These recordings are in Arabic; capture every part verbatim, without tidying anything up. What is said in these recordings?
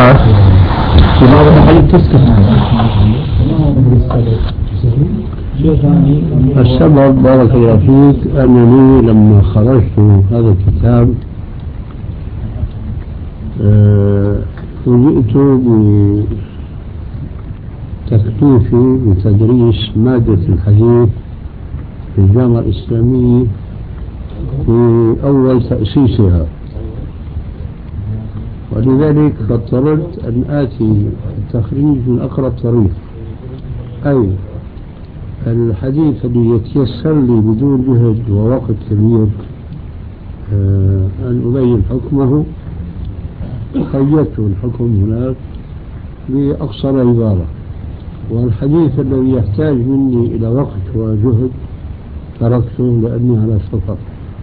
الزكاة في بعض الأحاديث تسكت. السبب بارك الله فيك أنني لما خرجت هذا الكتاب فوجئت بتكليفي بتدريس مادة الحديث في الجامعة الإسلامية في أول تأسيسها، ولذلك اضطررت أن آتي التخريج من أقرب طريق، أي الحديث الذي يتيسر لي بدون جهد ووقت كبير أن أبين حكمه. قيدت الحكم هناك بأقصر عبارة، والحديث الذي يحتاج مني إلى وقت وجهد تركته لأني على سفر.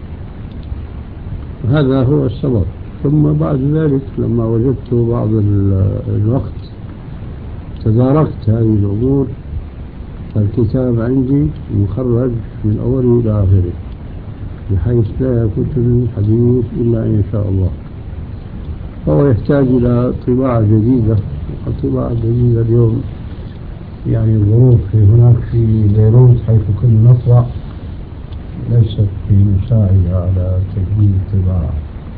هذا هو السبب. ثم بعد ذلك لما وجدت بعض الوقت تداركت هذه الأمور، فالكتاب عندي مخرج من أوله إلى آخره بحيث لا يفوتني حديث إلا إن شاء الله. فهو يحتاج إلى طباعة جديدة، والطباعة الجديدة اليوم يعني الظروف في هناك في بيروت حيث كنا نطبع ليست مساعدة على تجديد الطباعة،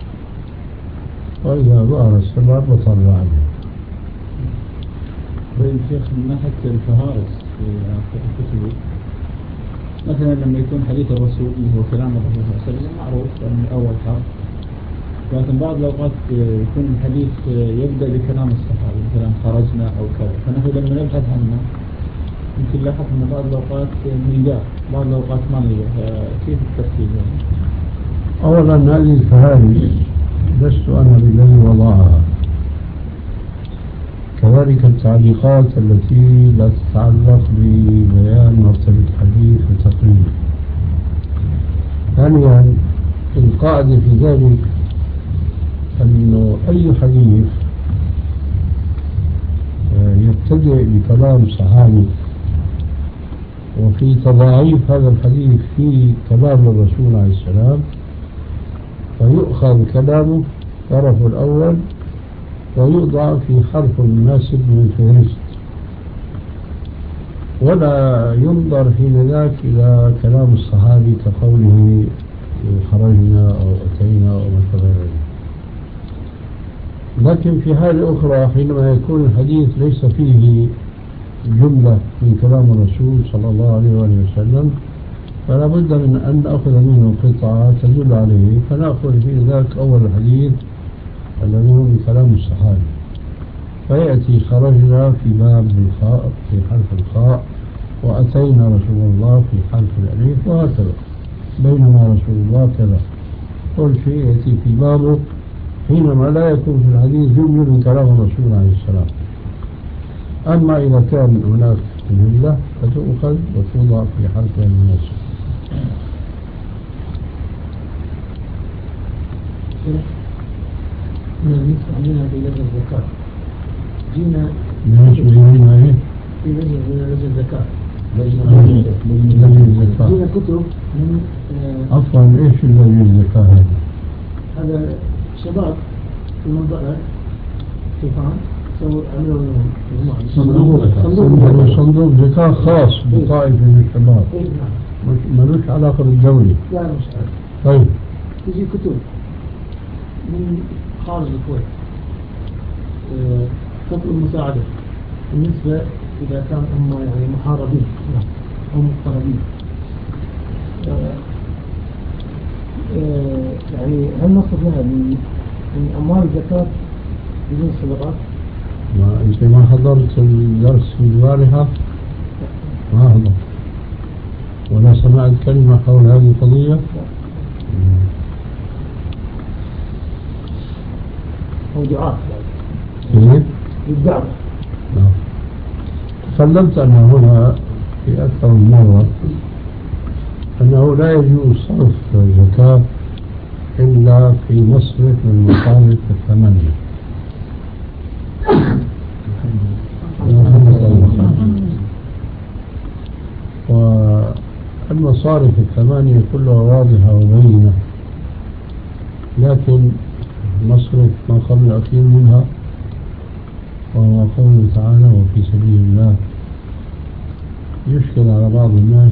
وإذا ظهر السبب بطلع عنه. طيب شيخ، من ناحية الفهارس في الكتب، مثلا لما يكون حديث الرسول اللي هو كلام الرسول صلى الله عليه وسلم معروف من أول حرف، لكن بعض الأوقات يكون الحديث يبدأ بكلام الصحابة، مثلا خرجنا أو كذا، فنحن لما نبحث عنه يمكن لاحظ أن بعض الأوقات نلقاه، بعض الأوقات ما نلقاه، كيف الترتيب يعني؟ أولا هذه الفهارس لست أنا بالذي وضعها، كذلك التعليقات التي لا تتعلق ببيان مرتبة الحديث وتقييمه. ثانيا القاعدة في ذلك أنه أي حديث يبتدئ بكلام صحابي وفي تضاعيف هذا الحديث في كلام الرسول عليه السلام، فيؤخذ كلامه طرفه الأول ويوضع في حرف مناسب من الفهرست، ولا ينظر حين ذاك إلى كلام الصحابي كقوله خرجنا أو أتينا أو مثل ذلك. لكن في حالة أخرى حينما يكون الحديث ليس فيه جملة من كلام الرسول صلى الله عليه وآله وسلم، فلا بد من أن نأخذ منه قطعة تدل عليه، فنأخذ في ذاك أول الحديث الذي هو من كلام الصحابي، فيأتي خرجنا في باب الخاء في حرف الخاء، وأتينا رسول الله في حرف الألف، وهكذا. بينما رسول الله كذا، كل شيء يأتي في بابه حينما لا يكون في الحديث جملة من كلام الرسول عليه السلام. أما إذا كان هناك جملة فتؤخذ وتوضع في حرفها المناسب. عندنا في لجنة الزكاة جينا ايه؟ في لجنة لجنة الزكاة لجنة الزكاة جينا كتب من عفوا ايش لجنة الزكاة هذه؟ هذا شباب في منطقة كيفان سووا عملوا صندوق صندوق صندوق زكاة خاص بطائفة من الشباب ملوش علاقة بالدولة. لا مش عارف. طيب تجي كتب من خارج الكويت تطلب مساعدة بالنسبة إذا كان هم يعني محاربين أو مضطربين، يعني هل نصرف لها من أموال الزكاة بدون صدقات؟ ما أنت ما حضرت الدرس في البارحة؟ ما حضرت ولا سمعت كلمة حول هذه القضية؟ موضوعات يعني للدعوة. نعم. تكلمت أنا هنا في أكثر من مرة أنه لا يجوز صرف الزكاة إلا في مصرف من المصارف الثمانية. والمصارف الثمانية كلها واضحة وبينة، لكن مصرف ما قبل الأخير منها وهو قوله تعالى وفي سبيل الله. يشكل على بعض الناس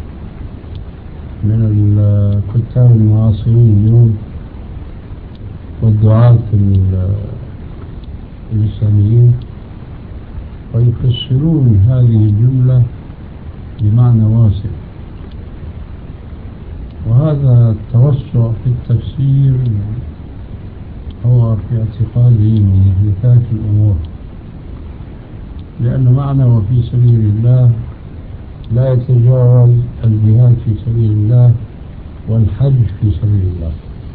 من الكتاب المعاصرين اليوم والدعاة الإسلاميين ويفسرون هذه الجملة بمعنى واسع، وهذا التوسع في التفسير هو في اعتقادي من محدثات الأمور، لأن معنى وفي سبيل الله لا يتجاوز الجهاد في سبيل الله والحج في سبيل الله.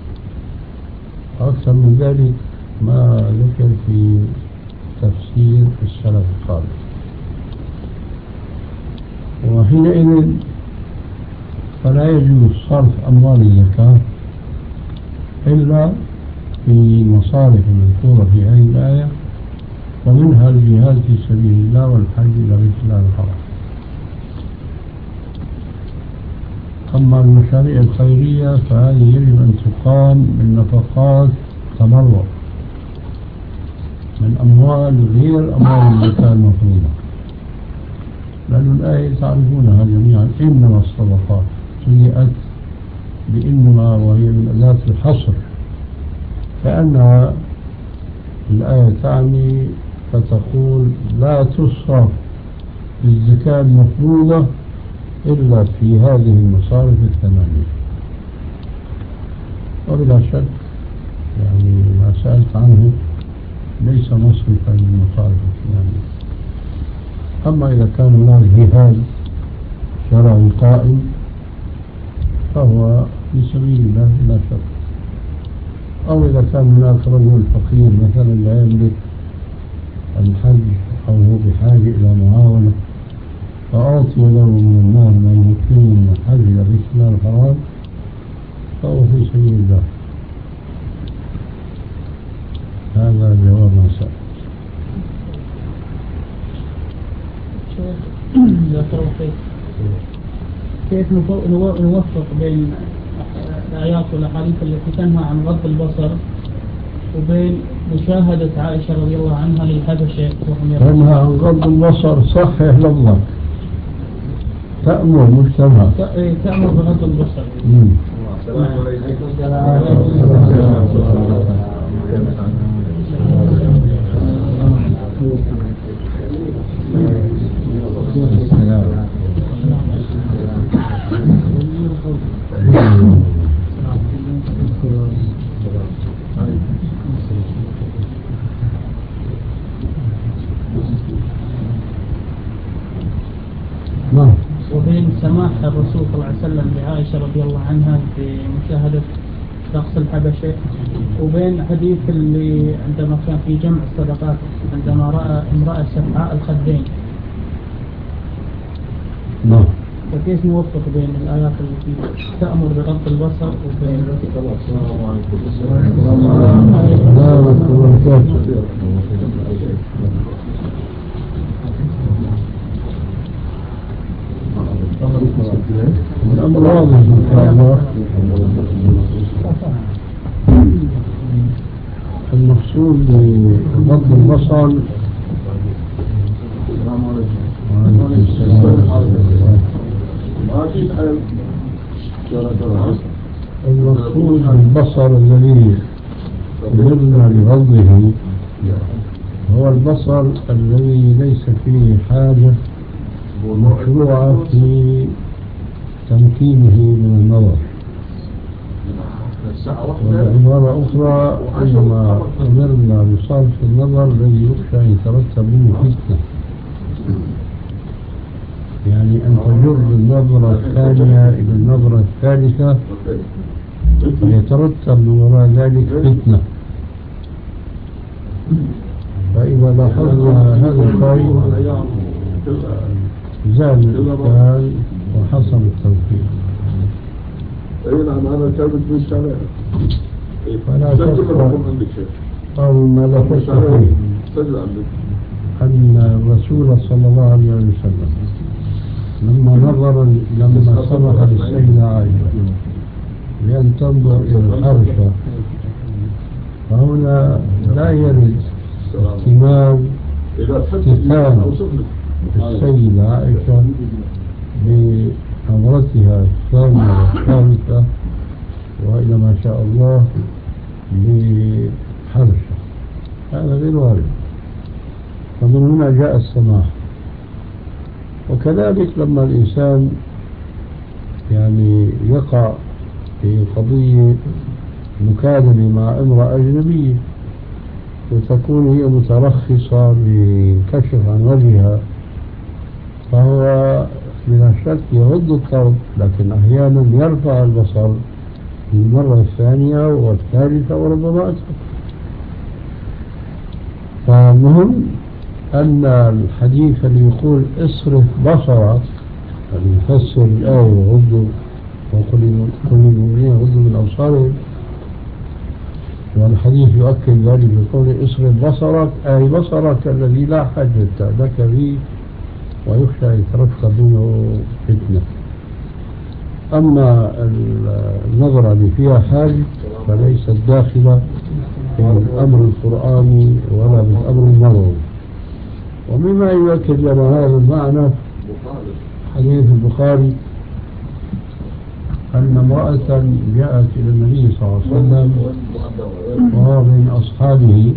أكثر من ذلك ما ذكر في تفسير السلف الصالح. وحينئذ فلا يجوز صرف أموال الزكاة إلا في المصالح المذكورة في هذه الآية، ومنها الجهاد في سبيل الله والحج إلى بيت الله الحرام. أما المشاريع الخيرية فهذه يجب أن تقام من نفقات تبرع من أموال غير أموال الزكاة المفروضة، لأن الآية تعرفونها جميعا إنما الصدقات جيئت بإنما وهي من أداة الحصر، كأنها الآية تعني فتقول لا تصرف للزكاة المفروضة إلا في هذه المصارف الثمانية. وبلا شك يعني ما سألت عنه ليس مصرفا للمصارف الثمانية. أما إذا كان هناك جهاد شرعي قائم فهو في سبيل الله لا شك. أو إذا كان هناك رجل فقير مثلا لا يملك الحج أو هو بحاجة إلى معاونة فأعطي له من المال ما يمكنه من الحج إلى بيت الله الحرام فهو في سبيل الله. هذا جواب ما سأل. كيف نوفق بين الآيات والأحاديث التي تنهى عن غض البصر وبين مشاهدة عائشة رضي الله عنها للحبشة وهم يرون؟ تنهى عن غض البصر صحح لفظك، تأمر مجتمع تأمر بغض البصر. نعم. وبين سماح الرسول صلى الله عليه وسلم لعائشة رضي الله عنها بمشاهدة شخص الحبشة، وبين حديث اللي عندما كان في جمع الصدقات عندما رأى امرأة سفعاء الخدين. نعم. فكيف نوفق بين الآيات التي تأمر بغض البصر وبين الأمر واضح إن شاء الله. المقصود بغض البصر المقصود بالبصر الذي أمرنا بغضه هو البصر الذي ليس فيه حاجة مشروعة في تمكينه من النظر. وبعبارة أخرى إنما أمرنا بصرف النظر الذي يخشى أن يترتب منه فتنة، يعني أن تجر النظرة الثانية إلى النظرة الثالثة ويترتب من وراء ذلك فتنة. فإذا لاحظنا هذا الشيء زال الإشكال وحصل التوفيق. اي نعم هذا ثابت في الشارع. فلا تخفى أو ما لا تخفى أن الرسول صلى الله عليه وسلم لما نظر لما سمح للسيدة عائشة بأن تنظر إلى الحبشة فهنا لا يرد اهتمام إذا تحب اهتمام أوصف لك السيدة عائشة بنظرتها الثانية والثالثة وإلى ما شاء الله لحبشة، هذا غير وارد، فمن هنا جاء السماح. وكذلك لما الإنسان يعني يقع في قضية مكالمة مع امرأة أجنبية وتكون هي مترخصة بالكشف عن وجهها، فهو بلا شك يغض الطرف، لكن أحيانا يرفع البصر للمرة الثانية والثالثة وربما أكثر. فالمهم أن الحديث اللي يقول اصرف بصرك، يعني يفسر الآية وغضوا وقل للمؤمنين غضوا من أبصارهم، والحديث يؤكد ذلك بقول اصرف بصرك، أي بصرك الذي لا حاجة لك به ويخشى يترتب منه فتنة. أما النظرة اللي فيها حاجة فليست داخلة في الأمر القرآني ولا بالأمر النبوي. ومما يؤكد لنا هذا المعنى حديث البخاري أن امرأة جاءت إلى النبي صلى الله عليه وسلم وهو من أصحابه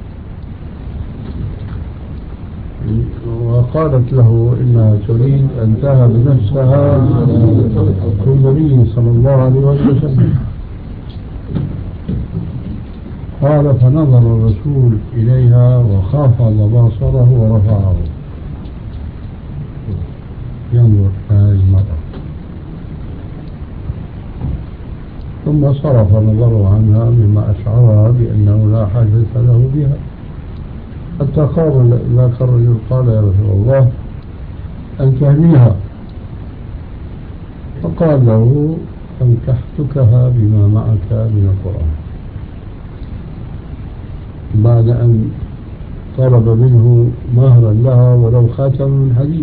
وقالت له إنها تريد أن تهب نفسها للنبي صلى الله عليه وسلم. قال فنظر الرسول إليها وخافض بصره ورفعه ينظر هذه المرأة، ثم صرف نظره عنها مما أشعرها بأنه لا حاجة له بها، حتى قال ذاك الرجل قال يا رسول الله أنكحنيها، فقال له أنكحتكها بما معك من القرآن، بعد أن طلب منه مهرا لها ولو خاتم من حديد،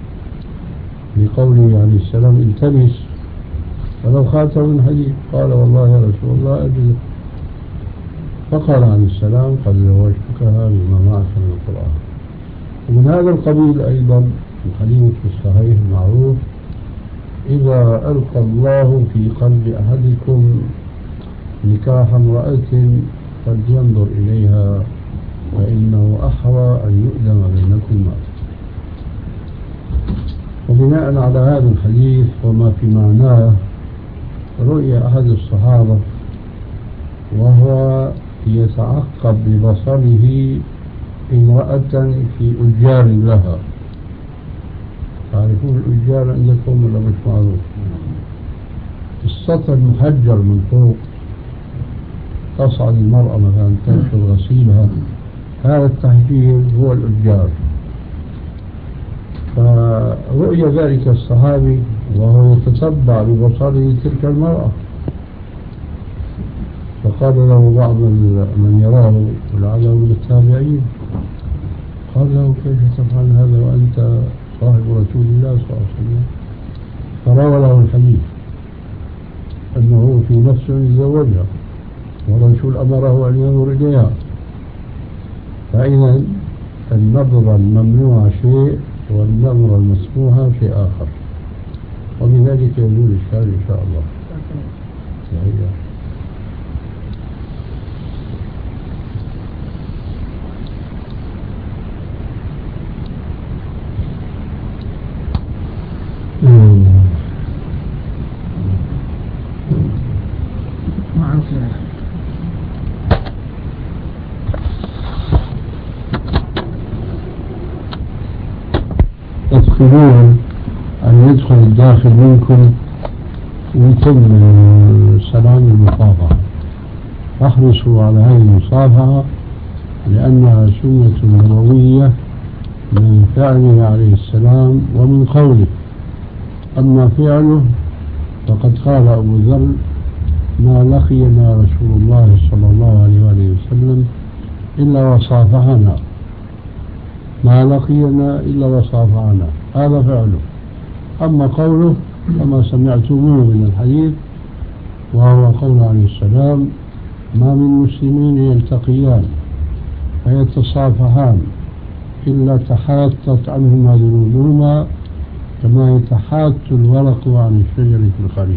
لقوله عليه السلام التمس ولو خاتم من حديد. قال والله يا رسول الله أجل. فقال عليه السلام قد زوجتكها بما معك من القرآن. ومن هذا القبيل أيضا الحديث في الصحيح المعروف إذا ألقى الله في قلب أحدكم نكاح امرأة فلينظر إليها فإنه أحرى أن يؤدم بينكم معه. وبناء على هذا الحديث وما في معناه رؤيا أحد الصحابة وهو يتعقب ببصره امرأة في أجار لها. تعرفون الأجار عندكم ولا مش معروف؟ السطح المحجر من فوق تصعد المرأة مثلا تنشر غسيلها، هذا التحجير هو الأجار. فرؤيا ذلك الصحابي وهو يتتبع ببصره تلك المرأة، فقال له بعض من يراه ولعله من التابعين قال له كيف تفعل هذا وأنت صاحب رسول الله صلى الله عليه وسلم؟ فروى له الحديث أنه في نفسه يتزوجها والرسول أمره أن ينظر إليها. فإذا النظرة الممنوعة شيء والنظرة المسموحة شيء آخر، وبذلك يزول الإشكال إن شاء الله. تدخلون أن يدخل الداخل منكم ويتم سلام المصافحة، فاحرصوا على هذه المصافحة لأنها سنة نبوية من فعله عليه السلام ومن قوله. أما فعله فقد قال أبو ذر ما لقينا رسول الله صلى الله عليه وآله وسلم إلا وصافحنا، ما لقينا إلا وصافحنا، هذا فعله. أما قوله كما سمعتموه من الحديث وهو قول عليه السلام ما من مسلمين يلتقيان فيتصافحان إلا تحاتت عنهما ذنوبهما كما يتحات الورق عن الشجر في الخريف.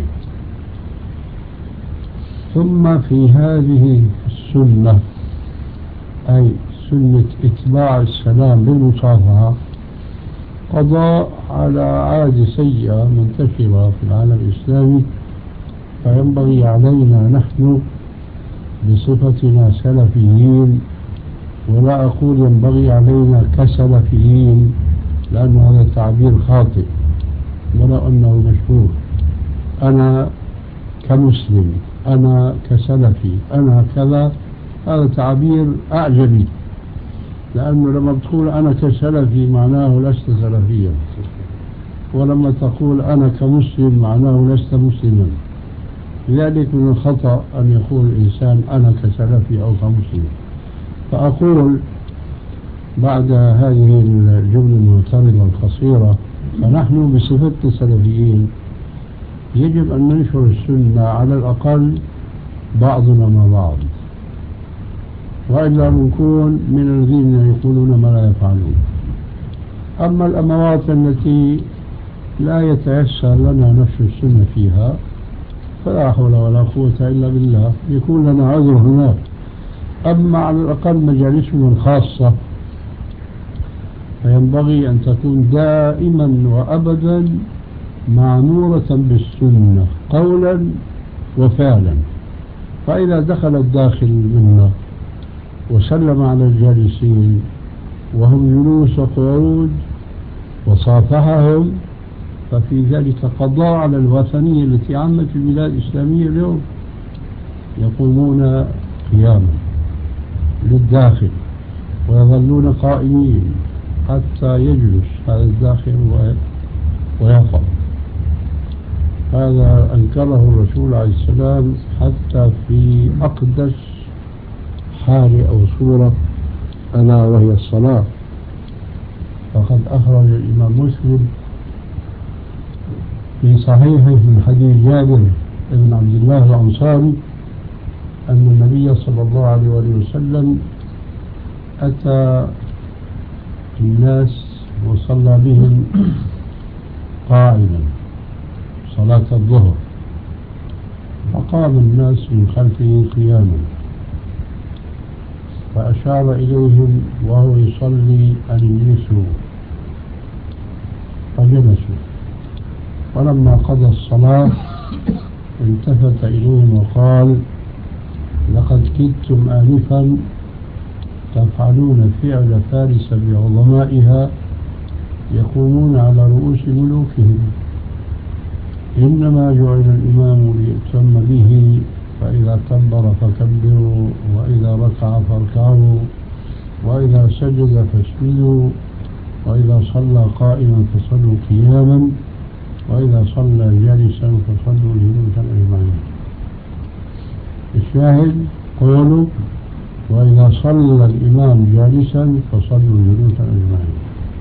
ثم في هذه السنة أي سنة إتباع السلام بالمصافحة قضاء على عادة سيئة منتشرة في العالم الإسلامي، فينبغي علينا نحن بصفتنا سلفيين، ولا أقول ينبغي علينا كسلفيين لأن هذا تعبير خاطئ ولا أنه مشهور، أنا كمسلم، أنا كسلفي، أنا كذا، هذا تعبير أعجبي، لأنه لما تقول أنا كسلفي معناه لست سلفيا، ولما تقول أنا كمسلم معناه لست مسلما. لذلك من الخطأ أن يقول الإنسان أنا كسلفي أو كمسلم. فأقول بعد هذه الجملة المعترضة القصيرة، فنحن بصفتنا سلفيين يجب أن ننشر السنة على الأقل بعضنا مع بعض، وإلا نكون من الذين يقولون ما لا يفعلون. أما الأموات التي لا يتيسر لنا نشر السنة فيها فلا حول ولا قوة إلا بالله، يكون لنا عذر هناك. أما على الأقل مجالسنا الخاصة فينبغي أن تكون دائما وأبدا معمورة بالسنة قولا وفعلا. فإذا دخل الداخل منا وسلم على الجالسين وهم جلوس وقعود وصافحهم، ففي ذلك قضاء على الوثنية التي عمت في البلاد الإسلامية اليوم. يقومون قياما للداخل ويظلون قائمين حتى يجلس هذا الداخل ويقع. هذا أنكره الرسول عليه السلام حتى في أقدس حال أو صورة ألا وهي الصلاة. فقد أخرج الإمام مسلم في صحيحه من حديث جابر بن عبد الله الأنصاري أن النبي صلى الله عليه وسلم أتى الناس وصلى بهم قائما صلاة الظهر، فقام الناس من خلفه قياما، فأشار إليهم وهو يصلي أن يجلسوا فجلسوا. ولما قضى الصلاة التفت إليهم وقال: لقد كدتم آنفا تفعلون فعل فارس بعظمائها يقومون على رؤوس ملوكهم، إنما جعل الإمام ليؤتم به، فإذا كبر فكبروا، وإذا ركع فاركعوا، وإذا سجد فاسجدوا، وإذا صلى قائما فصلوا قياما، وإذا صلى جالسا فصلوا جلوسا أجمعين. الشاهد قولوا: وإذا صلى الإمام جالسا فصلوا جلوسا أجمعين.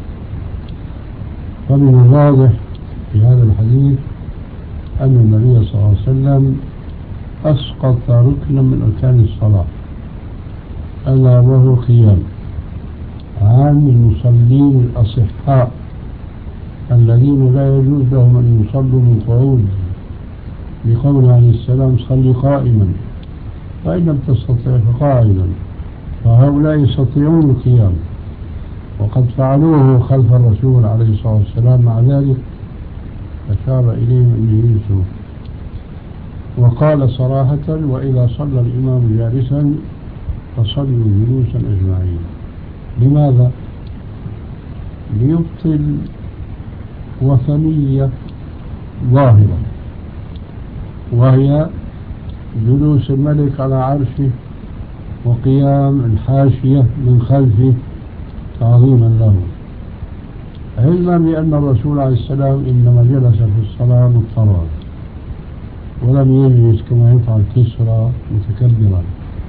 فمن الواضح في هذا الحديث أن النبي صلى الله عليه وسلم أسقط ركنا من أركان الصلاة ألا وهو قيام عن المصلين الأصحاء الذين لا يجوز لهم أن يصلوا من قعود، لقول عليه السلام: صل قائما، فإن لم تستطع فقاعدا. فهؤلاء يستطيعون القيام وقد فعلوه خلف الرسول عليه الصلاة والسلام، مع ذلك أشار إليهم أن يجلسوا، وقال صراحة: وإذا صلى الإمام جالسا فصلوا جلوسا أجمعين. لماذا؟ ليبطل وثنية ظاهرة، وهي جلوس الملك على عرشه وقيام الحاشية من خلفه تعظيما له، علما بأن الرسول عليه السلام إنما جلس في الصلاة مضطرا ولم يجلس كما يفعل كسرى متكبرا.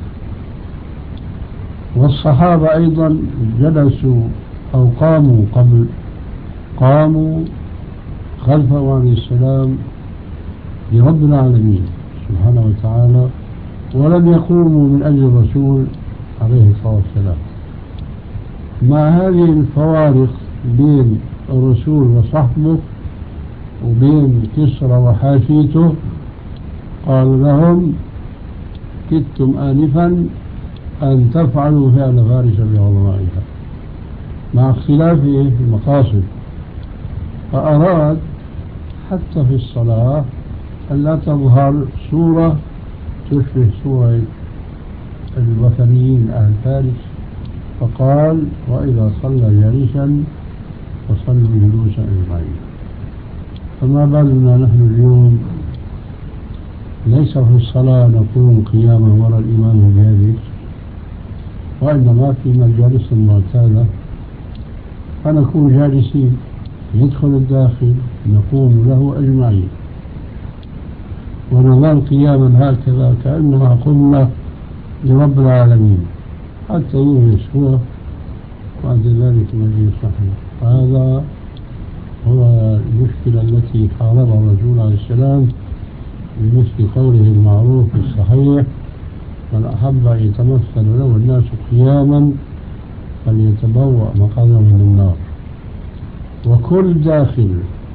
والصحابة أيضا جلسوا أو قاموا قبل قاموا خلفه عليه السلام لرب العالمين سبحانه وتعالى، ولم يقوموا من أجل الرسول عليه الصلاة والسلام. مع هذه الفوارق بين الرسول وصحبه وبين كسرى وحاشيته قال لهم كدتم آنفا أن تفعلوا فعل فارس بعظمائها، مع اختلاف المقاصد. فأراد حتى في الصلاة أن لا تظهر صورة تشبه صورة الوثنيين أهل فارس، فقال وإذا صلى جالسا فصلوا جلوسا أجمعين. فما بالنا نحن اليوم ليس في الصلاة نقوم قياما وراء الإمام جالس، وإنما في مجالس معتادة فنكون جالسين، يدخل الداخل نقوم له أجمعين ونظل قياما هكذا كأنما قمنا لرب العالمين حتى يجلس هو بعد ذلك مجلس نحن. هذا هو المشكلة التي حاربها الرسول عليه السلام بمثل قوله المعروف الصحيح: من أحب أن يتمثل له الناس قياما فليتبوأ مقعده من النار. وكل داخل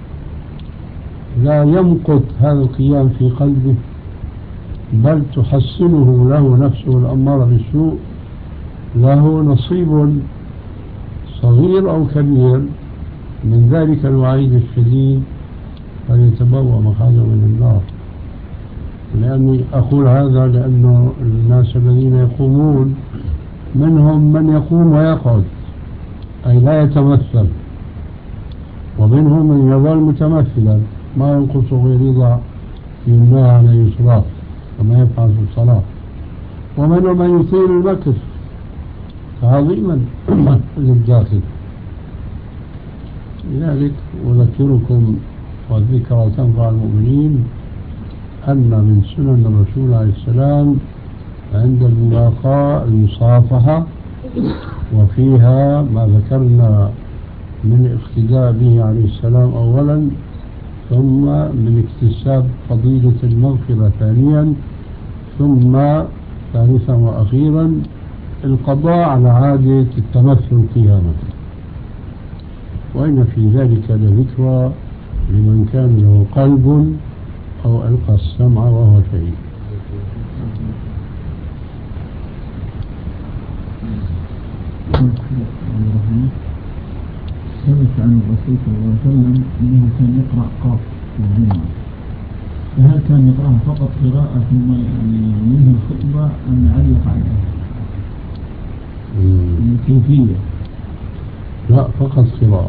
لا يمقت هذا القيام في قلبه بل تحسنه له نفسه الأمارة بالسوء له نصيب صغير أو كبير من ذلك الوعيد الشديد فليتبوأ مقعده من النار. لأني أقول هذا لأنه الناس الذين يقومون منهم من يقوم ويقعد أي لا يتمثل، ومنهم من يظل متمثلا ما ينقص غير رضا يمنع على يسراه كما يفعل في الصلاة، ومنهم من يطيل المكر تعظيما للداخل. لذلك أذكركم والذكرى تنفع المؤمنين أن من سنن الرسول عليه السلام عند الملاقاة المصافحة، وفيها ما ذكرنا من اقتداء به عليه السلام أولا، ثم من اكتساب فضيلة المغفرة ثانيا، ثم ثالثا وأخيرا القضاء على عادة التمثل قياما. وإن في ذلك لذكرى لمن كان له قلب أو ألقى السمع وهو شهيد. ثبت عن الرسول صلى الله عليه وسلم أنه كان يقرأ قاف في الجمعة، فهل كان يقرأها فقط قراءة ثم يعني ينهي الخطبة أم يعلق عليها؟ الكيفية؟ لا، فقط قراءة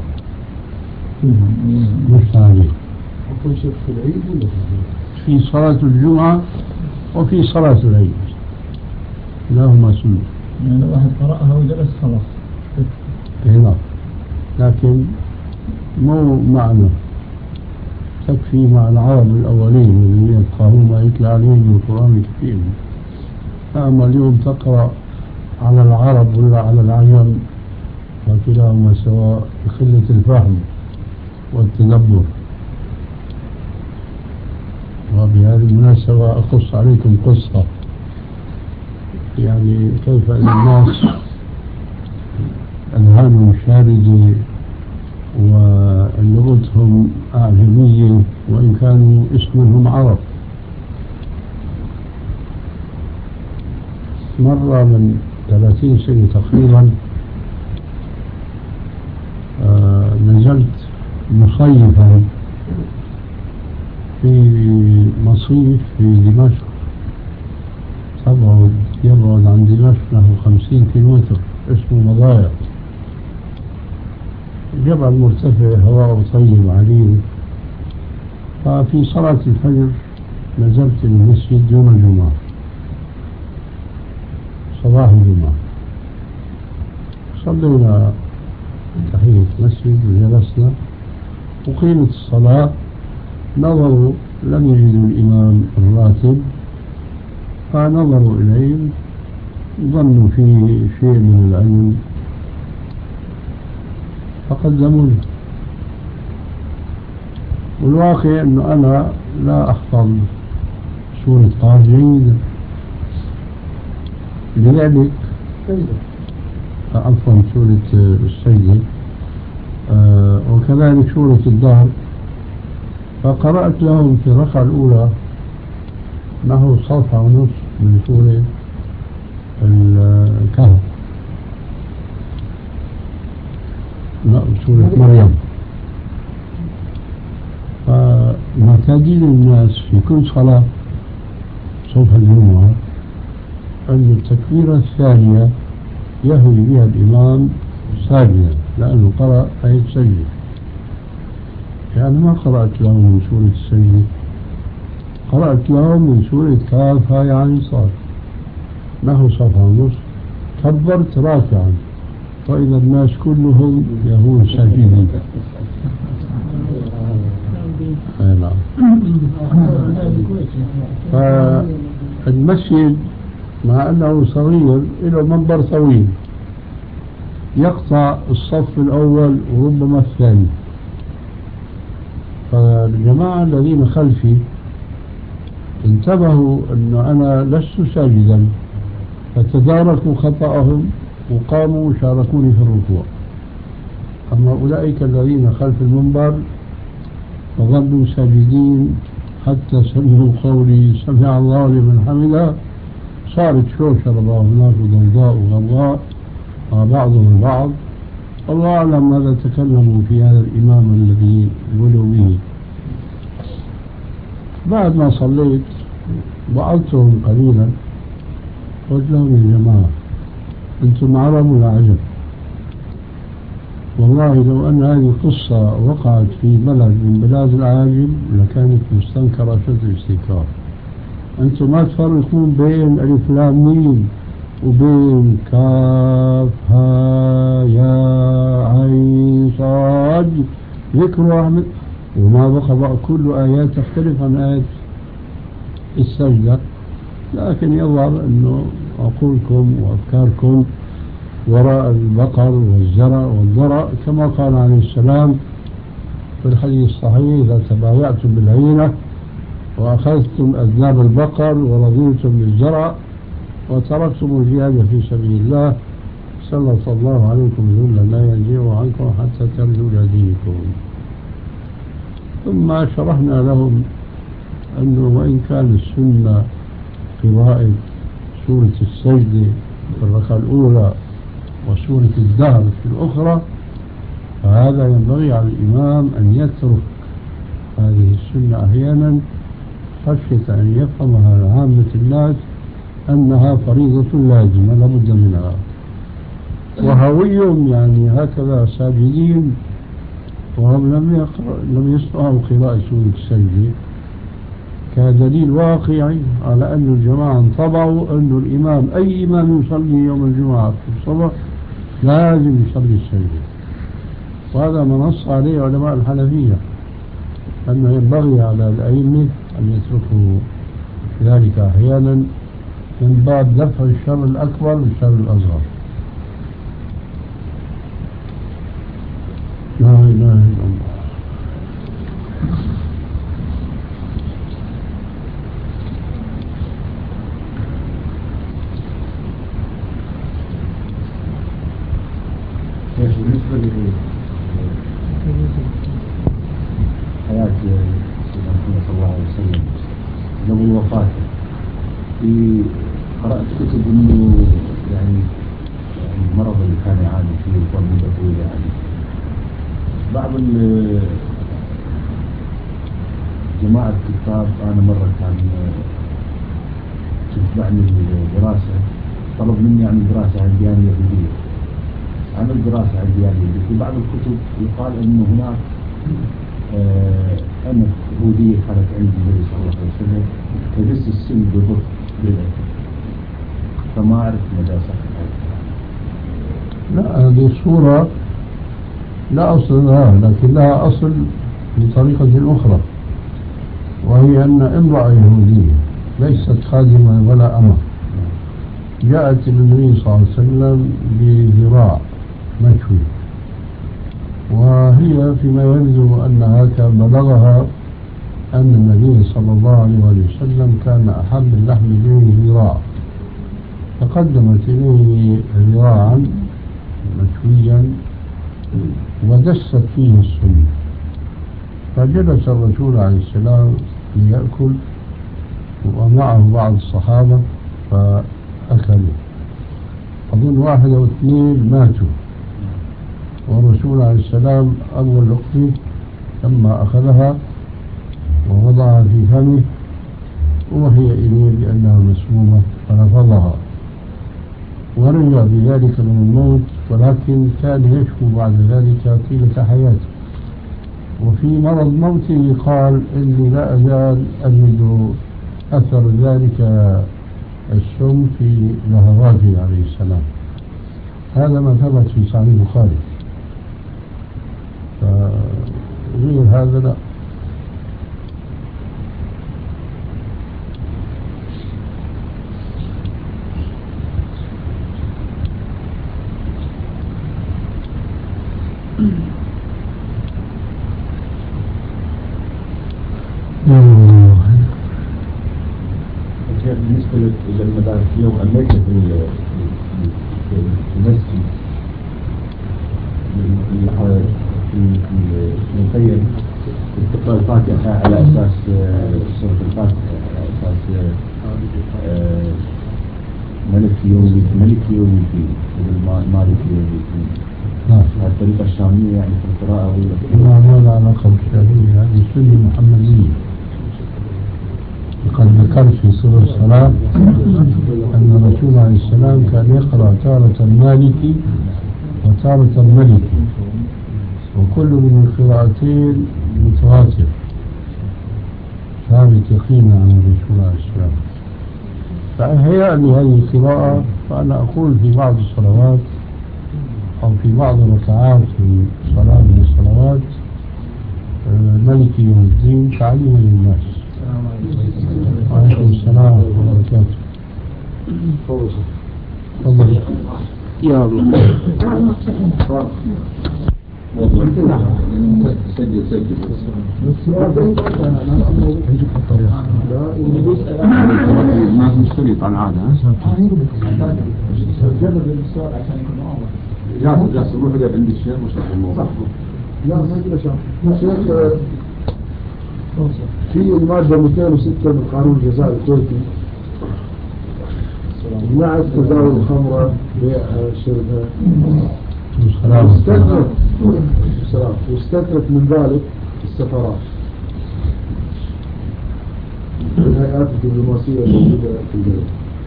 مش تعليق. أقول شيخ في العيد ولا في صلاة الجمعة وفي صلاة العيد لهما سنة. يعني لو واحد قرأها وجلس خلاص. لا، لكن مو معنى تكفي مع العرب الأولين الذين يتقاهون ما يتلى عليهم من القرآن كثير. أما اليوم تقرأ على العرب ولا على العجم فكلاهما سواء بقلة الفهم والتدبر. وبهذه المناسبة أقص عليكم قصة، يعني كيف أن الناس أذهانهم شاردة ولغتهم أعجمية وإن كانوا اسمهم عرب. مرة من ثلاثين سنة تقريبا آه نزلت مصيفا في مصيف في دمشق، تبعد يبعد عن دمشق له خمسين كيلومتر، اسمه مضايق. جبل مرتفع هواء طيب عليل. ففي صلاة الفجر نزلت المسجد يوم الجمعة صباح الجمعة، صلينا تحية مسجد وجلسنا وقيمت الصلاة. نظروا لم يجدوا الإمام الراتب فنظروا إليه ظنوا فيه شيء من العلم فقدموا له. والواقع أنه أنا لا أحفظ سورة قاف جيدا، لذلك عفوا سورة السجدة آه وكذلك سورة الدهر، فقرأت لهم في الركعة الأولى نحو صفحة ونصف من سورة الكهف، لا سورة مريم. فمعتادين الناس في كل صلاة صبح الجمعة أن التكبيرة الثانية يهوي بها الإمام ساجدا لأنه قرأ آية سجدة، يعني ما قرأت لهم من سورة السجدة، قرأت لهم من سورة كاف هاي عين صاد نحو صفحة ونصف، كبرت راكعا وإذا الناس كلهم يهون ساجدين. اي نعم. فالمسجد مع أنه صغير له منبر طويل يقطع الصف الأول وربما الثاني، فالجماعة الذين خلفي انتبهوا أنه أنا لست ساجدا فتداركوا خطأهم وقاموا وشاركوني في الركوع. أما أولئك الذين خلف المنبر فظلوا ساجدين حتى سمعوا قولي سمع الله لمن حمده، صارت شوشرة هناك ضوضاء وغضاء مع بعضهم البعض، الله أعلم ماذا تكلموا في هذا الإمام الذي ولوا به. بعد ما صليت وعظتهم قليلا قلت لهم يا جماعة أنتم عرب ولا عجب؟ والله لو أن هذه قصة وقعت في بلد من بلاد العاجم لكانت مستنكرة شد الاستنكار. أنتم ما تفرقون بين ألف لام ميم وبين كاف ها يا عين صاد ذكر أحمد، وما بقى بقى كل آيات تختلف عن آيات السجدة. لكن يظهر أنه عقولكم وأفكاركم وراء البقر والزرع والضرع كما قال عليه السلام في الحديث الصحيح: إذا تبايعتم بالعينة وأخذتم أذناب البقر ورضيتم بالزرع وتركتم الجهاد في سبيل الله سلط الله عليكم ذلا لا ينزع عنكم حتى ترجوا إلى دينكم. ثم شرحنا لهم أنه وإن كان السنة قراءة سورة السجدة في الركعة الأولى وسورة الدهر في الأخرى، فهذا ينبغي على الإمام أن يترك هذه السنة أحيانا خشية أن يفهمها عامة الناس أنها فريضة لازمة لابد منها، وهويهم يعني هكذا ساجدين وهم لم يقرأ لم يسمعوا قراءة سورة السجدة، كدليل واقعي على أن الجماعة انطبعوا أن الإمام أي إمام يصلي يوم الجمعة في الصبح لازم يصلي السجدة. وهذا ما نص عليه علماء الحنفية أنه ينبغي على الأئمة أن يتركوا ذلك أحيانا من باب دفع الشر الأكبر بالشر الأصغر. لا إله إلا الله. بالنسبة لحياة سيدنا محمد صلى الله عليه وسلم قبل وفاته، في قرأت كتب إنه يعني المرض اللي كان يعاني فيه وكان مدة طويلة، يعني بعض جماعة الكتاب أنا مرة كان كنت بعمل دراسة، طلب مني أعمل دراسة عن الديانة اليهودية، عمل دراسة عن الديانة اليهودية. في بعض الكتب يقال إنه هناك آه أنا يهودية كانت عند النبي صلى الله عليه وسلم تدس السن ببطء بالأكل، فما أعرف مدى صحتها. لا، هذه الصورة لا أصل لها، لكن لها أصل بطريقة أخرى، وهي أن امرأة يهودية ليست خادمة ولا أمة جاءت النبي صلى الله عليه وسلم بذراع مشوي، وهي فيما يبدو أنها كان بلغها أن النبي صلى الله عليه وسلم كان أحب اللحم إليه ذراع، فقدمت إليه ذراعا مشويا ودست فيه السم، فجلس الرسول عليه السلام ليأكل ومعه بعض الصحابة فأكلوا، أظن واحد أو اثنين ماتوا، والرسول عليه السلام أول لقمة لما أخذها ووضعها في فمه وهي إليه بأنها مسمومة فرفضها ورجع بذلك من الموت، ولكن كان يشكو بعد ذلك طيلة حياته، وفي مرض موته قال إني لا أزال أجد أثر ذلك السم في لهواته عليه السلام. هذا ما ثبت في صحيح البخاري، فغير هذا لا. بالنسبة للمدارس اليوم أمريكا في المسجد في المخيم استقبال الفاتحة على أساس سورة الفاتحة على أساس ملك يوم ملك يوم الدين مالك يوم الدين. هذه الطريقة الشامية يعني في القراءة ولا؟ لا ما لا علاقة بالشامية، هذه سنة محمدية. وقد ذكرت في سورة الصلاة أن الرسول عليه السلام كان يقرأ تارة مالكي وتارة الملكي، وكل من القراءتين متواتر ثابت يقينا عن الرسول عليه السلام. فهي لهذه القراءة، فأنا أقول في بعض الصلوات أو في بعض الركعات في صلاة من الصلوات ملك يوم الدين تعليما للناس. وعليكم السلام ورحمة الله وبركاته. تفضل يا الله. سجل سجل ما مشترط عن عادة. جاسم جاسم روح ده عند الشيخ وشرح الموضوع. لا ما يجي شيخ في المادة مئتين وستة من قانون الجزاء التركي منعت تداول الخمرة بيعها شربها واستثنت واستثنت من ذلك السفارات الهيئات الدبلوماسية الموجودة في البلد.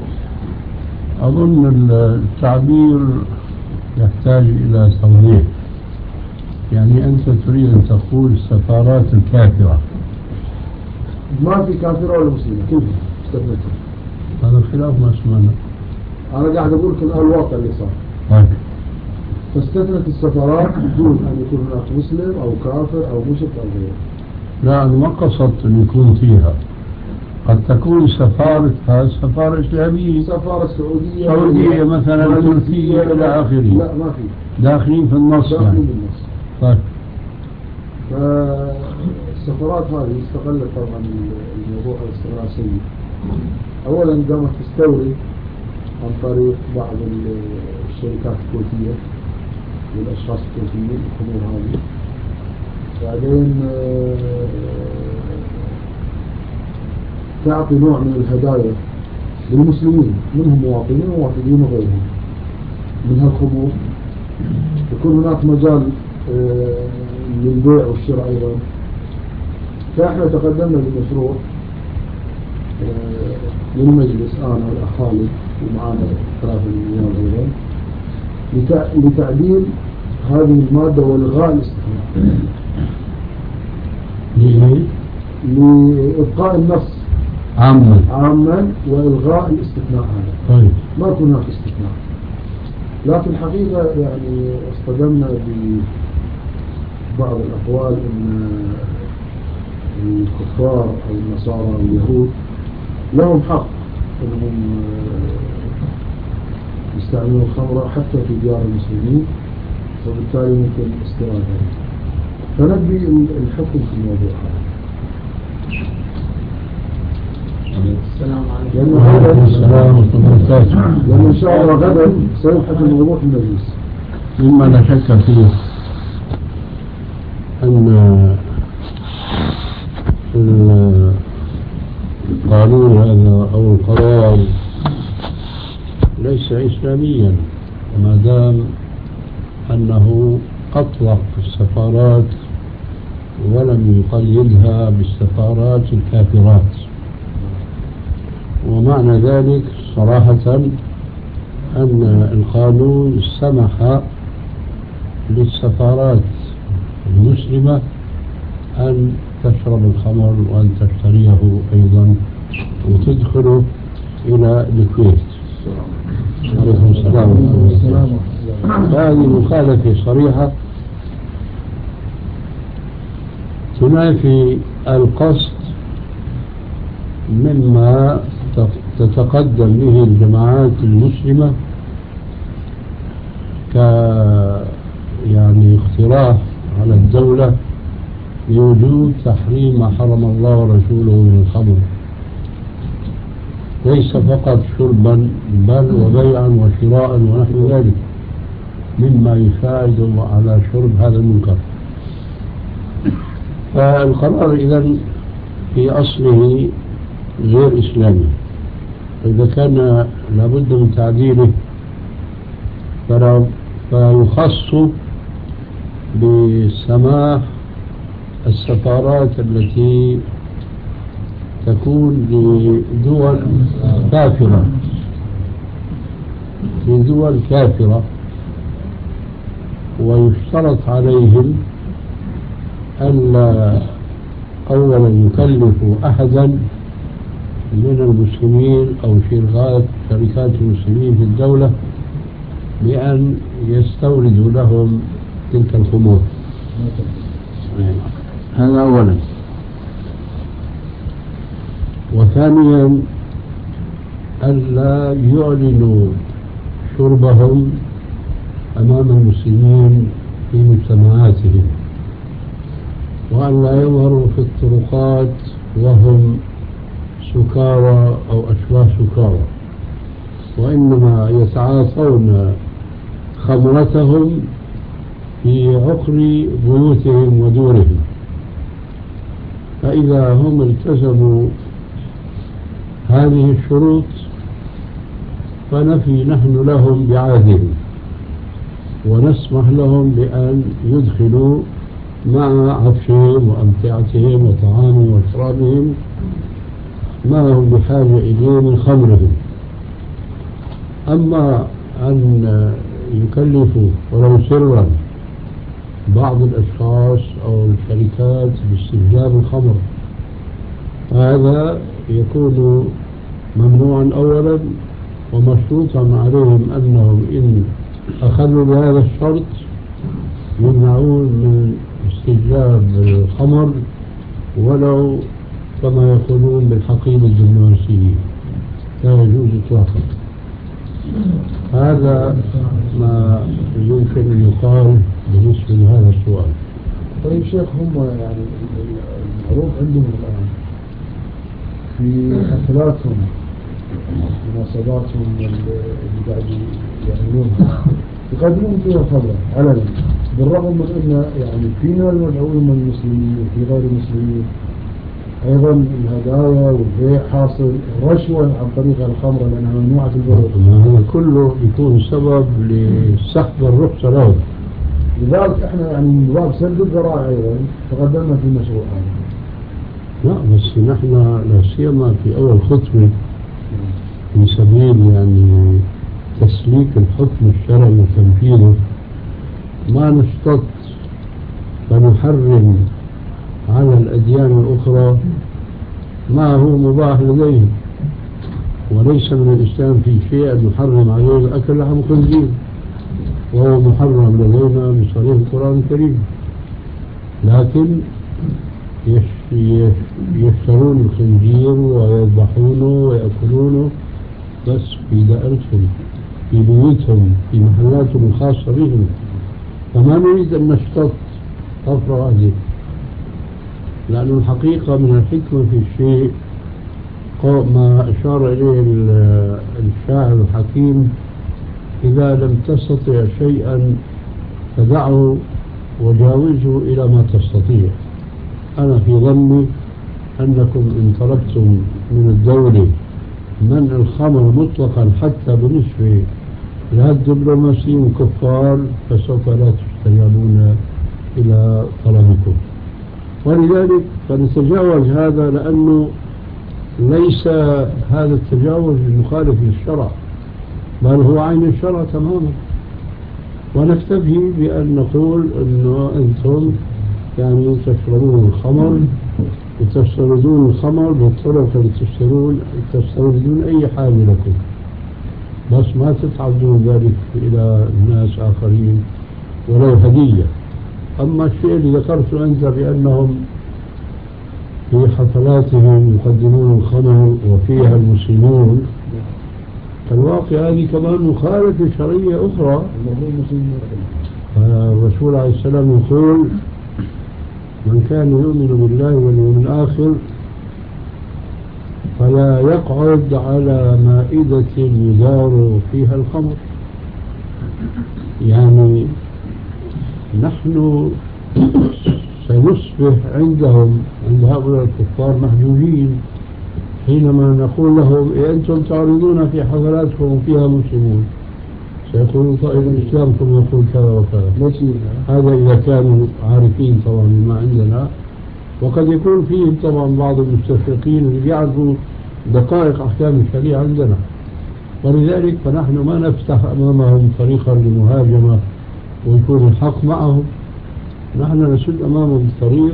أظن التعبير يحتاج إلى توضيح، يعني أنت تريد أن تقول السفارات الكافرة؟ ما في كافرة ولا مسلمة، كيف استثنتها؟ هذا خلاف ما سمعنا. أنا قاعد أقول لك الواقع اللي صار. طيب. فاستثنت السفارات بدون أن يكون هناك مسلم أو كافر أو مشرك أو غيره. لا أنا ما قصدت أن يكون فيها، قد تكون سفارة هذه سفارة إسلامية، سفارة سعودية سعودية مثلا تركية إلى آخره. لا ما في. داخلين في النص. داخلين يعني. بالنص. طيب. فالسفارات هذه استغلت طبعا الموضوع استغلال سيء. أولا قامت تستورد عن طريق بعض الشركات الكويتية والأشخاص الكويتيين الأمور هذه. بعدين تعطي نوع من الهدايا للمسلمين، منهم مواطنين ومواطنين وغيرهم من هالخمور. يكون هناك مجال للبيع والشراء أيضا. فإحنا تقدمنا بمشروع للمجلس أنا والأخ خالد ومعنا ثلاثة مليون أيضا لتعديل هذه المادة والغاء الاستثناء لإبقاء النص عاما عاما وإلغاء الاستثناء هذا. طيب. ما يكون هناك استثناء، لكن الحقيقة يعني اصطدمنا ببعض الأقوال أن الكفار أو النصارى واليهود لهم حق أنهم يستعملون الخمر حتى في ديار المسلمين، وبالتالي ممكن استيرادها. فنبي الحكم في الموضوع هذا. السلام عليكم. لأنه السلام ورحمة الله وبركاته. لأن إن شاء الله غدا سيبحث الموضوع في المجلس. مما لا شك فيه أن القانون هذا أو القرار ليس إسلاميا ما دام أنه أطلق السفارات ولم يقيدها بالسفارات الكافرات. ومعنى ذلك صراحة أن القانون سمح للسفارات المسلمة أن تشرب الخمر وأن تشتريه أيضا وتدخله إلى الكويت. عليكم السلام ورحمة الله. هذه مخالفة صريحة تنافي القصد مما تتقدم به الجماعات المسلمة ك يعني اقتراح على الدولة بوجود تحريم ما حرم الله ورسوله من الخمر، ليس فقط شربا بل وبيعا وشراء ونحو ذلك مما يساعد على شرب هذا المنكر. فالقرار إذن في أصله غير إسلامي، إذا كان لابد من تعديله فيخص بسماح السفارات التي تكون لدول كافرة في دول كافرة، ويشترط عليهم ألا أولا يكلفوا أحدا من المسلمين أو شركات شركات المسلمين في الدولة بأن يستوردوا لهم تلك الخمور. هذا أولا. وثانيا ألا يعلنوا شربهم أمام المسلمين في مجتمعاتهم، وأن لا يظهروا في الطرقات وهم سكارى أو أشباه سكارى، وإنما يتعاطون خمرتهم في عقر بيوتهم ودورهم. فإذا هم التزموا هذه الشروط فنفي نحن لهم بعهدهم، ونسمح لهم بأن يدخلوا مع عفشهم وأمتعتهم وطعامهم وشرابهم ما هم بحاجة إليه من خمرهم. أما أن يكلفوا ولو سرا بعض الأشخاص أو الشركات باستخدام الخمر، هذا يكون ممنوعا أولا، ومشروطا عليهم أنهم إن أخذوا بهذا الشرط يمنعون من استجلاب الخمر ولو كما يقولون بالحقيبة الدبلوماسية، لا يجوز إطلاقا. هذا ما يمكن أن يقال بالنسبة لهذا السؤال. طيب شيخ، هم يعني المعروف عندهم الآن في حفلاتهم مناسباتهم اللي قاعد يعملونها يقدمون فيها خمر علنا، بالرغم من أن يعني فينا المدعوين من المسلمين وفي غير المسلمين أيضا الهدايا والبيع حاصل، رشوة عن طريق الخمر لأنها ممنوعة في البلد. هذا كله يكون سبب لسحب الرخصة له. لذلك احنا يعني من باب سد الذرائع أيضا تقدمنا في المشروع هذا. لا بس نحن لا سيما في أول خطوة في سبيل يعني تسليك الحكم الشرعي وتنفيذه ما نشتط فنحرم على الأديان الأخرى ما هو مباح لديهم، وليس من الإسلام في شيء أن نحرم عليه أكل لحم خنزير، وهو محرم لدينا بصريح القرآن الكريم، لكن يشترون الخنزير ويذبحونه ويأكلونه بس في دائرتهم في بيوتهم في محلاتهم الخاصة بهم. فما نريد أن نشتط طفرة هذه، لأن الحقيقة من الحكمة في الشيء ما أشار إليه الشاعر الحكيم: إذا لم تستطع شيئا فدعوا وجاوزوا إلى ما تستطيع. أنا في ظني أنكم إن طلبتم من الدولة منع الخمر مطلقا حتى بالنسبة للدبلوماسيين الكفار فسوف لا تستجابون إلى طلبكم، ولذلك فنتجاوز هذا، لأنه ليس هذا التجاوز مخالف للشرع بل هو عين الشرع تماما، ونكتفي بأن نقول أنه أنتم يعني تشربون الخمر وتستوردون الخمر بالطرق اللي تشترون تستوردون أي حاجة لكم، بس ما تتعدون ذلك إلى الناس آخرين ولو هدية. أما الشيء اللي ذكرته أنت بأنهم في حفلاتهم يقدمون الخمر وفيها المسلمون، الواقع هذه كمان مخالفة شرعية أخرى. الرسول عليه السلام يقول: من كان يؤمن بالله واليوم الآخر فلا يقعد على مائدة يدار فيها الخمر. يعني نحن سنصبح عندهم عند هؤلاء الكفار محجوجين حينما نقول لهم: إيه أنتم تعرضون في حفلاتكم وفيها مسلمون، سيقولون: طيب إسلامكم يقول كذا وكذا. هذا إذا كانوا عارفين طبعا ما عندنا، وقد يكون فيهم طبعا بعض المستشرقين اللي بيعرفوا دقائق أحكام الشريعة عندنا، ولذلك فنحن ما نفتح أمامهم طريقا للمهاجمة ويكون الحق معهم، نحن نسد أمامهم الطريق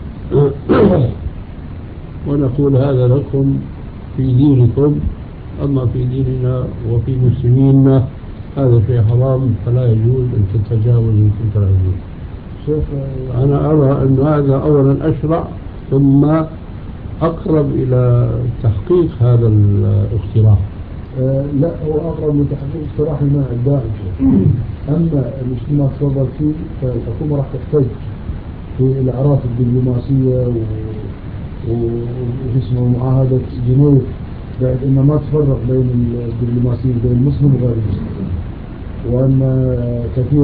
ونقول: هذا لكم في دينكم، أما في ديننا وفي مسلمينا هذا شيء حرام فلا يجوز أن تتجاوز من تلك الحدود. أنا أرى أن هذا أولا أشرع ثم أقرب إلى تحقيق هذا الاقتراح. أه لا، هو أقرب لتحقيق اقتراح المنع الدائم. أما الاجتماع تفضل فيه فالحكومة راح تحتاج في الأعراف الدبلوماسية واسمه معاهدة جنيف، بعد إنه ما تفرق بين الدبلوماسيين بين المسلم وغير المسلم، وأن كثير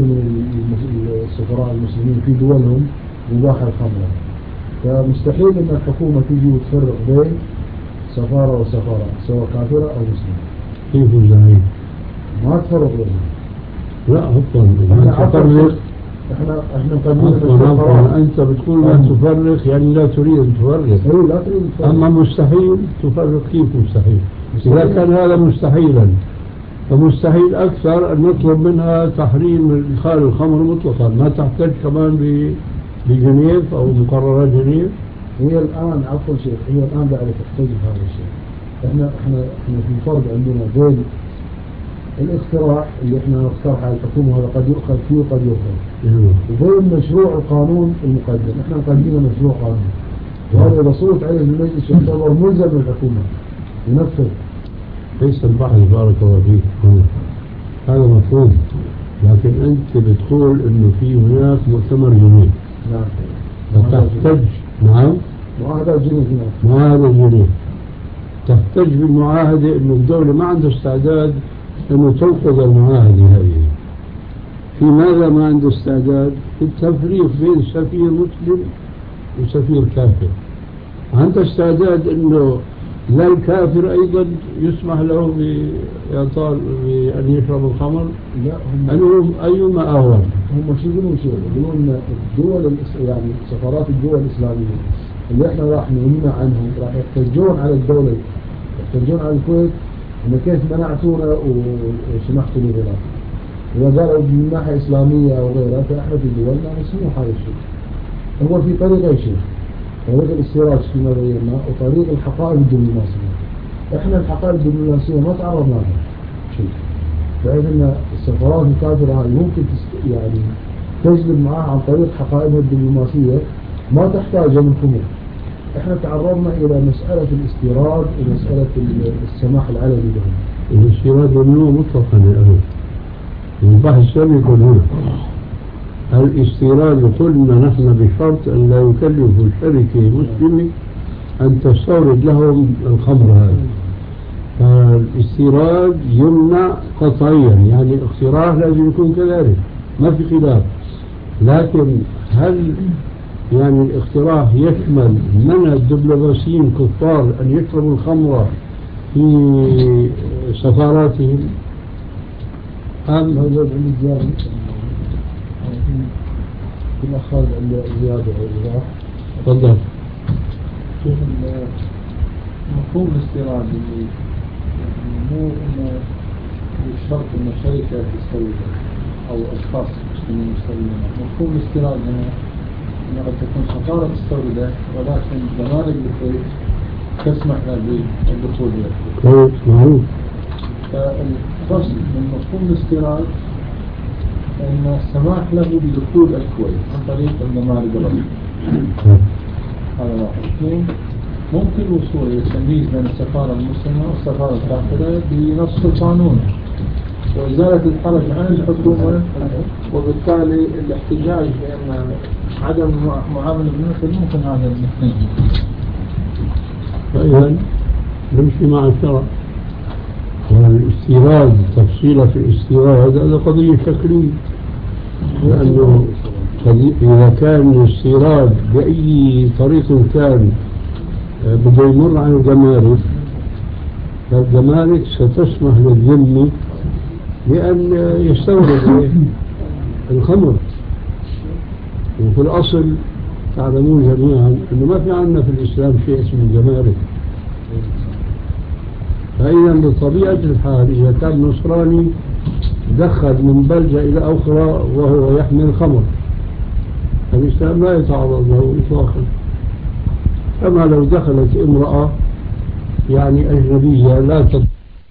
من السفراء المسلمين في دولهم مباح الخمر، فمستحيل أن الحكومة تيجي وتفرق بين سفارة وسفارة سواء كافرة أو مسلمة. كيف الزعيم؟ ما تفرق بينهم. لا عفوا ما تفرق. احنا احنا قادمين عفوا انت بتقول ما تفرق يعني لا تريد ان تفرق. اي لا تريد تفرق. اما مستحيل تفرق. كيف مستحيل؟ مستحيل. اذا كان هذا مستحيلا فمستحيل اكثر ان نطلب منها تحريم ادخال الخمر مطلقا، ما تحتاج كمان بجنيف او مقررات جنيف. هي الان عفوا شيخ هي الان قاعده تحتاج هذا الشيء. احنا احنا احنا في فرق عندنا بين الاقتراح اللي احنا نقترحه على الحكومة هذا قد يؤخذ فيه وقد يؤخذ، وبين مشروع القانون المقدم. احنا مقدمين مشروع قانون، وهذا اذا صوت عليه المجلس يعتبر ملزم للحكومة ينفذ. ليس البحث بارك الله فيك هذا مفهوم، لكن انت بتقول انه في هناك مؤتمر جنيف. نعم. فتحتاج نعم معاهدة جنيف. نعم. معاهدة جنيف تحتاج بالمعاهدة انه الدولة ما عندها استعداد أنه تنقض المعاهدة هذه. في ماذا ما عنده استعداد؟ في التفريق بين سفير مسلم وسفير كافر. عنده استعداد أنه لا الكافر أيضا يسمح له بإعطاء بأن يشرب الخمر؟ لا، هم أنهم أيما أهون. هم شو يقولون شيء يقولون الدول يعني سفارات الدول الإسلامية اللي احنا راح نمنع عنهم راح يحتجون على الدولة، يحتجون على الكويت إن كيف منعتونا وسمحتوا لغيرها. إذا قالوا من ناحية إسلامية أو غيرها فإحنا في دولنا مسموح هذا الشيء. هو في طريقة شيء، طريق الاستيراد فيما بينا وطريق الحقائب الدبلوماسية. إحنا الحقائب الدبلوماسية ما تعرضنا لها شيء، بحيث أن السفارات الكافرة هذه ممكن يعني تجلب معها عن طريق حقائبها الدبلوماسية ما تحتاجها من خمور. احنا تعرضنا الى مسألة الاستيراد ومسألة السماح العلني لهم. الاستيراد ممنوع مطلقا يا أخي. البحث السامي يقول هنا الاستيراد قلنا نحن بشرط ان لا يكلف شركة مسلمة ان تستورد لهم الخمر هذا. فالاستيراد يمنع قطعيا، يعني الاقتراح لازم يكون كذلك ما في خلاف. لكن هل يعني الاقتراح يشمل منع الدبلوماسيين كفار أن يشربوا الخمر في سفاراتهم؟ أم هذا الزيادة كما أخذ الزيادة والإضافة. تفضل. شوف مفهوم الاستيراد اللي يعني مو انه الشرط ان الشركه تستورد او اشخاص مسلمين يستوردون. مفهوم الاستيراد هنا انه قد تكون سفاره تستورده ولكن جمارك الكويت تسمح له بالدخول الى كويس معروف. فالقصد من مفهوم الاستيراد ان السماح له بدخول الكويت عن طريق الجمارك الرسميه. هذا واحد. اثنين، ممكن الوصول إلى التمييز بين السفارة المسلمة والسفارة الكافرة بنص القانون وإزالة الحرج عن الحكومة، وبالتالي الاحتجاج بأن عدم معاملة بالمثل ممكن هذا الاثنين. فإذا نمشي مع الشرع. والاستيراد تفصيلة في الاستيراد هذا قضية شكلية، لأنه إذا كان الاستيراد بأي طريق كان بده يمر عن الجمارك، فالجمارك ستسمح للذمي بأن يستورد الخمر. وفي الأصل تعلمون جميعا أنه ما في عندنا في الإسلام شيء اسمه الجمارك. فإذا بطبيعة الحال إذا كان نصراني دخل من بلدة إلى أخرى وهو يحمل خمر، الإسلام لا يتعرض له إطلاقا. أما لو دخلت امرأة يعني أجنبية لا تد...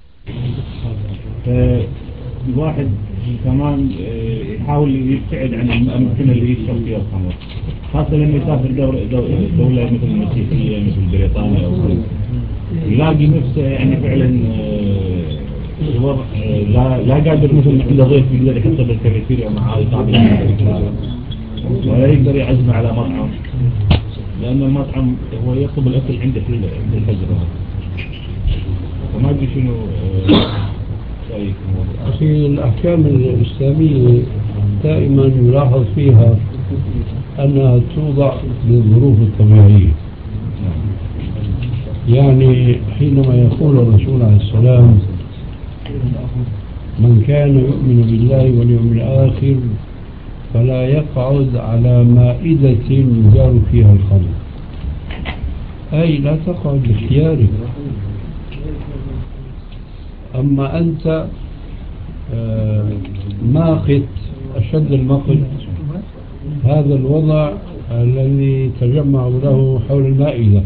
الواحد كمان يحاول يبتعد عن الأماكن اللي يشرب فيها الخمر، خاصة لما يسافر دولة, دولة مثل المسيحية مثل بريطانيا أو غيرها، يلاقي نفسه يعني فعلا الوضع لا لا قادر مثل عنده ضيف يقدر يحطه بالكافيتيريا معاه يقابل ولا يقدر يعزم على مطعم، لأن المطعم هو يطلب الأكل عنده في عند الحجرة. فما أدري شنو رأيك؟ في الأحكام الإسلامية دائما يلاحظ فيها أنها توضع للظروف الطبيعية. يعني حينما يقول الرسول عليه السلام من كان يؤمن بالله واليوم الآخر فلا يقعد على مائدة يجار فيها الخمر، أي لا تقعد باختيارك. أما أنت ماقت أشد المقت، هذا الوضع الذي تجمع له حول المائدة،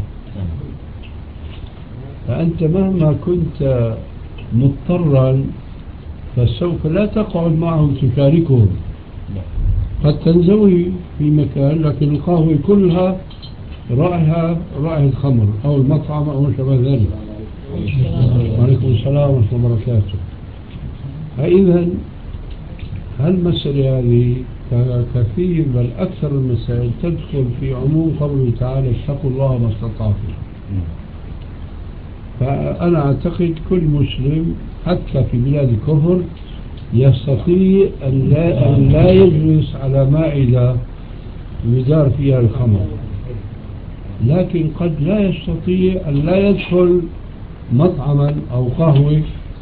فأنت مهما كنت مضطرا فسوف لا تقعد معهم تشاركهم. قد تنزوي في مكان لكن القهوة كلها رائحة رائحة خمر أو المطعم أو ما شابه ذلك. وعليكم السلام ورحمة الله وبركاته. فإذا هالمسألة هذه كثير بل أكثر المسائل تدخل في عموم قوله تعالى اتقوا الله ما استطعتم. فأنا أعتقد كل مسلم حتى في بلاد الكفر يستطيع أن لا, أن لا يجلس على مائدة يدار فيها الخمر، لكن قد لا يستطيع أن لا يدخل مطعما أو قهوة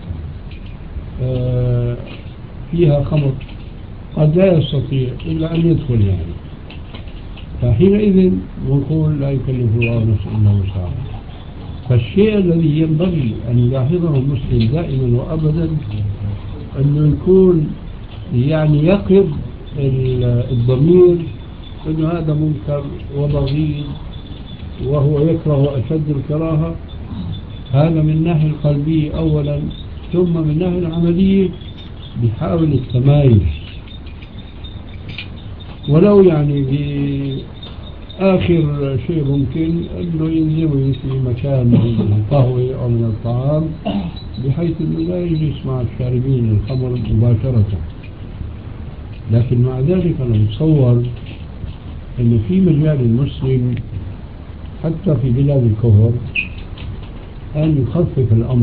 فيها خمر، قد لا يستطيع إلا أن يدخل يعني. فحينئذ نقول لا يكلف الله نفسا إلا وسعها. فالشيء الذي ينبغي أن يلاحظه المسلم دائما وأبدا أنه يكون يعني يقظ الضمير أنه هذا منكر وبغيض وهو يكره أشد الكراهة. هذا من الناحية القلبية أولا، ثم من الناحية العملية بيحاول التمايز، ولو يعني بآخر شيء ممكن أنه ينزوي في مكان من القهوة أو من الطعام بحيث أنه لا يجلس مع الشاربين الخمر مباشرة. لكن مع ذلك أنا متصور أنه في مجال المسلم حتى في بلاد الكفر أن يخفف الأمر.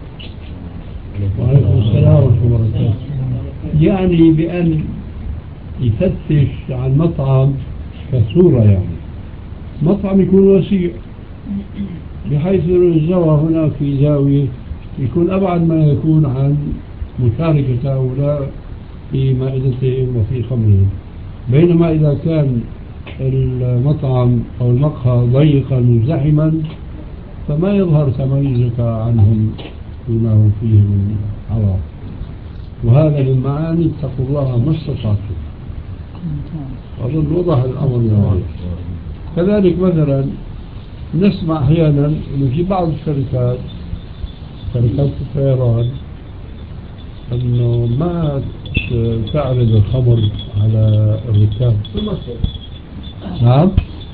وعليكم السلام ورحمة الله وبركاته. يعني بأن يفتش عن مطعم كصورة، يعني مطعم يكون وسيع بحيث الزاوية هناك في زاوية يكون أبعد ما يكون عن مشاركة هؤلاء في مائدتهم وفي خمرهم. بينما إذا كان المطعم أو المقهى ضيقا مزدحما فما يظهر تميزك عنهم فيما هم فيه من عوار. وهذا من معاني اتقوا الله ما استطعتم. أظن وضح الأمر نوعا. كذلك مثلا نسمع أحيانا أنه في بعض الشركات شركات الطيران أنه ما تعرض الخمر على الركاب. نعم.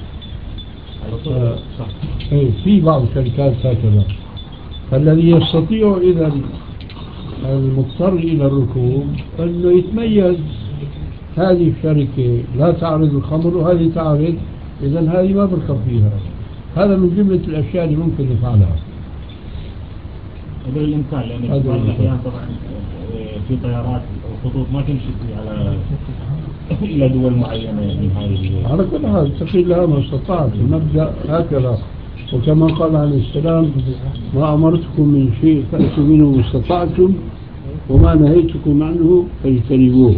آه. في بعض الشركات هكذا. فالذي يستطيع إذا المضطر إلى الركوب أنه يتميز، هذه الشركة لا تعرض الخمر وهذه تعرض، إذا هذه ما بركب فيها. هذا من جملة الأشياء اللي ممكن نفعلها. هذا الإمكان، لأن في بعض الأحيان طبعا في طيارات أو خطوط ما تمشي على إلى دول معينة من هذه. على كل حال تقيل لها ما استطعت، المبدأ هكذا. وكما قال عليه السلام: ما أمرتكم من شيء فأتوا منه ما استطعتم وما نهيتكم عنه فاجتنبوه.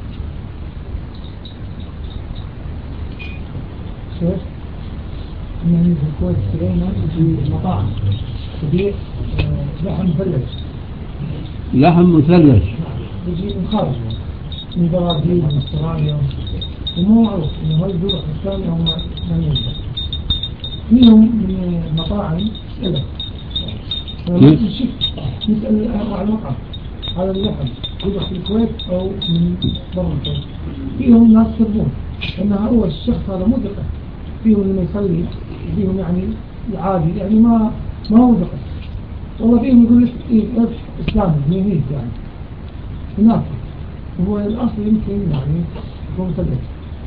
شيخ يعني في الكويت اشترينا في مطاعم تبيع لحم مثلج. لحم مثلج يجي من خارج، من برازيل، من استراليا، ومو معروف انه هل يدور حسان او ما ما ينفع. فيهم من المطاعم اسئله نسال على المطعم على اللحم يدور في الكويت او من برا الكويت. فيهم ناس يسربون انها هو الشخص هذا مدقق، فيهم اللي يصلي، فيهم يعني العادي يعني ما ما هو دقق. والله فيهم يقول لك إيه إسلامي يميز يعني هناك، وهو الأصل يمكن يعني يكون مثلث.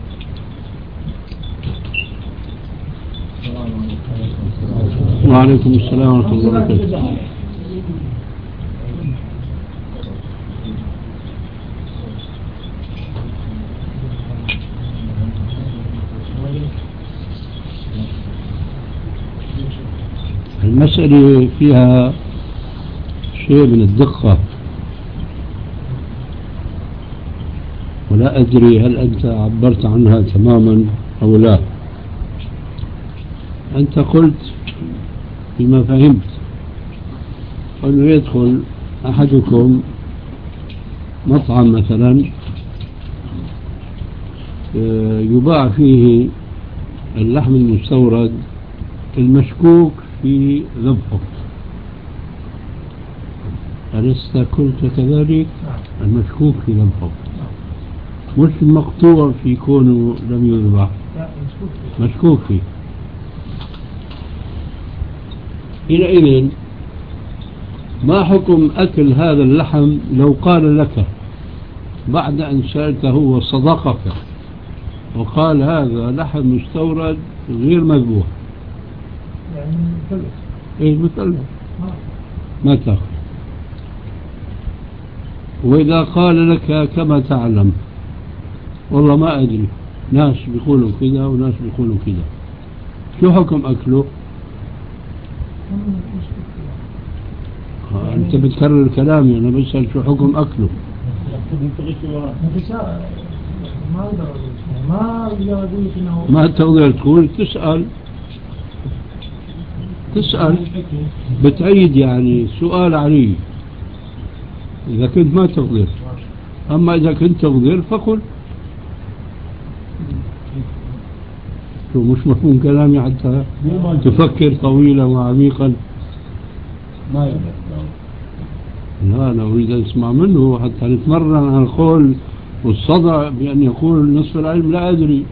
وعليكم السلام ورحمة الله وبركاته. المسألة فيها شيء من الدقة، ولا أدري هل أنت عبرت عنها تماما أو لا. أنت قلت بما فهمت أنه يدخل أحدكم مطعم مثلا يباع فيه اللحم المستورد المشكوك في ذبحه، ألست قلت كذلك؟ المشكوك في ذبحه مش المقطوع في كونه لم يذبح، مشكوك فيه. حينئذ ما حكم أكل هذا اللحم لو قال لك بعد أن سألته وصدقك وقال هذا لحم مستورد غير مذبوح؟ يعني مثلث. ايه مثلث ما تاخذ. وإذا قال لك كما تعلم والله ما أدري، ناس بيقولوا كذا وناس بيقولوا كذا، شو حكم أكله؟ آه أنت بتكرر كلامي، أنا بسأل شو حكم أكله. ما أقدر ما أقدر أقول لك إنه ما تقدر تقول، تسأل تسأل بتعيد يعني سؤال عليه إذا كنت ما تقدر. أما إذا كنت تقدر فقل. شو مش مفهوم كلامي حتى تفكر طويلا وعميقا؟ ما يقدر. لا أنا أريد أن أسمع منه حتى نتمرن على القول والصدع بأن يقول نصف العلم لا أدري.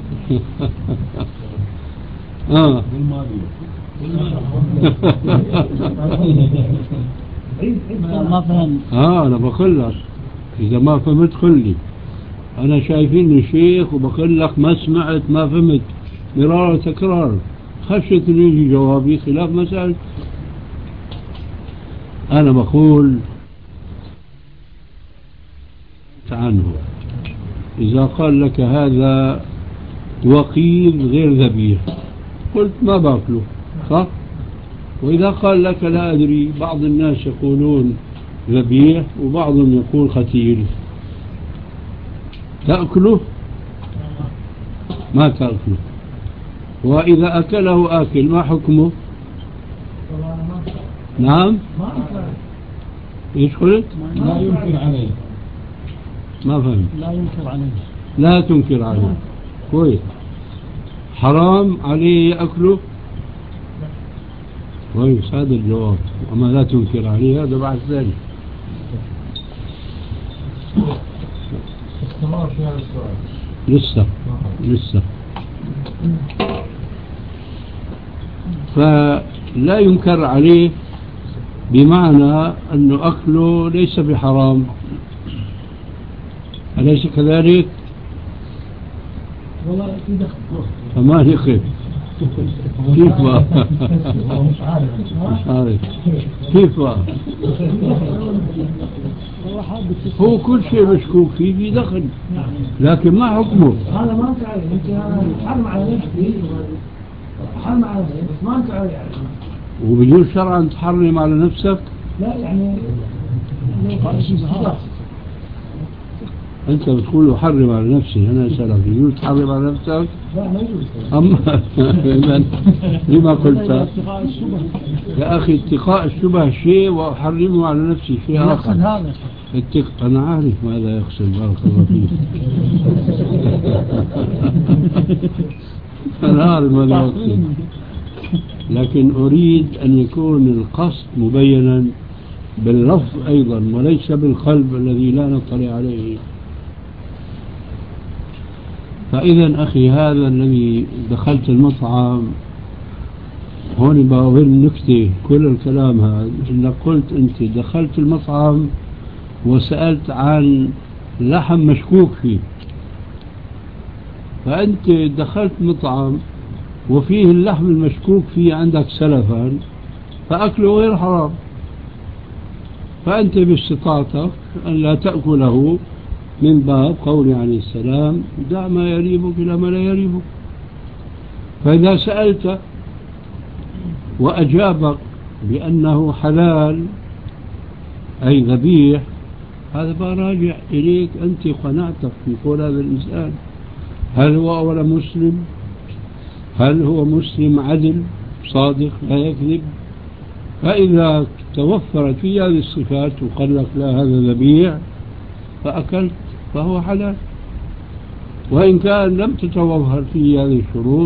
آه ما فهم. آه أنا بقول لك إذا ما فهمت قل لي. أنا شايفيني شيخ وبقول لك ما سمعت ما فهمت مرارا تكرار، خشية أن يجي جوابي خلاف ما سألت. أنا بقول عنه إذا قال لك هذا وقيد غير ذبيح قلت ما باكله، صح؟ وإذا قال لك لا أدري، بعض الناس يقولون ذبيح وبعضهم يقول قتيل، تأكله؟ ما تأكله. وإذا أكله آكل، ما حكمه؟ نعم؟ إيش قلت؟ لا ينكر عليه. ما فهمت. لا ينكر عليه. لا تنكر عليه. كويس. حرام عليه يأكله؟ كويس، هذا الجواب. أما لا تنكر عليه هذا بعد ذلك. استمر في هذا السؤال. لسه لسه. فلا ينكر عليه بمعنى أنه أكله ليس بحرام، أليس كذلك؟ والله في دخل. فما يخف. كيف بقى؟ مش عارف. مش عارف كيف بقى؟ هو كل شيء مشكوك فيه في دخل، لكن ما حكمه؟ هذا ما انت عليه، انت حرم على نفسك، حرم على نفسك بس ما انت عليه. وبجوز شرعا تحرم على نفسك؟ لا يعني أنت بتقول أحرم على نفسي، أنا أسألك يجوز تحرم على نفسك؟ لا ما يجوز. أما إذن لما قلت يا أخي اتقاء الشبه شيء وأحرمه على نفسي شيء آخر. هذا اتق... أنا عارف ماذا يقصد، بارك الله فيك. أنا عارف ماذا يقصد، لكن أريد أن يكون القصد مبينا باللفظ أيضا وليس بالقلب الذي لا نطلع عليه. فإذا أخي هذا الذي دخلت المطعم، هون بأظن نكتة كل الكلام هذا، إنك قلت أنت دخلت المطعم وسألت عن لحم مشكوك فيه، فأنت دخلت مطعم وفيه اللحم المشكوك فيه عندك سلفا، فأكله غير حرام، فأنت باستطاعتك أن لا تأكله من باب قول عليه السلام دع ما يريبك إلى ما لا يريبك. فإذا سألت وأجابك بأنه حلال أي ذبيح، هذا راجع إليك أنت قناعتك في قول هذا الإنسان. هل هو أولا مسلم؟ هل هو مسلم عدل صادق لا يكذب؟ فإذا توفرت في هذه الصفات وقال لك لا هذا ذبيح فأكلت فهو حلال. وإن كان لم تتوفر في هذه الشروط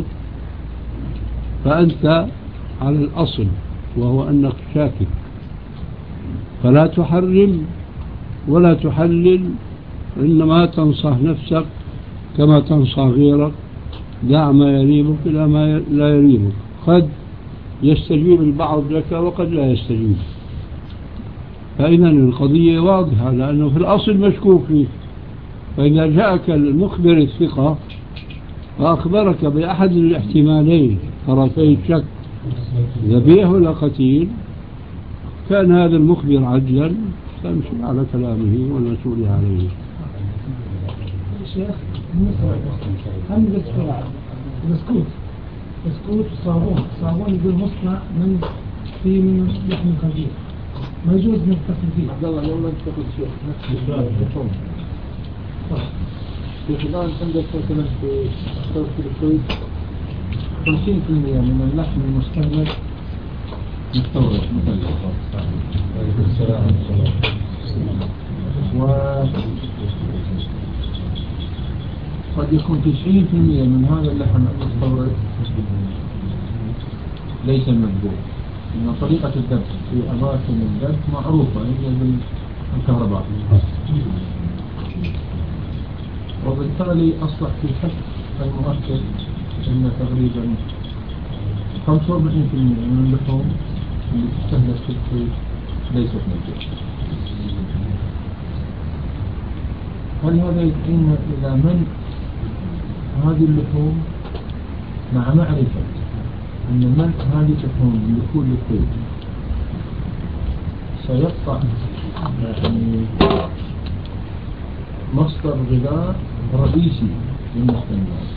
فأنت على الأصل وهو أنك شاكك، فلا تحرم ولا تحلل، إنما تنصح نفسك كما تنصح غيرك دع ما يريبك إلى ما لا يريبك. قد يستجيب البعض لك وقد لا يستجيب. فإذا القضية واضحة لأنه في الأصل مشكوك فيه. فإذا جاءك المخبر الثقة فأخبرك بأحد الاحتمالين طرفي الشك ذبيح ولا قتيل، كان هذا المخبر عجلا فامشي على كلامه والمسؤول عليه. شيخ هم بالسرعة بسكوت بسكوت صابون صابون يقول مصنع من في من لحم الخنزير ما يجوز نتصل فيه. عبد الله يوم تاخذ شيخ نفس السؤال صح. في الآن عندك مثلا في في الكويت خمسين بالمئة من اللحم المستهلك مستورد مثلث. و قد يكون تسعين بالمئة من هذا اللحم المستورد ليس المذبوح، لأن طريقة الذبح في أماكن الذبح معروفة هي بالكهرباء، وبالتالي أصبح في شك المؤكد أن تقريبا خمسة وأربعين بالمئة من اللحوم اللي تستهلك في الكويت ليست مذبوحة. هل هذا يدعينا إلى منع هذه اللحوم مع معرفة أن منع هذه اللحوم لكل الكويت سيقطع يعني مصدر غذاء رئيسي بالنسبة للناس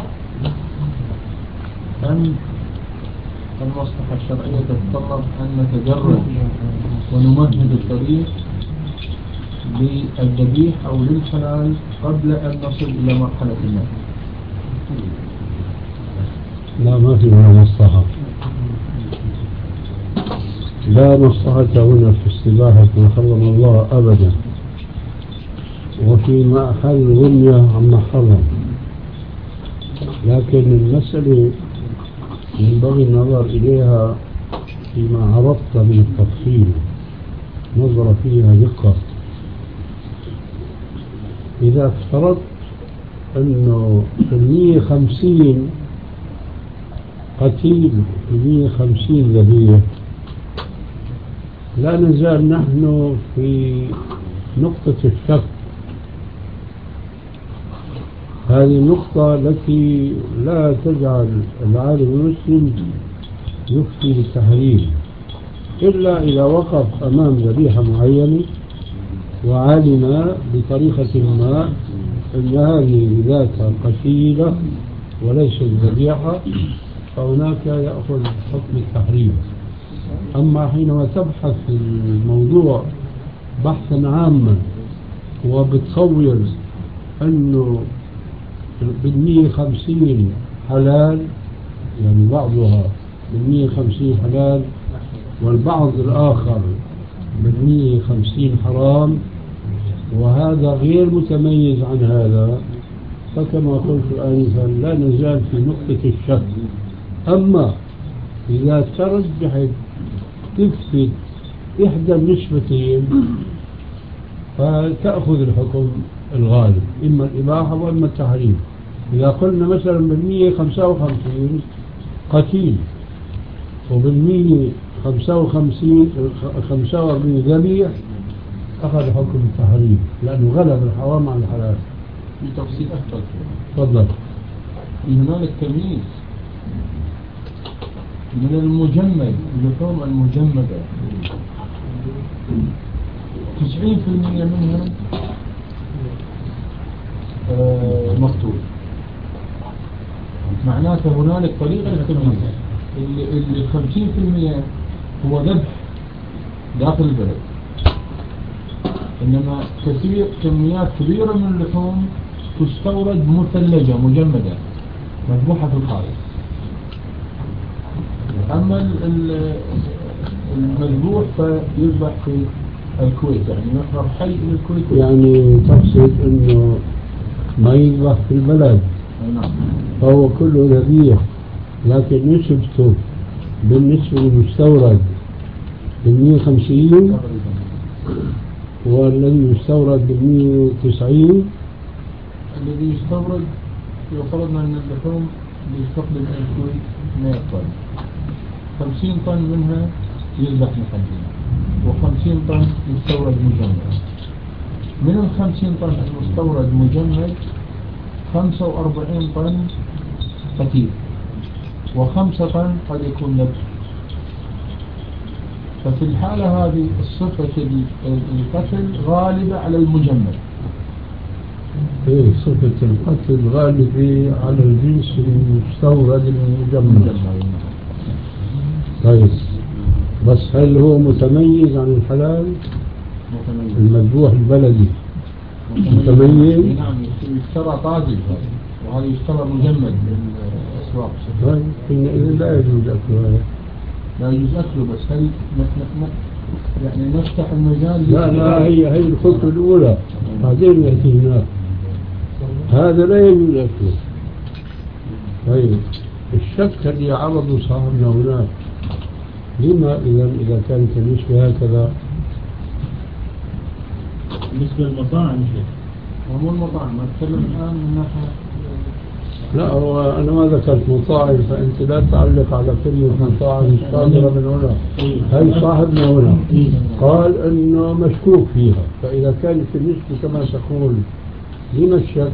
أم المصلحة الشرعية تتطلب أن نتجرد ونمهد الطريق للذبيح أو للحلال قبل أن نصل إلى مرحلة ما؟ لا، ما في هنا مصلحة. لا مصلحة هنا في استباحة ما حرم الله أبدا، وفي محل غنية عما حرم. لكن المسألة ينبغي النظر إليها فيما عرفت من التفصيل، نظر فيها دقة. إذا افترضت أنه في المية خمسين قتيل في مية خمسين ذبيح، لا نزال نحن في نقطة الشك. هذه النقطة التي لا تجعل العالم المسلم يفتي بالتحريم إلا إذا وقف أمام ذبيحة معينة وعلم بطريقة ما أن هذه ذاتها قتيلة وليست ذبيحة، فهناك يأخذ حكم التحريم. أما حينما تبحث في الموضوع بحثا عاما وبتصور أنه بالمية خمسين حلال، يعني بعضها بالمية خمسين حلال والبعض الآخر بالمية خمسين حرام، وهذا غير متميز عن هذا، فكما قلت آنفا لا نزال في نقطة الشك. أما إذا ترجحت كفة إحدى النسبتين فتأخذ الحكم الغالب، إما الإباحة وإما التحريم. إذا قلنا مثلا بالمية خمسة وخمسين قتيل وبالمية خمسة وخمسين خمسة وأربعين ذبيح، أخذ حكم التحريم لأنه غلب الحرام على الحلال. في تفصيل أكثر. تفضل. هنالك تمييز من المجمد، اللحوم المجمدة تسعين في المية منها آه مقتول، معناته هنالك طريقة للتمييز. اللي خمسين في المية هو ذبح داخل البلد، إنما كثير كميات كبيرة من اللحوم تستورد مثلجة مجمدة مذبوحة في الخارج. أما المذبوح فيذبح في الكويت، يعني يحرر حي إلى الكويت. يعني تقصد إنه ما يذبح في البلد؟ نعم. فهو كله ذبيح، لكن نسبته بالنسبة للمستورد بالمية خمسين والذي يستورد بالمية تسعين. الذي يستورد يفرضنا أن اللحوم يستخدم من الكويت مئة طن، خمسين طن منها يذبح محليا وخمسين طن يستورد مجمد. من الخمسين طن المستورد مجمد خمسة وأربعين طن قتيل وخمسة طن قد يكون ذبح. ففي الحالة هذه الصفة القتل غالبة على المجمد. إيه، صفة القتل غالبة على الجنس المستورد المجمد. طيب، بس هل هو متميز عن الحلال؟ متميز. المذبوح البلدي متميز؟ نعم، يشترى طازج وهذا يشترى مجمد من الأسواق. طيب، إذا لا يجوز أكله هذا. لا يجوز أكله، بس هل نحن يعني نفتح المجال؟ لا لا، هي هي الخطوة الأولى، بعدين يأتي هناك. هذا لا يجوز أكله. طيب، الشك اللي عرضه صاحبنا هناك، لما إذا إذا كانت النسبة هكذا؟ بالنسبة للمطاعم مو المطاعم، أتكلم الآن من ناحية. لا، هو أنا ما ذكرت مطاعم، فأنت لا تعلق على كلمة مطاعم صادرة من هنا. هاي صاحبنا هنا قال إنه مشكوك فيها، فإذا كانت النسبة كما تقول لما الشك؟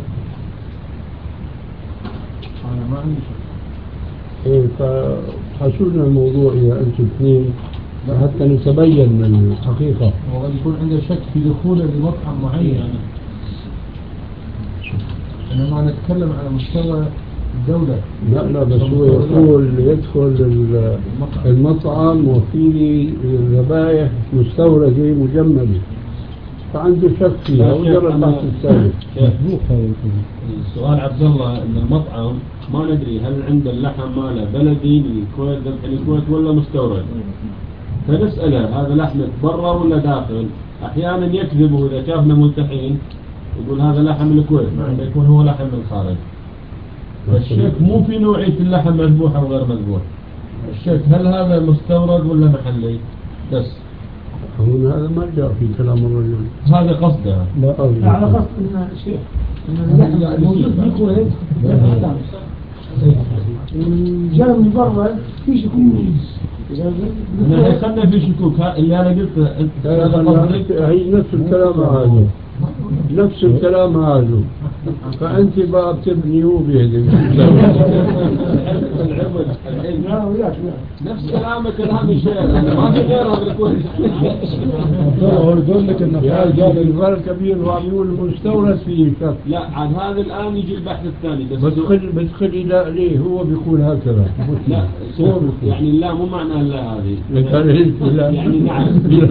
أنا ما عندي شك. إيه، فحشونا الموضوع إذا أنتم اثنين حتى نتبين من الحقيقة. وقد يكون عنده شك في دخوله لمطعم معين. إنما نتكلم على مستوى الدولة. لا لا بس هو يقول يدخل المطعم وفيه ذبائح مستوردة مجمدة فعنده شك فيها وجرى البحث الثالث. السؤال عبد الله ان المطعم ما ندري هل عند اللحم ماله بلدي من الكويت ذبح الكويت ولا مستورد، فنسأله هذا لحمك برا ولا داخل. احيانا يكذبوا اذا شافنا ملتحين يقول هذا لحم الكويت مع انه يكون هو لحم من الخارج. الشك مو في نوعية اللحم مذبوح او غير مذبوح، الشك هل هذا مستورد ولا محلي بس. هنا هذا ما جاء في كلام الرجل، هذا قصده. لا أرجو. على قصد ان الشيخ ان اللحم موجود في الكويت جاء من برا في شكوك. احنا خلنا في شكوك اللي انا قلته هذا قصدك. هي نفس الكلام هذا نفس الكلام هذا فأنت بقى بتبنيه بيدك. نفس كلامك كلام الشيخ ما في غيره بالكويت. هو يقول لك انه جاب الفرق كبير وعم يقول المستورد فيه شك. لا عن هذا الان يجي البحث الثاني بس بدخل بدخل لا ليه هو بيقول هكذا. لا هو يعني لا مو معنى لا هذه يعني نعم.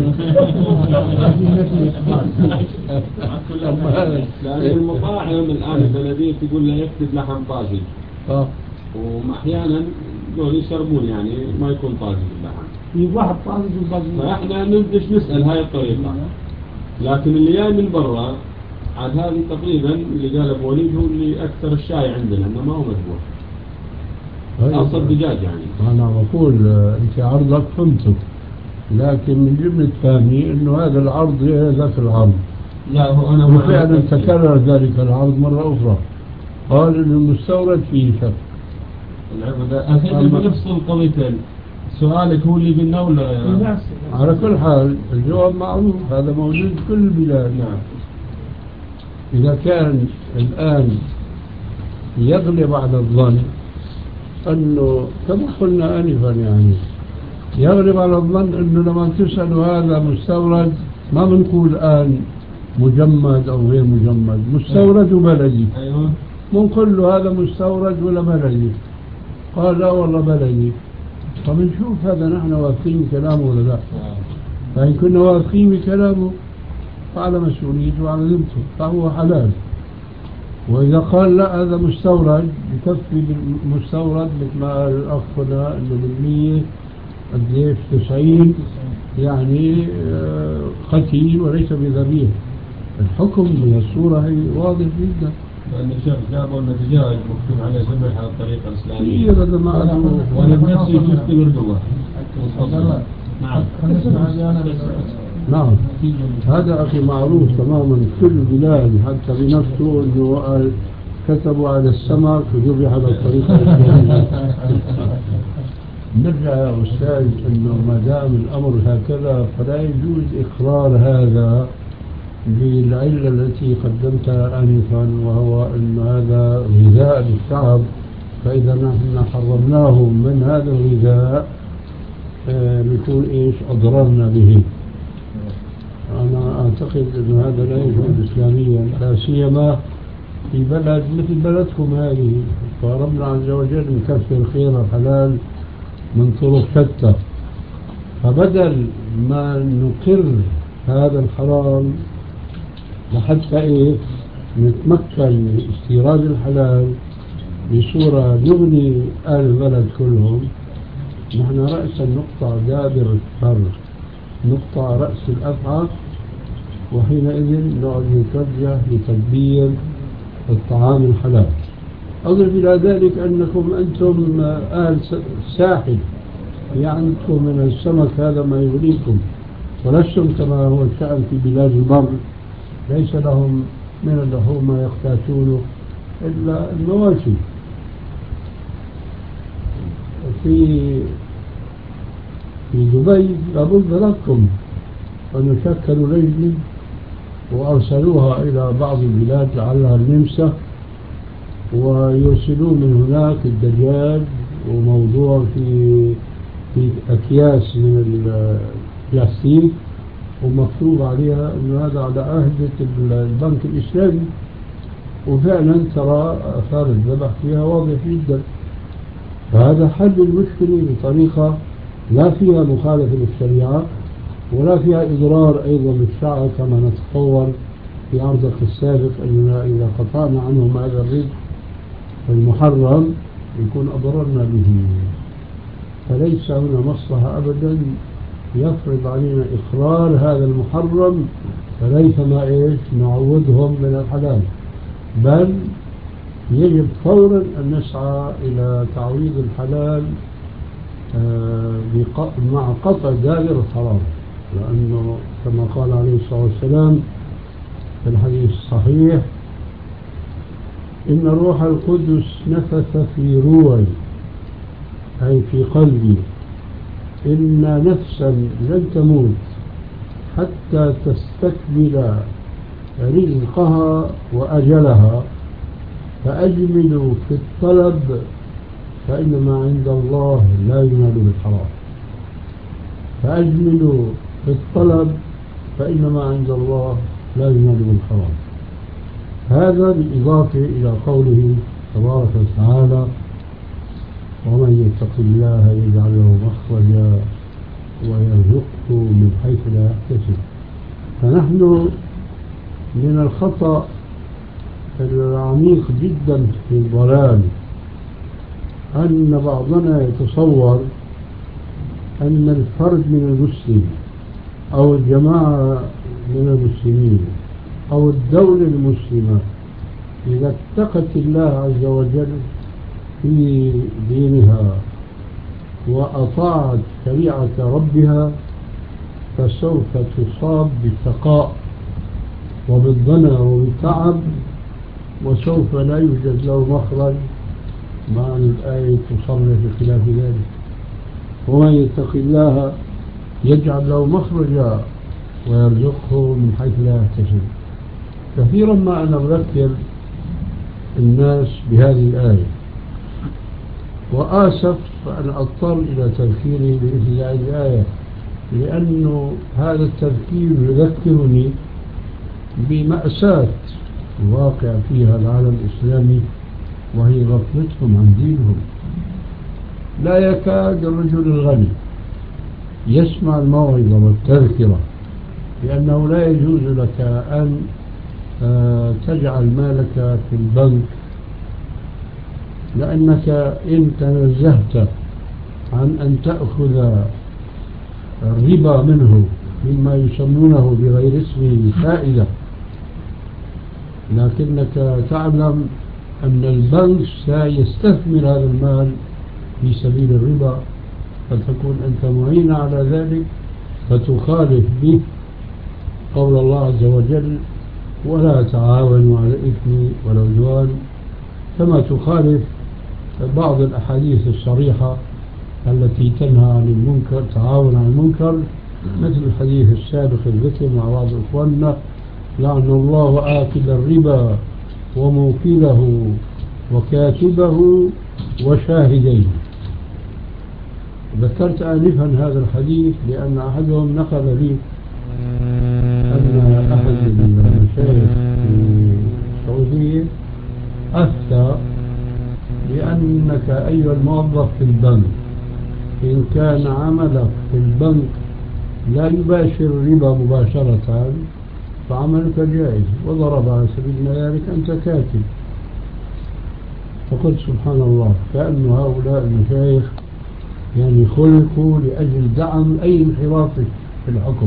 لأن المطاعم الآن البلدية تقول له يكتب لحم طازج. اه وأحيانا دول يشربون يعني ما يكون طازج اللحم. في واحد طازج وباقي. فإحنا ندش نسأل هاي الطريقة. لكن اللي جاي من برا عاد هذه تقريبا اللي قال أبو وليد هو اللي أكثر الشاي عندنا إنه ما هو مذبوح. أصل دجاج يعني. أنا بقول أنت عرضك فهمته لكن من جملة فهمي إنه هذا العرض ذاك العرض. لا هو أنا وفعلا تكرر ذلك العرض مرة أخرى قال إنه المستورد فيه شك. الحين بنفصل القضيتين سؤالك هو اللي قلنا ولا على كل حال الجواب معروف هذا موجود في كل البلاد. نعم. إذا كان الآن يغلب على الظن أنه كما قلنا آنفا يعني يغلب على الظن أنه لما تسألوا هذا مستورد ما بنقول الآن مجمد أو غير مجمد مستورد وبلدي. أيوة. بنقول له هذا مستورد ولا بلدي قال لا والله بلدي فبنشوف هذا نحن واثقين كلامه ولا لا. فإن كنا واثقين بكلامه فعلى مسؤوليته وعلى ذمته فهو حلال. وإذا قال لا هذا مستورد يكفي بالمستورد مثل ما قال الأخ هنا إنه بالمية قديش تسعين يعني قتيل وليس بذبيح. الحكم من الصورة هي واضح جدا. لأن الشيخ جابوا النتيجة مكتوب عليه سمح على الطريقة الإسلامية. إيه هذا ما أدعو. وأنا بنفسي شفت بالجوة. نعم. نعم. هذا أخي معروف تماما كل بلاد حتى بنفسه إنه قال كتبوا على السمك وذبح على الطريقة الإسلامية. نرجع يا أستاذ إنه ما دام الأمر هكذا فلا يجوز إقرار هذا بالعلة التي قدمتها آنفا وهو أن هذا غذاء للشعب فإذا نحن حرمناه من هذا الغذاء آه نكون إيش أضررنا به. أنا أعتقد أن هذا لا يجوز إسلاميا لا سيما في بلد مثل بلدكم هذه فربنا عز وجل مكفر خير الحلال من طرق شتى. فبدل ما نقر هذا الحرام لحتى إيه نتمكن من استيراد الحلال بصورة نغني أهل البلد كلهم نحن رأسا نقطع دابر الشر نقطع رأس الأفعى وحينئذ نقعد نتوجه لتدبير الطعام الحلال. أضف إلى ذلك أنكم أنتم أهل ساحل يعني عندكم من السمك هذا ما يغنيكم ولستم كما هو الشأن في بلاد البر ليس لهم من اللحوم ما يحتاجونه إلا المواشي. في في دبي لابد لكم أن يشكلوا لجنة وأرسلوها إلى بعض البلاد لعلها النمسا ويرسلون من هناك الدجاج وموضوع في في أكياس من البلاستيك ومكتوب عليها أن هذا على عهدة البنك الإسلامي وفعلا ترى آثار الذبح فيها واضح جدا. فهذا حل المشكلة بطريقة لا فيها مخالفة للشريعة ولا فيها إضرار أيضا بالشعر كما نتصور في عرضك السابق أننا إذا قطعنا عنهم هذا الرزق المحرم يكون أضررنا به. فليس هنا مصلحة أبدا يفرض علينا إقرار هذا المحرم فليثما إيش نعوضهم من الحلال، بل يجب فورا أن نسعى إلى تعويض الحلال مع قطع دابر الحرام، لأنه كما قال عليه الصلاة والسلام في الحديث الصحيح إن روح القدس نفث في روعي أي في قلبي إن نفسا لن تموت حتى تستكمل رزقها وأجلها فأجملوا في الطلب فإنما عند الله لا ينال بالحرام. فأجملوا في الطلب فإنما عند الله لا ينال بالحرام. هذا بالإضافة إلى قوله تبارك وتعالى ومن يتق الله يجعل له مخرجا ويرزقه من حيث لا يحتسب. فنحن من الخطأ العميق جدا في الضلال أن بعضنا يتصور أن الفرد من المسلم أو الجماعة من المسلمين أو الدولة المسلمة إذا اتقت الله عز وجل في دينها وأطاعت شريعة ربها فسوف تصاب بالشقاء وبالضنا وبالتعب وسوف لا يوجد له مخرج، مع أن الآية تصرف بخلاف ذلك. ومن يتق الله يجعل له مخرجا ويرزقه من حيث لا يحتسب. كثيرا ما أنا أذكر الناس بهذه الآية وآسف أن أضطر إلى تذكيري بمثل هذه الآية، لأنه هذا التذكير يذكرني بمأساة واقع فيها العالم الإسلامي وهي غفلتهم عن دينهم. لا يكاد الرجل الغني يسمع الموعظة والتذكرة لأنه لا يجوز لك أن تجعل مالك في البنك، لأنك إن تنزهت عن أن تأخذ الربا منه مما يسمونه بغير اسمه فائدة، لكنك تعلم أن البنك سيستثمر هذا المال في سبيل الربا، فتكون أنت معين على ذلك فتخالف به قول الله عز وجل ولا تعاونوا على الإثم والعدوان، كما تخالف بعض الأحاديث الصريحة التي تنهى عن المنكر تعاون عن المنكر، مثل الحديث السابق الذكر مع بعض إخواننا لعن الله آكل الربا وموكله وكاتبه وشاهديه. ذكرت آنفا هذا الحديث لأن أحدهم نقل لي أن أحد المشايخ في السعودية أفتى بأنك أيها الموظف في البنك إن كان عملك في البنك لا يباشر الربا مباشرة فعملك جائز، وضرب على سبيل ذلك أنت كاتب. فقلت سبحان الله، كأن هؤلاء المشايخ يعني خلقوا لأجل دعم أي انحراف في الحكم.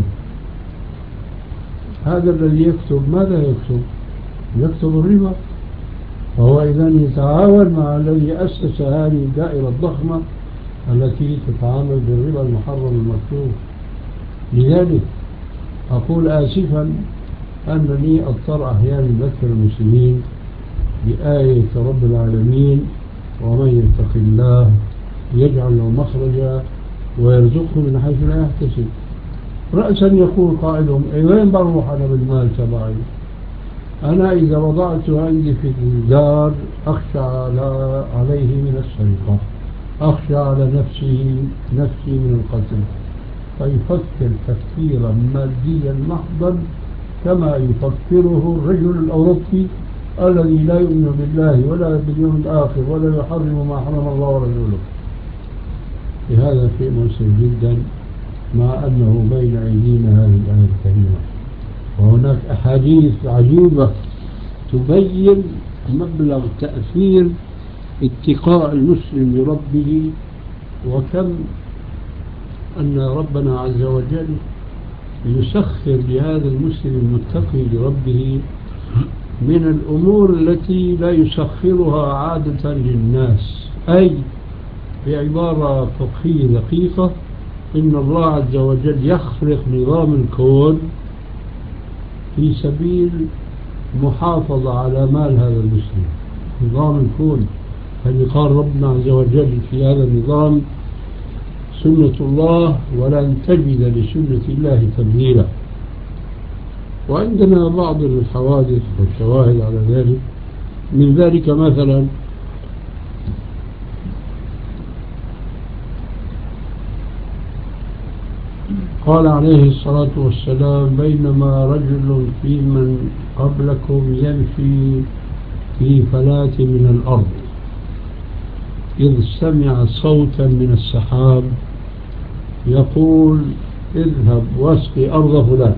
هذا الذي يكتب ماذا يكتب؟ يكتب الربا، فهو إذا يتعاون مع الذي أسس هذه الدائرة الضخمة التي تتعامل بالربا المحرم المكتوب. لذلك أقول آسفا أنني أضطر أحيانا أذكر المسلمين بآية رب العالمين ومن يتق الله يجعل له مخرجا ويرزقه من حيث لا يحتسب. رأسا يقول قائلهم أي وين بروح أنا بالمال تبعي؟ أنا إذا وضعته عندي في الدار أخشى على عليه من السرقة، أخشى على نفسه نفسي من القتل، فيفكر تفكيرا ماديا محضا كما يفكره الرجل الأوروبي الذي لا يؤمن بالله ولا باليوم الآخر ولا يحرم ما حرم الله ورسوله. لهذا شيء مؤسف جدا، مع أنه بين أيدينا هذه الآية الكريمة، وهناك أحاديث عجيبة تبين مبلغ تأثير اتقاء المسلم لربه، وكم أن ربنا عز وجل يسخر لهذا المسلم المتقي لربه من الأمور التي لا يسخرها عادة للناس. أي بعبارة فقهية دقيقة، إن الله عز وجل يخلق نظام الكون في سبيل محافظة على مال هذا المسلم. نظام الكون الذي قال ربنا عز وجل في هذا النظام سنة الله ولن تجد لسنة الله تبديلا. وعندنا بعض الحوادث والشواهد على ذلك. من ذلك مثلا قال عليه الصلاة والسلام: بينما رجل في من قبلكم يمشي في فلاة من الأرض إذ سمع صوتا من السحاب يقول: اذهب واسقي أرض فلان.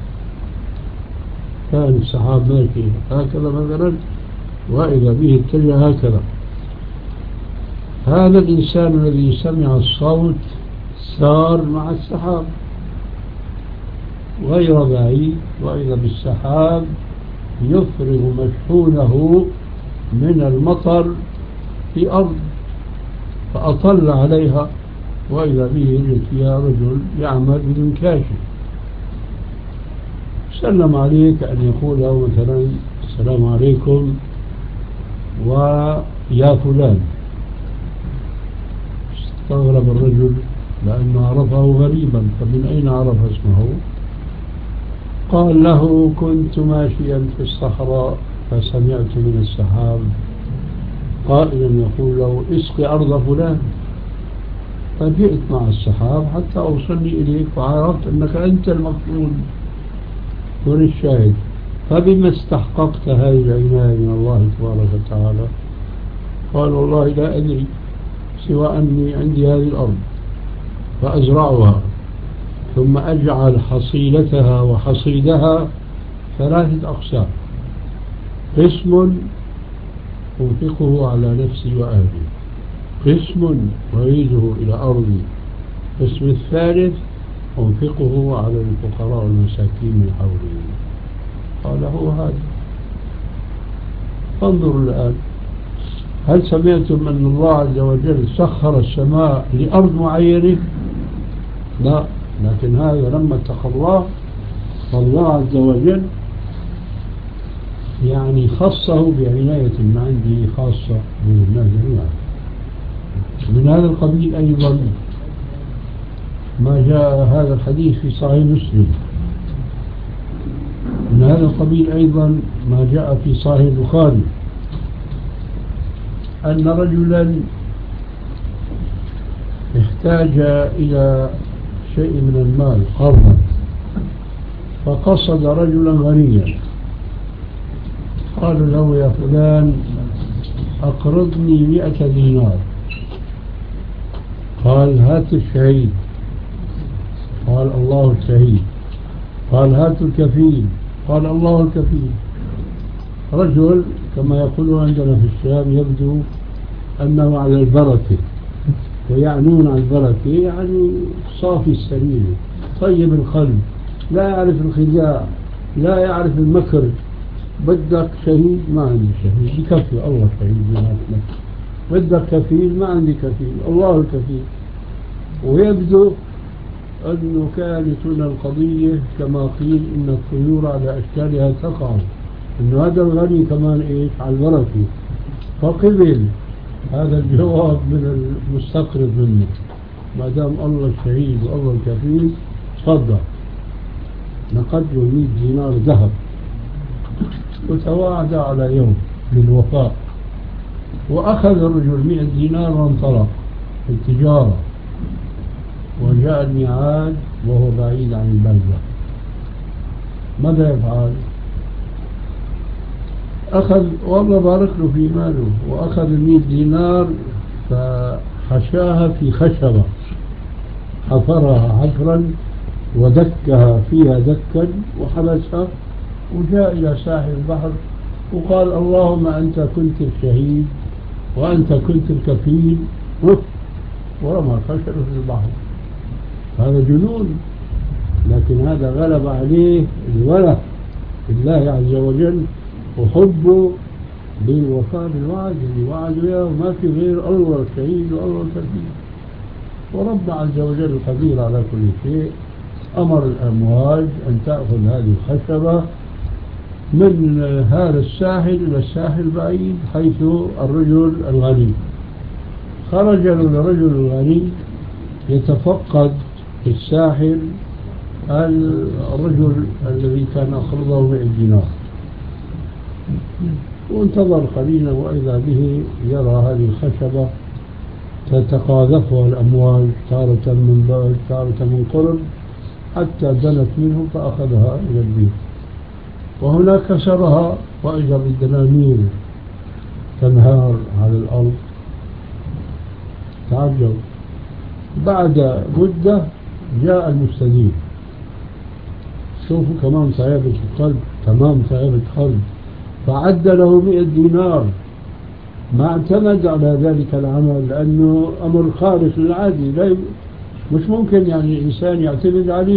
كان السحاب ماشي هكذا مثلا، وإذا به اتجه هكذا. هذا الإنسان الذي سمع الصوت سار مع السحاب غير بعيد، وإذا بالسحاب يفرغ مشحونه من المطر في أرض، فأطل عليها وإذا به يجد فيها رجل يعمل بدون كاشف. سلم عليك أن يقول له مثلا: السلام عليكم ويا فلان. استغرب الرجل لأنه عرفه غريبا، فمن أين عرف اسمه؟ قال له: كنت ماشيا في الصحراء فسمعت من السحاب قائلا يقول له: اسقي أرض فلان، فجئت مع السحاب حتى أوصلني إليك وعرفت أنك أنت المقصود. هنا الشاهد. فبما استحققت هذه العناية من الله تبارك وتعالى؟ قال: والله لا أدري، سوى أني عندي هذه الأرض فأزرعها ثم أجعل حصيلتها وحصيدها ثلاثة أقسام: قسم أنفقه على نفسي وأهلي، قسم أعيده إلى أرضي، قسم الثالث أنفقه على الفقراء والمساكين من حولي. قال: هو هذا. فانظروا الآن، هل سمعتم أن الله عز وجل سخر السماء لأرض معينة؟ لا، لكن هذا لما اتقى الله فالله عز وجل يعني خصه بعناية ما عنده خاصة من الناس جميعا. من هذا القبيل أيضا ما جاء هذا الحديث في صحيح مسلم. من هذا القبيل أيضا ما جاء في صحيح البخاري أن رجلا احتاج إلى شيء من المال قرضا، فقصد رجلا غنيا قال له: يا فلان أقرضني مئة دينار. قال: هات الشهيد. قال: الله الشهيد. قال: هات الكفيل. قال: الله الكفيل. رجل كما يقولون عندنا في الشام يبدو أنه على البركة، ويعنون على البركة يعني صافي السرير طيب القلب، لا يعرف الخداع، لا يعرف المكر. بدك شهيد؟ ما عندي شهيد، بكفي الله شهيد بيناتنا. بدك كفيل؟ ما عندي كفيل، الله الكفيل. ويبدو أنه كانت هنا القضية كما قيل إن الطيور على أشكالها تقع، إنه هذا الغني كمان إيش على البركة، فقبل هذا الجواب من المستقرب منه. ما دام الله الشهيد والله الكفيل صدق، نقد له مئة دينار ذهب وتواعد على يوم للوفاء، وأخذ الرجل مئة دينار وانطلق في التجارة، وجاء الميعاد وهو بعيد عن البلدة. ماذا يفعل؟ أخذ والله بارك له في ماله، وأخذ المئة دينار فحشاها في خشبة، حفرها حفرا ودكها فيها دكا وحبسها، وجاء إلى ساحل البحر وقال اللهم أنت كنت الشهيد وأنت كنت الكفيل، ورمى الخشبة في البحر. هذا جنون، لكن هذا غلب عليه الوله بالله عز وجل وحبه بالوفاء بالوعد اللي وعد وياه، وما في غير الله الشهيد والله الكفيل. ورب عز وجل قدير على كل شيء، أمر الأمواج أن تأخذ هذه الخشبة من هذا الساحل إلى الساحل البعيد حيث الرجل الغني. خرج الرجل الغني يتفقد في الساحل الرجل الذي كان أقرضه مئة دينار، وانتظر قليلا وإذا به يرى هذه الخشبة تتقاذفها الأمواج تارة من بعد تارة من قرب حتى دنت منه فأخذها إلى البيت، وهناك كسرها وإذا بالدنانير تنهار على الأرض. تعجب. بعد مدة جاء المستدين، شوفوا كمان صعيبة القلب، تمام صعيبة القلب، فعد له مئة دينار، ما اعتمد على ذلك العمل لأنه أمر خارج للعادي، لا مش ممكن يعني الإنسان يعتمد عليه،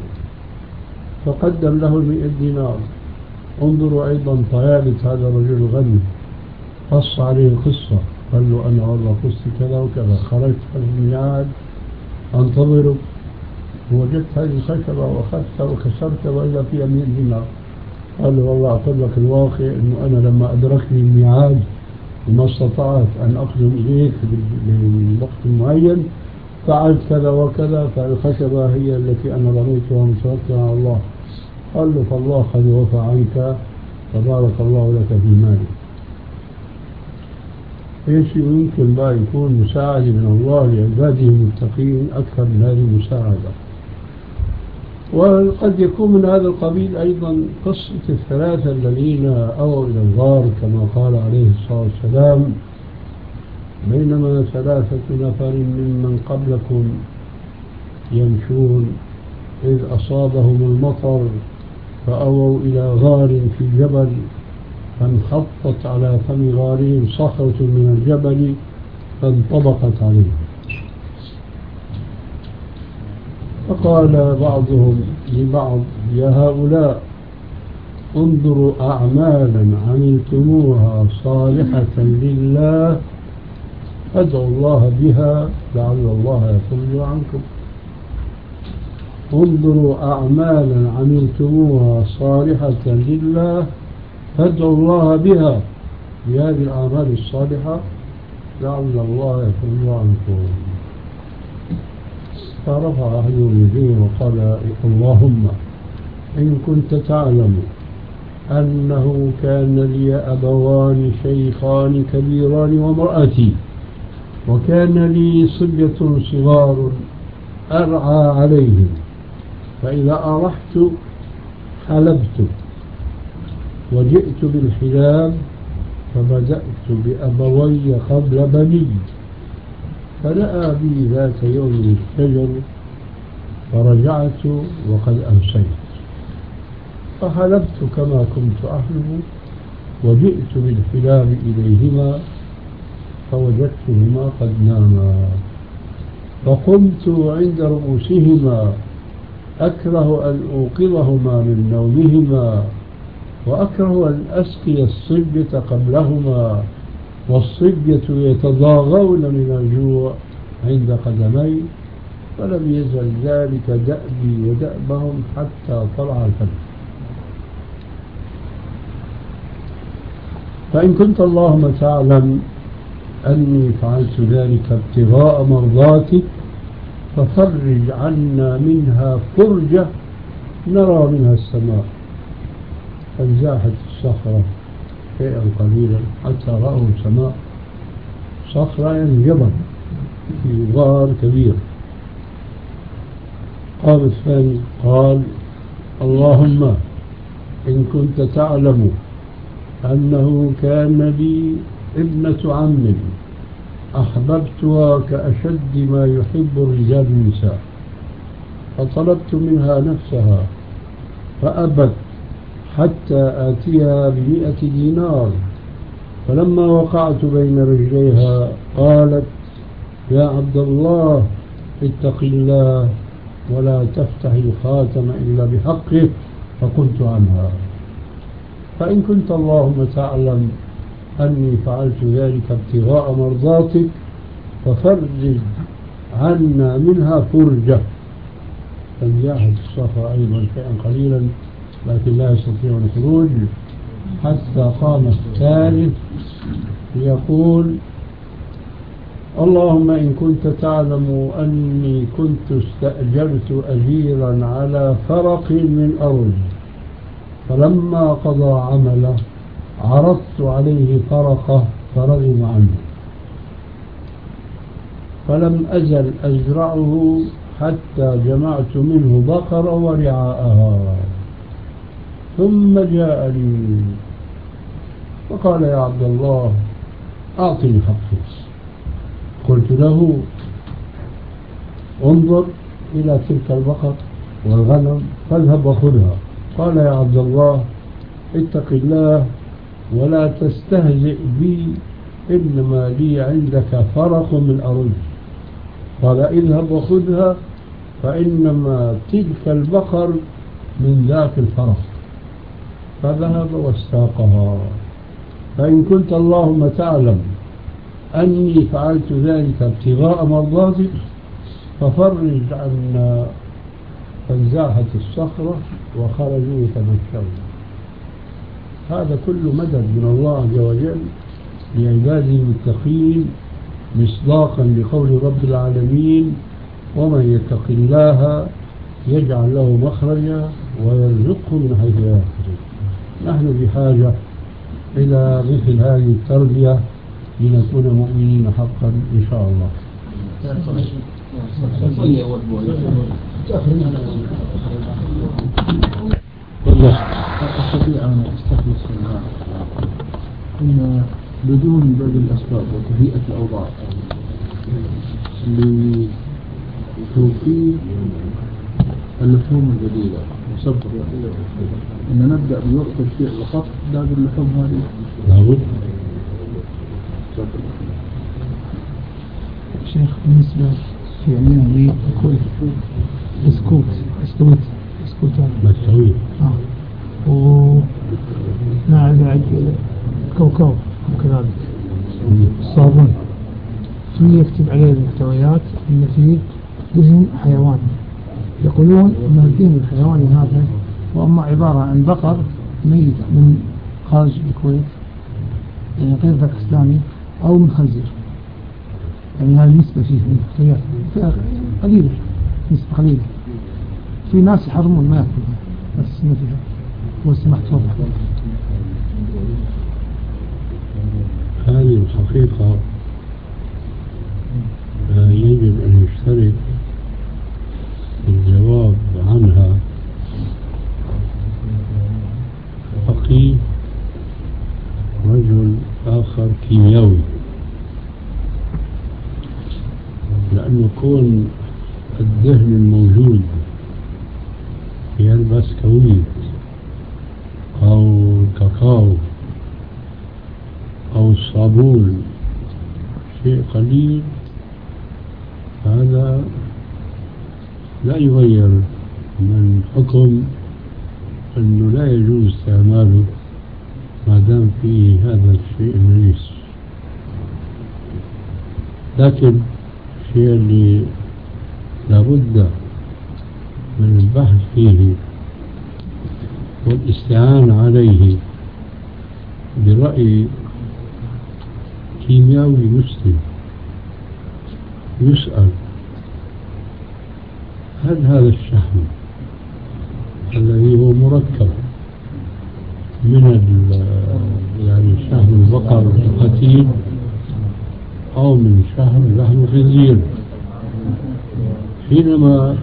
فقدم له مئة دينار. انظروا أيضا طيابة هذا الرجل الغني، قص عليه القصة، قال له أنا والله قصتي كذا وكذا، خرجت في الميعاد أنتظرك ووجدت هذه الخشبة وأخذتها وكسرتها وإذا فيها مئة دينار. قال له والله أقول لك الواقع أنه أنا لما أدركني الميعاد وما استطعت أن أقدم إليك بالوقت المعين فعلت كذا وكذا، فالخشبة هي التي أنا رميتها ومسرتها على الله. قال له فالله قد وفى عنك فبارك الله لك في مالك. ايش يمكن بقى يكون مساعدة من الله لعباده المتقين أكثر من هذه المساعدة؟ وقد يكون من هذا القبيل أيضا قصة الثلاثة الذين أووا إلى الغار كما قال عليه الصلاة والسلام بينما ثلاثة نفر ممن قبلكم يمشون إذ أصابهم المطر فأووا إلى غار في جبل فانحطت على فم غارهم صخرة من الجبل فانطبقت عليه. فقال بعضهم لبعض يا هؤلاء انظروا أعمالا عملتموها صالحة لله فادعوا الله بها لعل الله يفرج عنكم. انظروا أعمالا عملتموها صالحة لله فادعوا الله بها، بهذه الأعمال الصالحة لعل الله يفرج عنكم. فرفع أحدهم يديه وقال اللهم إن كنت تعلم أنه كان لي أبوان شيخان كبيران وامرأتي وكان لي صبية صغار أرعى عليهم، فإذا أرحت حلبت وجئت بالحلاب فبدأت بأبوي قبل بني، فلأى بي ذات يوم الشجر فرجعت وقد أمسيت فحلبت كما كنت أحلب وجئت بالحلاب إليهما فوجدتهما قد ناما، فقمت عند رؤوسهما أكره أن أوقظهما من نومهما وأكره أن أسقي الصبية قبلهما والصبية يتضاغون من الجوع عند قدمي، فلم يزل ذلك دأبي ودأبهم حتى طلع الفجر. فإن كنت اللهم تعلم أني فعلت ذلك ابتغاء مرضاتك ففرج عنا منها فرجة نرى منها السماء. فانزاحت الصخرة شيئا قليلا حتى رأوا السماء، صخرة يعني جبل في غار كبير. قام الثاني قال اللهم إن كنت تعلم أنه كان لي ابنة عم أحببتها كأشد ما يحب الرجال النساء، فطلبت منها نفسها فأبت حتى آتيها بمئة دينار، فلما وقعت بين رجليها قالت: يا عبد الله اتق الله ولا تفتح الخاتم إلا بحقه، فقلت عنها. فإن كنت اللهم تعلم أني فعلت ذلك ابتغاء مرضاتك ففرج عنا منها فرجة. فانزاحت الصخرة أيضا شيئا قليلا لكن لا يستطيعون الخروج، حتى قام الثالث ليقول: اللهم إن كنت تعلم أني كنت استأجرت أجيرا على فرق من أرض، فلما قضى عمله عرضت عليه فرقه فرغم عنه، فلم أزل أزرعه حتى جمعت منه بقر ورعاءها، ثم جاء لي وقال: يا عبد الله أعطني حقي. قلت له: انظر إلى تلك البقر والغنم فاذهب وخذها. قال: يا عبد الله اتق الله ولا تستهزئ بي، إنما لي عندك فرق من أرض. قال: اذهب وخذها فإنما تلك البقر من ذاك الفرق. فذهب واستاقها. فإن كنت اللهم تعلم أني فعلت ذلك ابتغاء مرضاتك ففرج عنا. فانزاحت الصخرة وخرجوا يتمشون. هذا كله مدد من الله عز وجل لعباده المتقين، مصداقا لقول رب العالمين: ومن يتق الله يجعل له مخرجا ويرزقه من حيث لا يحتسب. نحن بحاجة إلى مثل هذه التربية لنكون مؤمنين حقا إن شاء الله. أستطيع أن أستخلص منها أن بدون بذل الأسباب وتهيئة الأوضاع لتوفير اللحوم الجديدة وصبر أن نبدأ بوقت الشيء وخط داب اللحوم هذه. لابد. شيخ بالنسبة فعليا لي كل بسكوت بسكوت بسكوت مستوي آه ومع بعد كوكو وكذلك الصابون في يكتب عليه المحتويات إن فيه دهن حيواني. يقولون أن الدهن الحيواني هذا وأما عبارة عن بقر ميت من خارج الكويت يعني غير باكستاني أو من خنزير، يعني هذه النسبة فيه من المحتويات قليلة، نسبة قليلة. في ناس يحرمون ما يأكلها بس ما فيها. وسمحت توضح. هذه الحقيقة يجب أن يشترك الجواب عنها فقيه رجل آخر كيميائي، لأنه كون الدهن الموجود في البسكويت أو الكاكاو أو الصابون شيء قليل، هذا لا يغير من حكم أنه لا يجوز استعماله ما دام فيه هذا الشيء النجس. لكن الشيء اللي لابد من البحث فيه والاستعانة عليه برأي كيميائي مسلم يسأل: هل هذا الشحم الذي هو مركب من يعني شحم البقر القتيل أو من شحم لحم الخنزير، حينما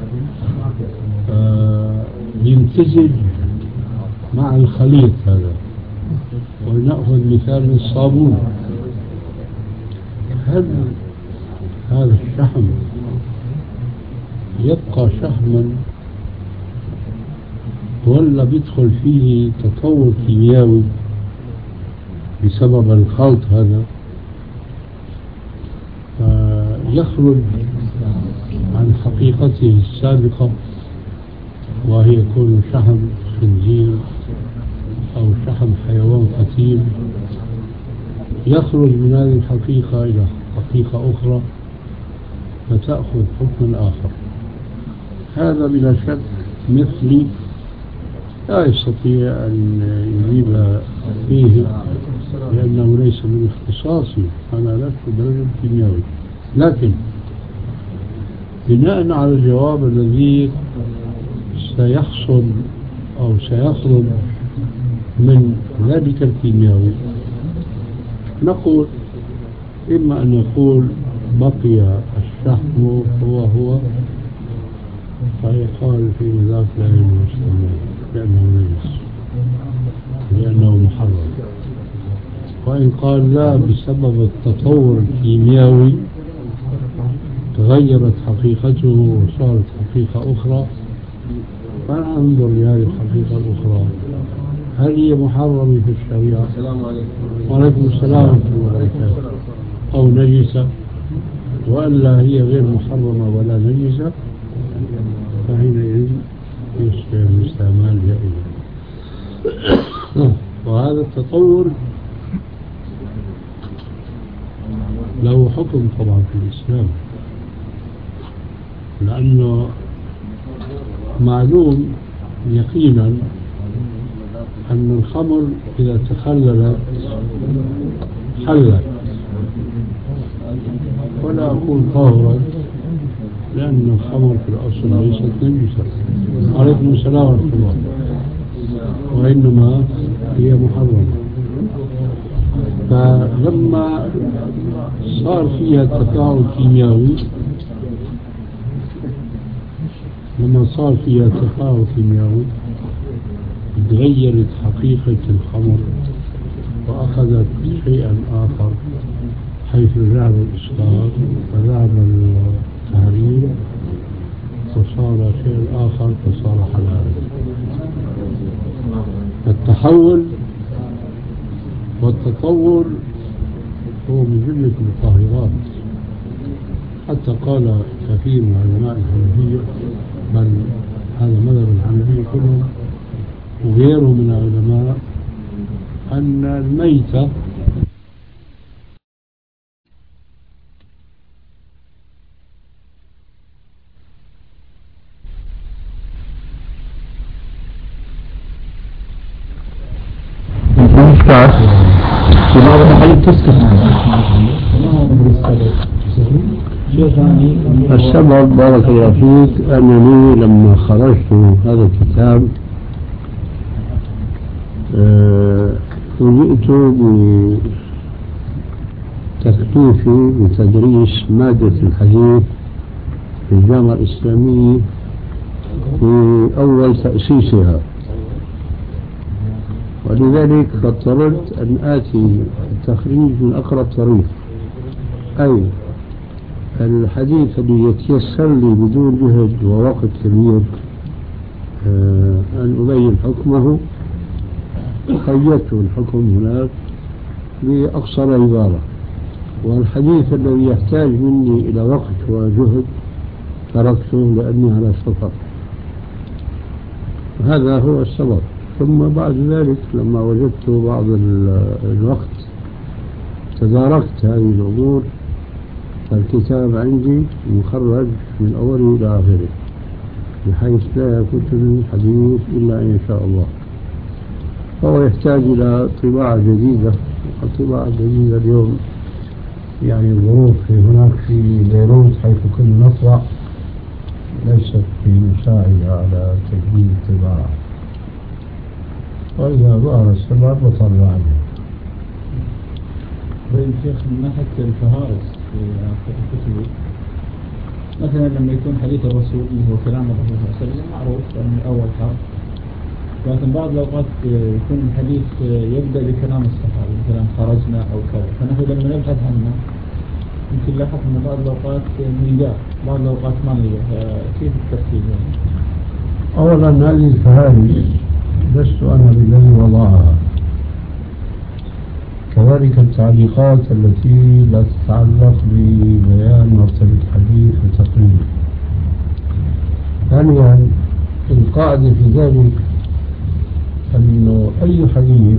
آه يمتزج مع الخليط هذا ونأخذ مثال الصابون. هل هذا الشحم يبقى شحما ولا بيدخل فيه تطور كيميائي بسبب الخلط هذا فيخرج عن حقيقته السابقة وهي يكون شحم خنزير أو شحم حيوان قتيل، يخرج من هذه الحقيقة إلى حقيقة أخرى فتأخذ حكم آخر. هذا بلا شك مثلي لا يستطيع أن يجيب فيه لأنه ليس من اختصاصي، أنا لست برجل كيميائي، لكن بناء على الجواب الذي سيحصل أو سيخرج من ذلك الكيميائي نقول إما أن يقول بقي الشحم هو هو فيقال في ذاك لا يجوز لأنه نجس لأنه محرم، وإن قال لا بسبب التطور الكيميائي تغيرت حقيقته وصارت حقيقة أخرى فننظر لهذه الحقيقة الأخرى هل هي محرمة في الشريعة؟ السلام عليكم. وعليكم السلام ورحمة الله وبركاته. أو نجسة وإلا هي غير محرمة ولا نجسة فحينئذ يصبح الاستعمال جائزا. وهذا التطور له حكم طبعا في الإسلام، لأنه معلوم يقينا أن الخمر إذا تخللت حلت، ولا أقول طاهرا لأن الخمر في الأصل ليست نجسة. عليكم السلام ورحمة الله. وإنما هي محرمة، فلما صار فيها تفاعل كيميائي لما صار فيها تفاعل كيميائي تغيرت حقيقة الخمر وأخذت شيئا آخر، حيث ذهب الإسكار وذهب التهريب فصار شيء آخر فصار حلالا. التحول والتطور هو من جملة المطهرات، حتى قال كثير من علماء الحنفية، بل هذا مذهب الحنفية كلهم وغيره من العلماء، أن الميتة في بعض المحلات تسكت. السبب بارك الله فيك أنني لما خرجت هذا الكتاب فوجئت بتكليفي بتدريس مادة الحديث في الجامعة الإسلامية في أول تأسيسها، ولذلك اضطررت أن آتي التخريج من أقرب طريق، أي الحديث الذي يتيسر لي بدون جهد ووقت كبير أن أبين حكمه خيرت الحكم هناك بأقصر عبارة، والحديث الذي يحتاج مني إلى وقت وجهد تركته لأني على سفر. هذا هو السبب. ثم بعد ذلك لما وجدت بعض الوقت تداركت هذه الأمور، فالكتاب عندي مخرج من أوله إلى آخره بحيث لا يكون حديث إلا إن شاء الله، فهو يحتاج إلى طباعة جديدة. الطباعة الجديدة اليوم يعني الظروف في هناك في بيروت حيث كنا نطبع ليست في مساعدة على تجديد الطباعة، وإذا ظهر السبب بطلع عليه. طيب شيخ، من ناحية الفهارس في الكتب مثلا لما يكون حديث الرسول اللي هو كلام الرسول صلى الله عليه وسلم معروف أن أول حرف لكن بعض الأوقات يكون الحديث يبدأ بكلام الصحابة مثلا خرجنا أو كذا، فنحن لما نبحث عنه يمكن لاحظ أن بعض الأوقات نلقاه بعض الأوقات ما نلقاه، كيف الترتيب يعني؟ أولا هذه الفهارس لست أنا بالذي وضعها، كذلك التعليقات التي لا تتعلق ببيان مرتبة الحديث وتقريبه. ثانيا القاعدة في ذلك أنه أي حديث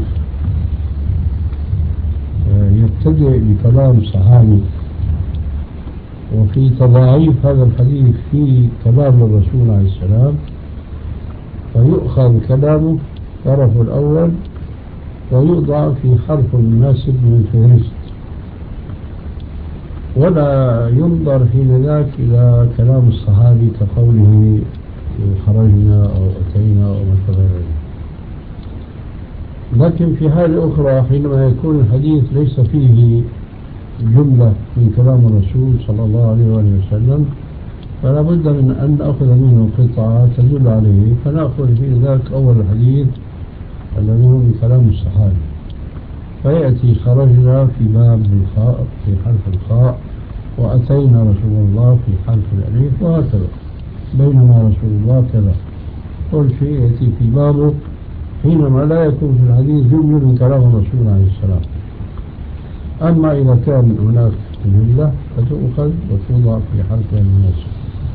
يبتدئ بكلام صحابي وفي تضاعيف هذا الحديث في كلام الرسول عليه السلام، فيؤخذ كلامه طرفه الأول ويوضع في حرف مناسب من الفهرست، ولا ينظر حين ذاك إلى كلام الصحابي كقوله خرجنا أو أتينا أو ما شابه ذلك. لكن في حالة أخرى حينما يكون الحديث ليس فيه جملة من كلام الرسول صلى الله عليه وآله وسلم، فلا بد من أن نأخذ منه قطعة تدل عليه، فنأخذ في ذاك أول الحديث الذي هو من كلام الصحابي، فيأتي خرجنا في باب الخاء في حرف الخاء، وأتينا رسول الله في حرف الألف، وهكذا. بينما رسول الله كذا، كل شيء يأتي في بابه حينما لا يكون في الحديث جملة من كلام الرسول عليه السلام. أما إذا كان هناك جملة فتؤخذ وتوضع في حرفها المناسب.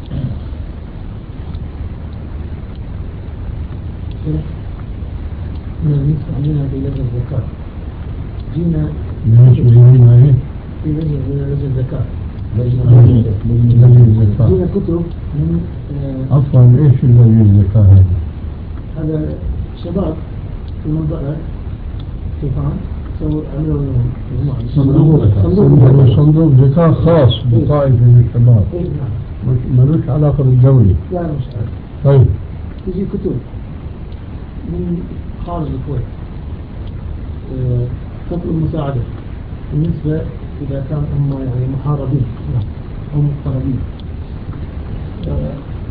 جينا في لجنة الزكاة، جينا بالنسبة إيه؟ في لجنة من لجنة الزكاة، لجنة الزكاة. جينا كتب من آه عفوا إيش لجنة الزكاة هذه؟ هذا شباب في المنطقة طوفان سووا عملوا صندوق صندوق صندوق زكاة خاص بطائفة من الشباب، ملوش علاقة بالدولة. لا مش عارف. طيب تجي كتب من خارج الكويت أه تطلب مساعدة بالنسبة إذا كان هم يعني محاربين أو مضطربين. أه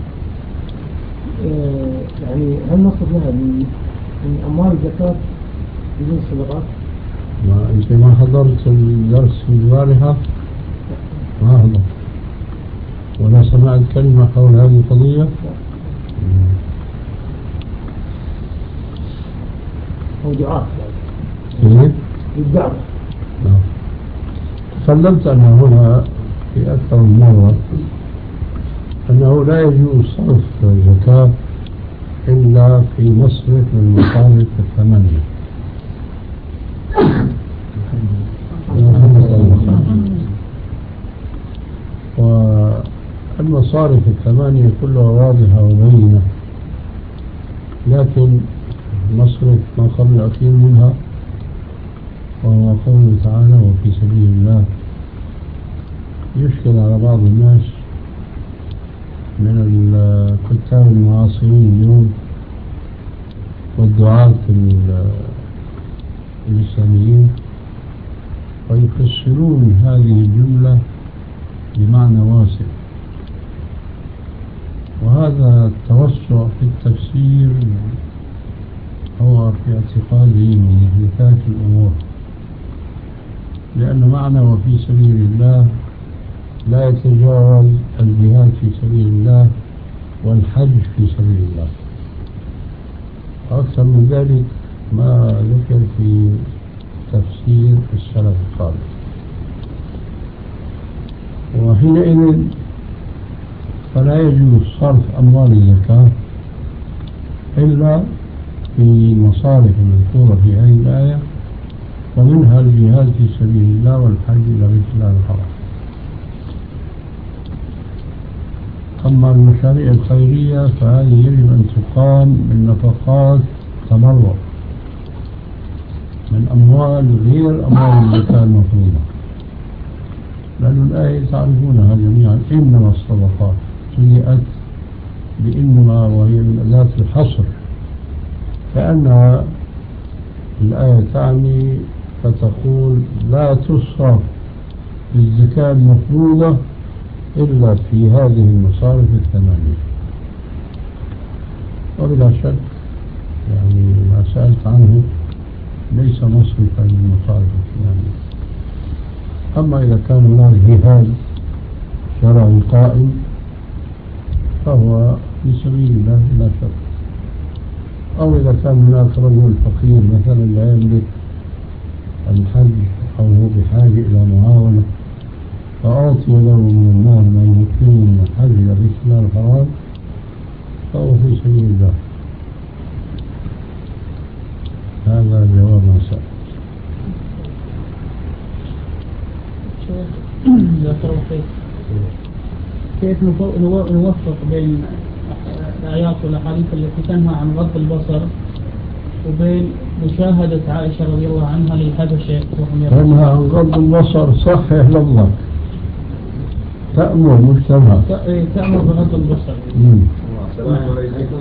أه يعني هل نصف لها من أموال الزكاة بدون صدقات؟ ما أنت ما حضرت الدرس في البارحة؟ ما حضرت ولا سمعت كلمة حول هذه القضية؟ أو دعاء كيف؟ للدعوة. نعم. تكلمت أنا هنا في أكثر من مرة أنه لا يجوز صرف الزكاة إلا في مصرف من المصارف الثمانية. والمصارف الثمانية كلها واضحة وبينة، لكن مصرف ما قبل الأخير منها وهو قوله تعالى وفي سبيل الله يشكل على بعض الناس من الكتاب المعاصرين اليوم والدعاة الإسلاميين، ويفسرون هذه الجملة بمعنى واسع، وهذا التوسع في التفسير هو في اعتقادي من محدثات الأمور، لأن معنى وفي سبيل الله لا يتجاوز الجهاد في سبيل الله والحج في سبيل الله. أكثر من ذلك ما ذكر في تفسير السلف الصالح. وحينئذ فلا يجوز صرف أموال الزكاة إلا في مصالح المذكورة في هذه الآية، ومنها الجهاد في سبيل الله والحج إلى بيت الله الحرام. أما المشاريع الخيرية فهذه يجب أن تقام من نفقات تبرع من أموال غير أموال الزكاة المفروضة، لأن الآية تعرفونها جميعا إنما الصدقات سيئت بإنما وهي من أداة الحصر، كأنها الآية تعني فتقول لا تصرف الزكاة المفروضة إلا في هذه المصارف الثمانية. وبلا شك يعني سألت عنه ليس مصرفا للمصالح الإسلامية. أما إذا كان هناك جهاد شرعي قائم فهو في سبيل الله لا شك. أو إذا كان هناك رجل فقير مثلا لا يملك الحج أو هو بحاجة إلى معاونة فأعطي له من المال ما يمكنه من الحج إلى بيت الله الحرام فهو في سبيل الله. هذا جواب ما سأل. كيف نوفق بين الآيات والأحاديث التي تنهى عن غض البصر وبين مشاهدة عائشة رضي الله عنها للحبشة وهم تنهى عن غض البصر صحح لفظك تأمر مش تنهى تأمر بغض البصر. السلام عليكم.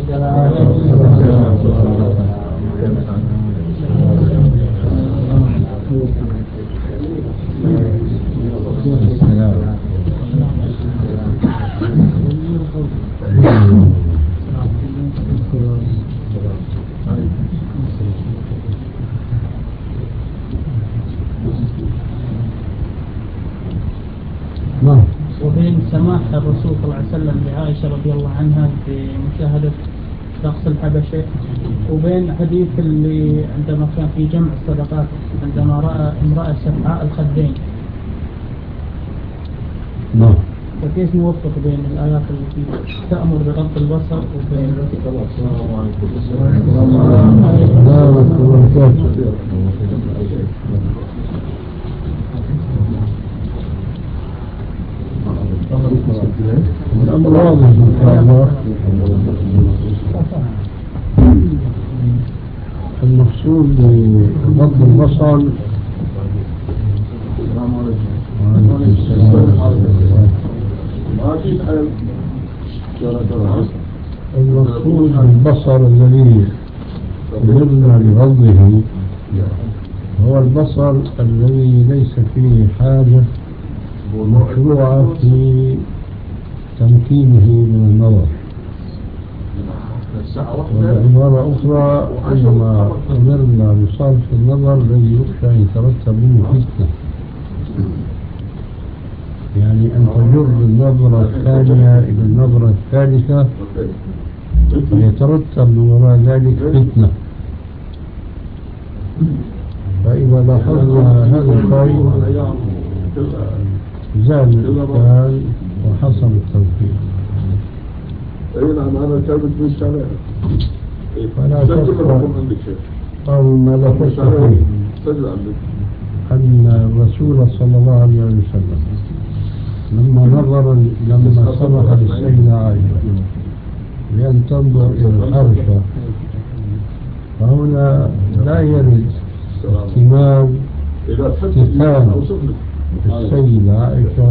وبين سماح الرسول صلى الله عليه وسلم لعائشة رضي الله عنها بمشاهدة شخص الحبشة وبين حديث اللي عندما كان في جمع الصدقات عندما رأى امرأة سفعاء الخدين. نعم. فكيف نوفق بين الآيات التي تأمر بغض البصر وبين الأمر واضح إن شاء الله. المقصود بغض البصر المقصود بالبصر الذي أمرنا بغضه هو البصر الذي ليس فيه حاجة مشروعة في تمكينه من النظر. وبعبارة أخرى إنما أمرنا بصرف النظر الذي يخشى أن يترتب منه فتنة، يعني أن تجر النظرة الثانية إلى النظرة الثالثة فيترتب من وراء ذلك فتنة. فإذا لاحظنا هذا الشيء زال الإشكال وحصل التوفيق. اي نعم انا كتبت في الشارع. فلا شك أو ما لا شك فيه أن الرسول صلى الله عليه وسلم لما نظر لما سمح للسيدة عائشة بأن تنظر إلى الحرشة فهنا لا يرد اهتمام اهتمام السيدة عائشة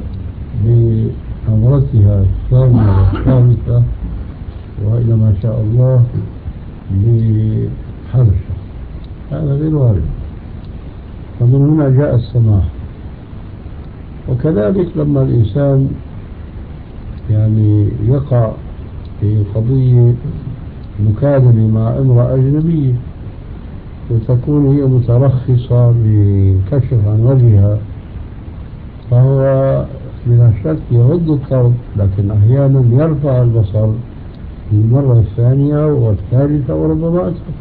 بنظرتها الثانية والثالثة وإلى ما شاء الله لحرشة، هذا غير وارد. فمن هنا جاء السماح. وكذلك لما الإنسان يعني يقع في قضية مكالمة مع امرأة أجنبية وتكون هي مترخصة بكشف عن وجهها فهو بلا شك يغض الطرف، لكن أحيانا يرفع البصر المرة الثانية والثالثة وربما أكثر.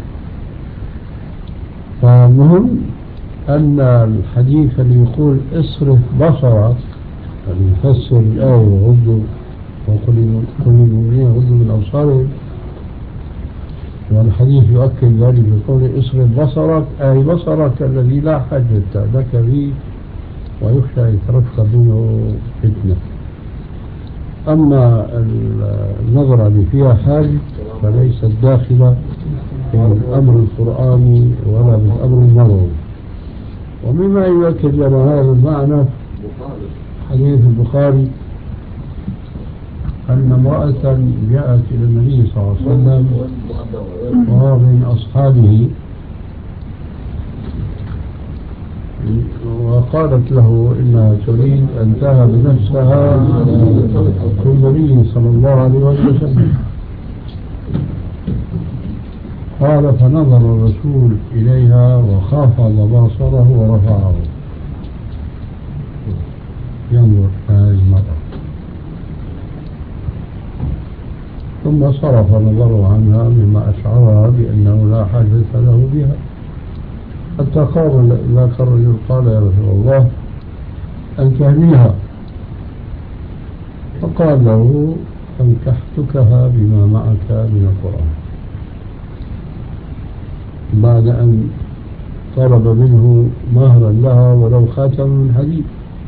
فالمهم أن الحديث اللي يقول اصرف بصرك اللي يفسر الآية وغضوا وقل للمؤمنين يغضوا من أبصارهم، والحديث يؤكد ذلك بقول اصرف بصرك أي بصرك الذي لا حاجة لك به ويخشى يترتب منه فتنة. أما النظرة اللي فيها حاجة فليست داخلة في الأمر القرآني ولا بالأمر النبوي. ومما يؤكد لنا هذا المعنى حديث البخاري أن امرأة جاءت إلى النبي صلى الله عليه وسلم وهو من أصحابه وقالت له إنها تريد أن تهب نفسها للنبي صلى الله عليه وسلم. قال فنظر الرسول إليها وخفض بصره ورفعه ينظر هذه المرأة، ثم صرف نظره عنها مما أشعرها بأنه لا حاجة له بها، حتى قال ذاك الرجل قال يا رسول الله أنكحنيها، فقال له أنكحتكها بما معك من القرآن، بعد أن طلب منه مهرا لها ولو خاتم من حديد،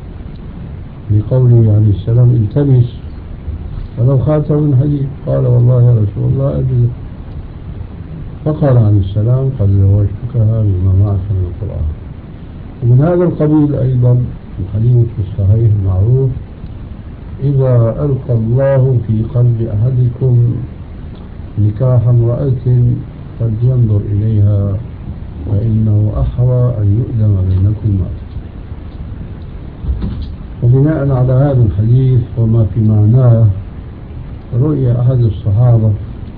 لقوله عليه السلام التمس ولو خاتم من حديد. قال والله يا رسول الله أجل، فقال عليه السلام قد زوجتكها بما معك من القرآن. ومن هذا القبيل أيضا الحديث في الصحيح المعروف إذا ألقى الله في قلب أحدكم نكاح امرأة فلينظر إليها فإنه أحرى أن يؤدم بينكما. وبناء على هذا الحديث وما في معناه رؤي أحد الصحابة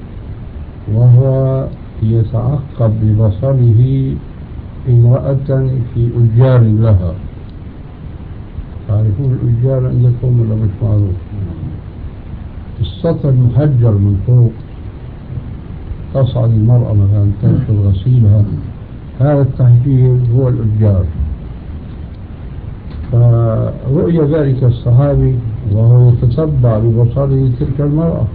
وهو يتعقب ببصره امرأة في أجار لها. تعرفون الأجار عندكم ولا مش معروف؟ السطح المحجر من فوق تصعد المرأة مثلا تنشر غسيلها، هذا التحجير هو الأجار. فرؤي ذلك الصحابي وهو يتتبع ببصره تلك المرأة،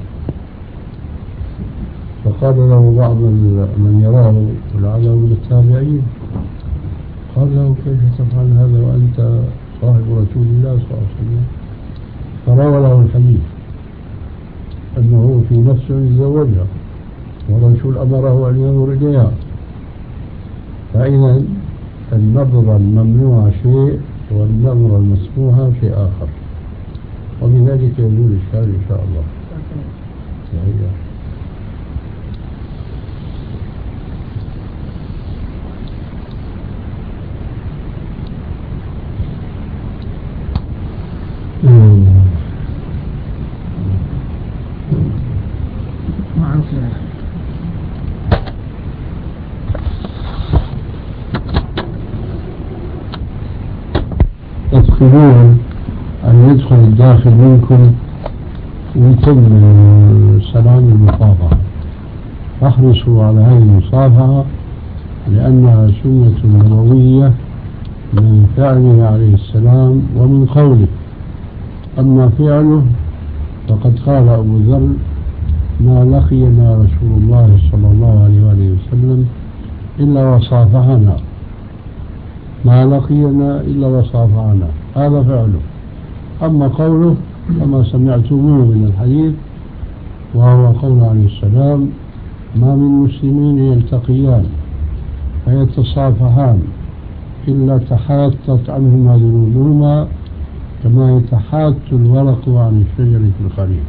فقال له بعض من يراه ولعله من التابعين قال له كيف تفعل هذا وأنت صاحب رسول الله صلى الله عليه وسلم؟ فروى له الحديث أنه في نفسه يتزوجها والرسول أمره أن ينظر إليها. فإذا النظرة الممنوعة شيء والنظرة المسموحة شيء آخر، وبذلك يزول الإشكال إن شاء الله. تدخلون أن يدخل الداخل منكم ويتم سلام المصافحة، فاحرصوا على هذه المصافحة لأنها سنة نبوية من فعله عليه السلام ومن قوله. أما فعله فقد قال أبو ذر ما لقينا رسول الله صلى الله عليه وآله وسلم إلا وصافحنا، ما لقينا إلا وصافحنا، هذا فعله. أما قوله كما سمعتموه من الحديث وهو قول عليه السلام ما من مسلمين يلتقيان فيتصافحان إلا تحاتت عنهما ذنوبهما كما يتحات الورق عن الشجر في الخريف.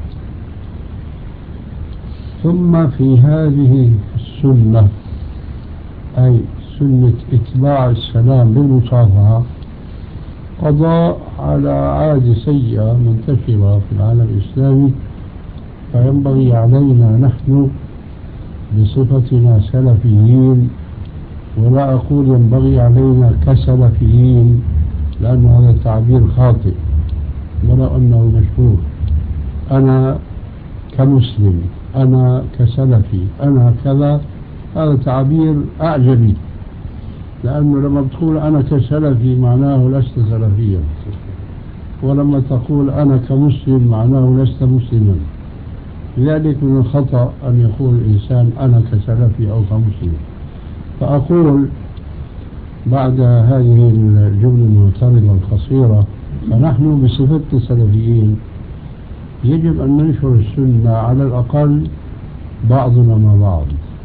ثم في هذه السنة أي سنة إتباع السلام بالمصافحة قضاء على عادة سيئة منتشرة في العالم الإسلامي، فينبغي علينا نحن بصفتنا سلفيين، ولا أقول ينبغي علينا كسلفيين لأن هذا تعبير خاطئ ولا أنه مشهور، أنا كمسلم، أنا كسلفي، أنا كذا، هذا تعبير أعجمي، لأنه لما تقول أنا كسلفي معناه لست سلفيا، ولما تقول أنا كمسلم معناه لست مسلما. لذلك من الخطأ أن يقول الإنسان أنا كسلفي أو كمسلم. فأقول بعد هذه الجملة المعترضة القصيرة فنحن بصفتنا سلفيين يجب أن ننشر السنة على الأقل بعضنا مع بعض،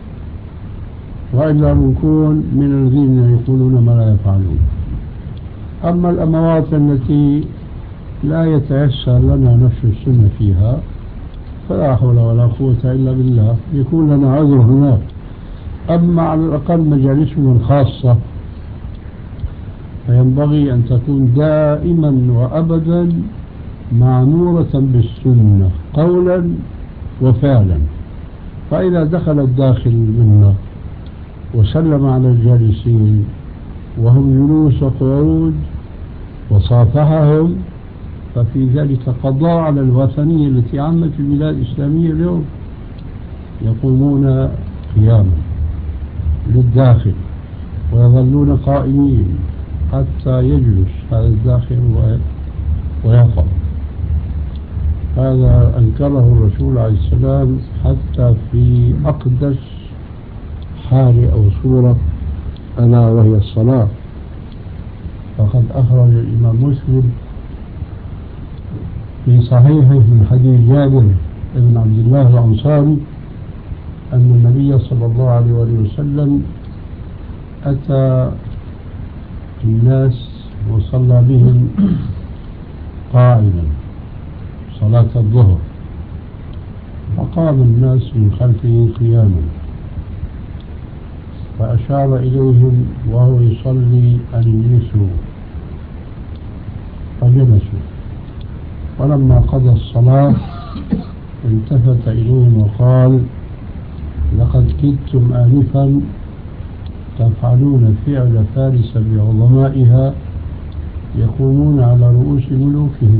وإلا نكون من الذين يقولون ما لا يفعلون. أما الأموات التي لا يتيسر لنا نشر السنة فيها فلا حول ولا قوة إلا بالله، يكون لنا عذر هناك. أما على الأقل مجالسنا الخاصة فينبغي أن تكون دائما وأبدا معمورة بالسنة قولا وفعلا، فإذا دخل الداخل منا وسلم على الجالسين وهم جلوس وقعود وصافحهم، ففي ذلك قضاء على الوثنية التي عمت في البلاد الإسلامية اليوم. يقومون قياما للداخل ويظلون قائمين حتى يجلس هذا الداخل ويقع. هذا أنكره الرسول عليه السلام حتى في أقدس حال أو صورة، ألا وهي الصلاة. فقد أخرج الإمام مسلم في صحيحه من حديث جابر بن عبد الله الأنصاري أن النبي صلى الله عليه وسلم أتى الناس وصلى بهم قائما صلاة الظهر، فقام الناس من خلفه قياما، فأشار إليهم وهو يصلي أن يجلسوا، فجلسوا. ولما قضى الصلاة التفت إليهم وقال: لقد كدتم آنفا تفعلون فعل فارس بعظمائها يقومون على رؤوس ملوكهم،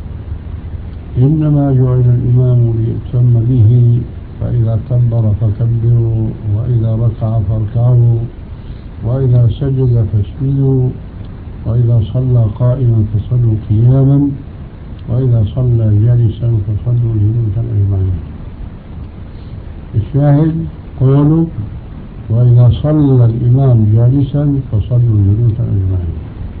إنما جعل الإمام ليؤتم به، فإذا كبر فكبروا، وإذا ركع فاركعوا، وإذا سجد فاسجدوا، وإذا صلى قائما فصلوا قياما، وإذا صلى جالسا فصلوا جلوسا أجمعين. الشاهد قولوا: وإذا صلى الإمام جالسا فصلوا جلوسا أجمعين.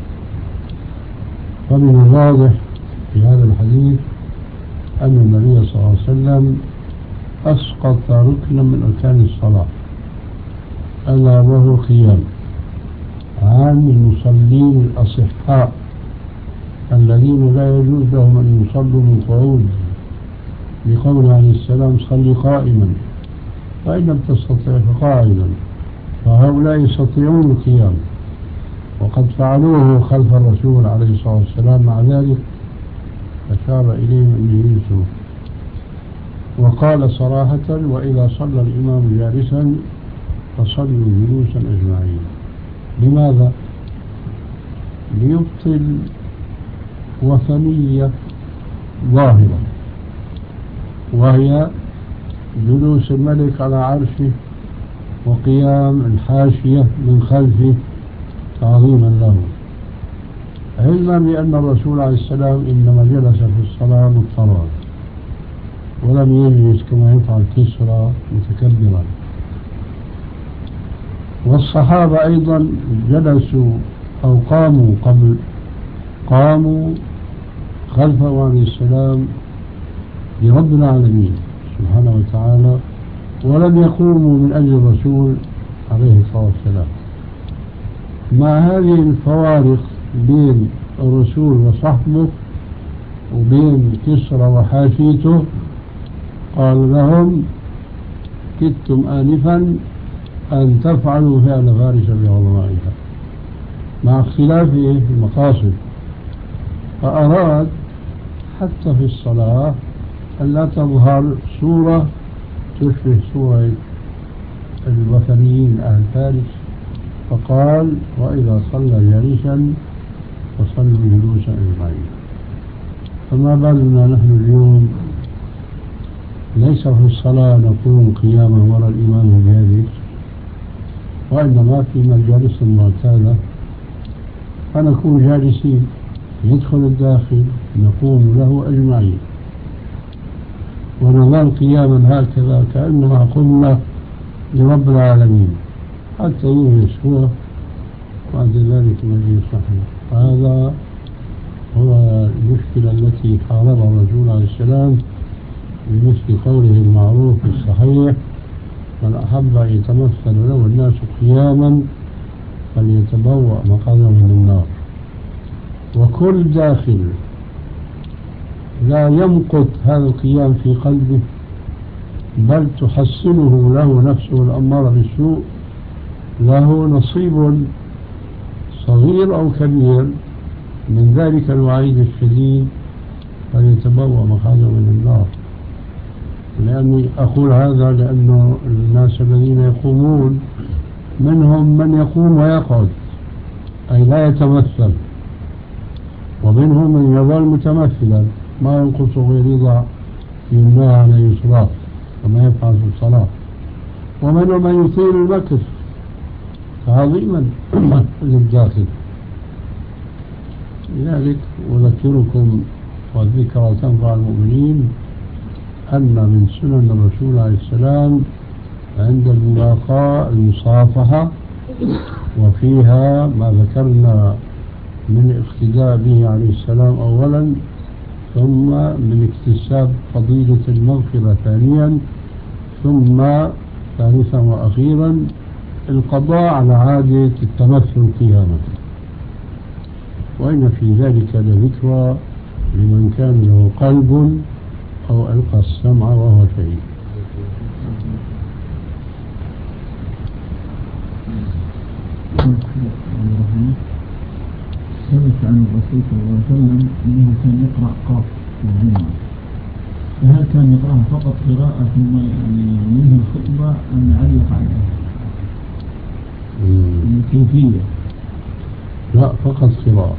فمن الواضح في هذا الحديث أن النبي صلى الله عليه وسلم أسقط ركنا من أركان الصلاة، ألا وهو قيام، عن المصلين الأصحاء الذين لا يجوز لهم أن يصلوا من قعود، لقول عليه السلام: صل قائما، فإن لم تستطع فقاعدا. فهؤلاء يستطيعون القيام، وقد فعلوه خلف الرسول عليه الصلاة والسلام، مع ذلك أشار إليهم أن يجلسوا، وقال صراحة: وإذا صلى الإمام جالسا فصلوا جلوسا أجمعين. لماذا؟ ليبطل وثنية ظاهرة، وهي جلوس الملك على عرشه وقيام الحاشية من خلفه تعظيما له، علما بأن الرسول عليه السلام إنما جلس في الصلاة مضطرا، ولم يجلس كما يفعل كسرى متكبرا. والصحابة أيضا جلسوا أو قاموا قبل قاموا خلفه عليه السلام لرب العالمين سبحانه وتعالى، ولم يقوموا من أجل الرسول عليه الصلاة والسلام. مع هذه الفوارق بين الرسول وصحبه وبين كسرى وحاشيته، قال لهم: كدتم آنفا أن تفعلوا فعل فارس بعظمائها، مع اختلافه في المقاصد. فأراد حتى في الصلاة أن لا تظهر صورة تشبه صورة الوثنيين أهل فارس، فقال: وإذا صلى جالسا فصلوا جلوسا أجمعين. فما بالنا نحن اليوم ليس في الصلاة نقوم قياما وراء الإمام جالس، وإنما في مجالس معتادة فنكون جالسين، يدخل الداخل نقوم له أجمعين، ونظل قياما هكذا كأنما قمنا لرب العالمين حتى يجلس هو بعد ذلك مجلس نحن. هذا هو المشكلة التي حاربها الرسول عليه السلام بمثل قوله المعروف الصحيح: من أحب أن يتمثل له الناس قياما فليتبوأ مقعده من النار. وكل داخل لا يمقت هذا القيام في قلبه، بل تحصله له نفسه الأمارة بالسوء، له نصيب صغير أو كبير من ذلك الوعيد الشديد: فليتبوأ مقعده من النار. لأني أقول هذا لأن الناس الذين يقومون منهم من يقوم ويقعد أي لا يتمثل، ومنهم من يظل متمثلا ما ينقص غير رضا يمنع على يسراه كما يفعل في الصلاة، ومنهم من يطيل المكث تعظيما للداخل. لذلك أذكركم والذكرى تنفع المؤمنين أن من سنن الرسول عليه السلام عند الملاقاة المصافحة، وفيها ما ذكرنا من اقتداء به عليه السلام أولا، ثم من اكتساب فضيلة المغفرة ثانيا، ثم ثالثا وأخيرا القضاء على عادة التمثل قياما. وإن في ذلك لذكرى لمن كان له قلب أو ألقى السمع وهو شهيد. ثبت عن الرسول صلى الله عليه وسلم أنه كان يقرأ قاف في الجمعة، فهل كان يقرأها فقط قراءة ثم يعني ينهي الخطبة أم يعلق عليها؟ الكيفية؟ لا، فقط قراءة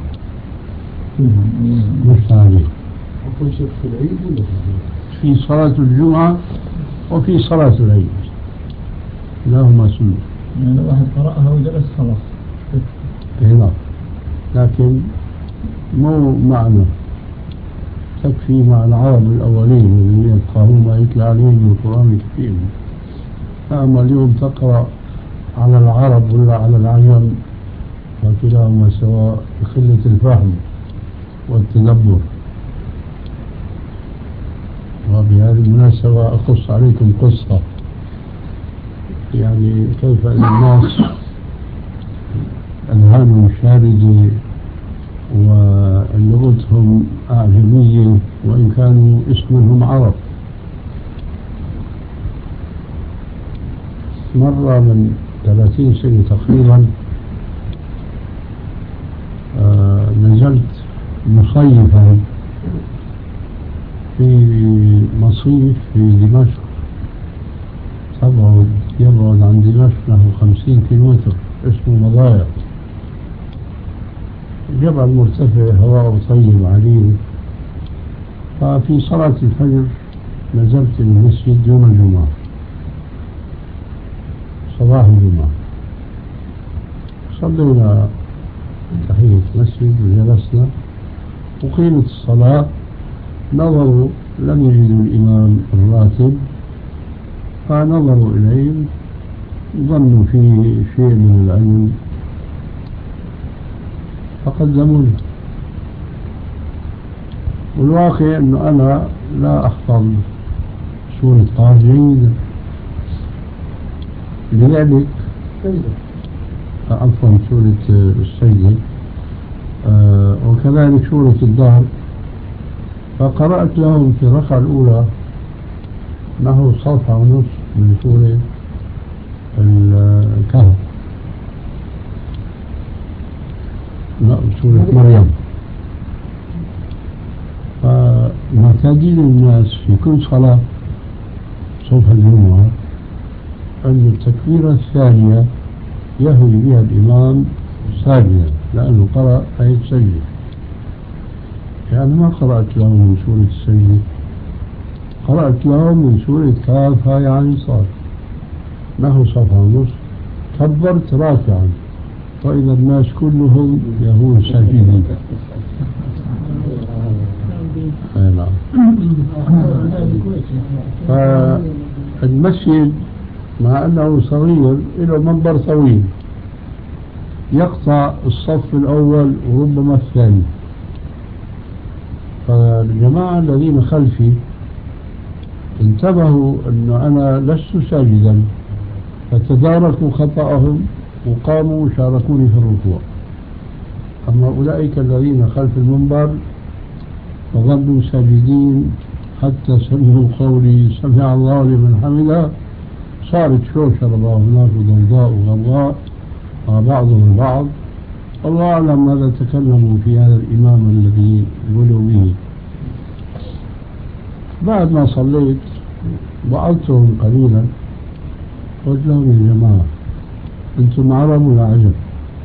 مش تعليق. أقول شيخ في العيد ولا في صلاة الجمعة وفي صلاة العيد لهما سنة. يعني لو واحد قرأها وجلس خلاص. لا، لكن مو معنى تكفي مع العرب الأولين الذين يتقاهون ما يتلى عليهم من القرآن الكريم. أما اليوم تقرأ على العرب ولا على العجم فكلاهما سواء بقلة الفهم والتدبر. وبهذه المناسبة أقص عليكم قصة، يعني كيف أن الناس أذهانهم شاردة ولغتهم أعجمية وإن كانوا اسمهم عرب. مرة من ثلاثين سنة تقريبا آه نزلت مصيفا في مصيف في دمشق، تبعد يبعد عن دمشق نحو خمسين كيلومتر، اسمه مضايق، جبل مرتفع هواء طيب عليل. ففي صلاة الفجر نزلت المسجد يوم الجمعة صباح الجمعة، صلينا تحية مسجد وجلسنا وقيمت الصلاة. نظروا لم يجدوا الإمام الراتب، فنظروا إليه ظنوا فيه شيء من العلم فقدموا له. والواقع أنه أنا لا أحفظ سورة قاف جيدا، لذلك عفوا سورة السجدة آه وكذلك سورة الدهر، فقرأت لهم في الركعة الأولى نحو صفحة ونصف من سورة الكهف، لا سورة مريم. فمعتادين الناس في كل صلاة صبح الجمعة أن التكبيرة الثانية يهوي بها الإمام ساجدا لأنه قرأ آية سجدة. يعني ما قرأت لهم من سورة السجدة، قرأت لهم من سورة كاف هاي عين صاد نحو صفحة ونصف، كبرت راكعا فإذا الناس كلهم يهون ساجدين. فالمسجد مع أنه صغير له منبر طويل يقطع الصف الأول وربما الثاني، فالجماعة الذين خلفي انتبهوا أن أنا لست ساجدا فتداركوا خطأهم وقاموا وشاركوني في الركوع. أما أولئك الذين خلف المنبر فظلوا ساجدين حتى سمعوا قولي سمع الله لمن حمده، صارت شوشرة هناك ضوضاء وغضاء مع بعضهم البعض. الله أعلم ماذا تكلموا في هذا الإمام الذي ولوا به. بعد ما صليت وعظتهم قليلا قلت لهم يا جماعة أنتم عرب ولا عجم؟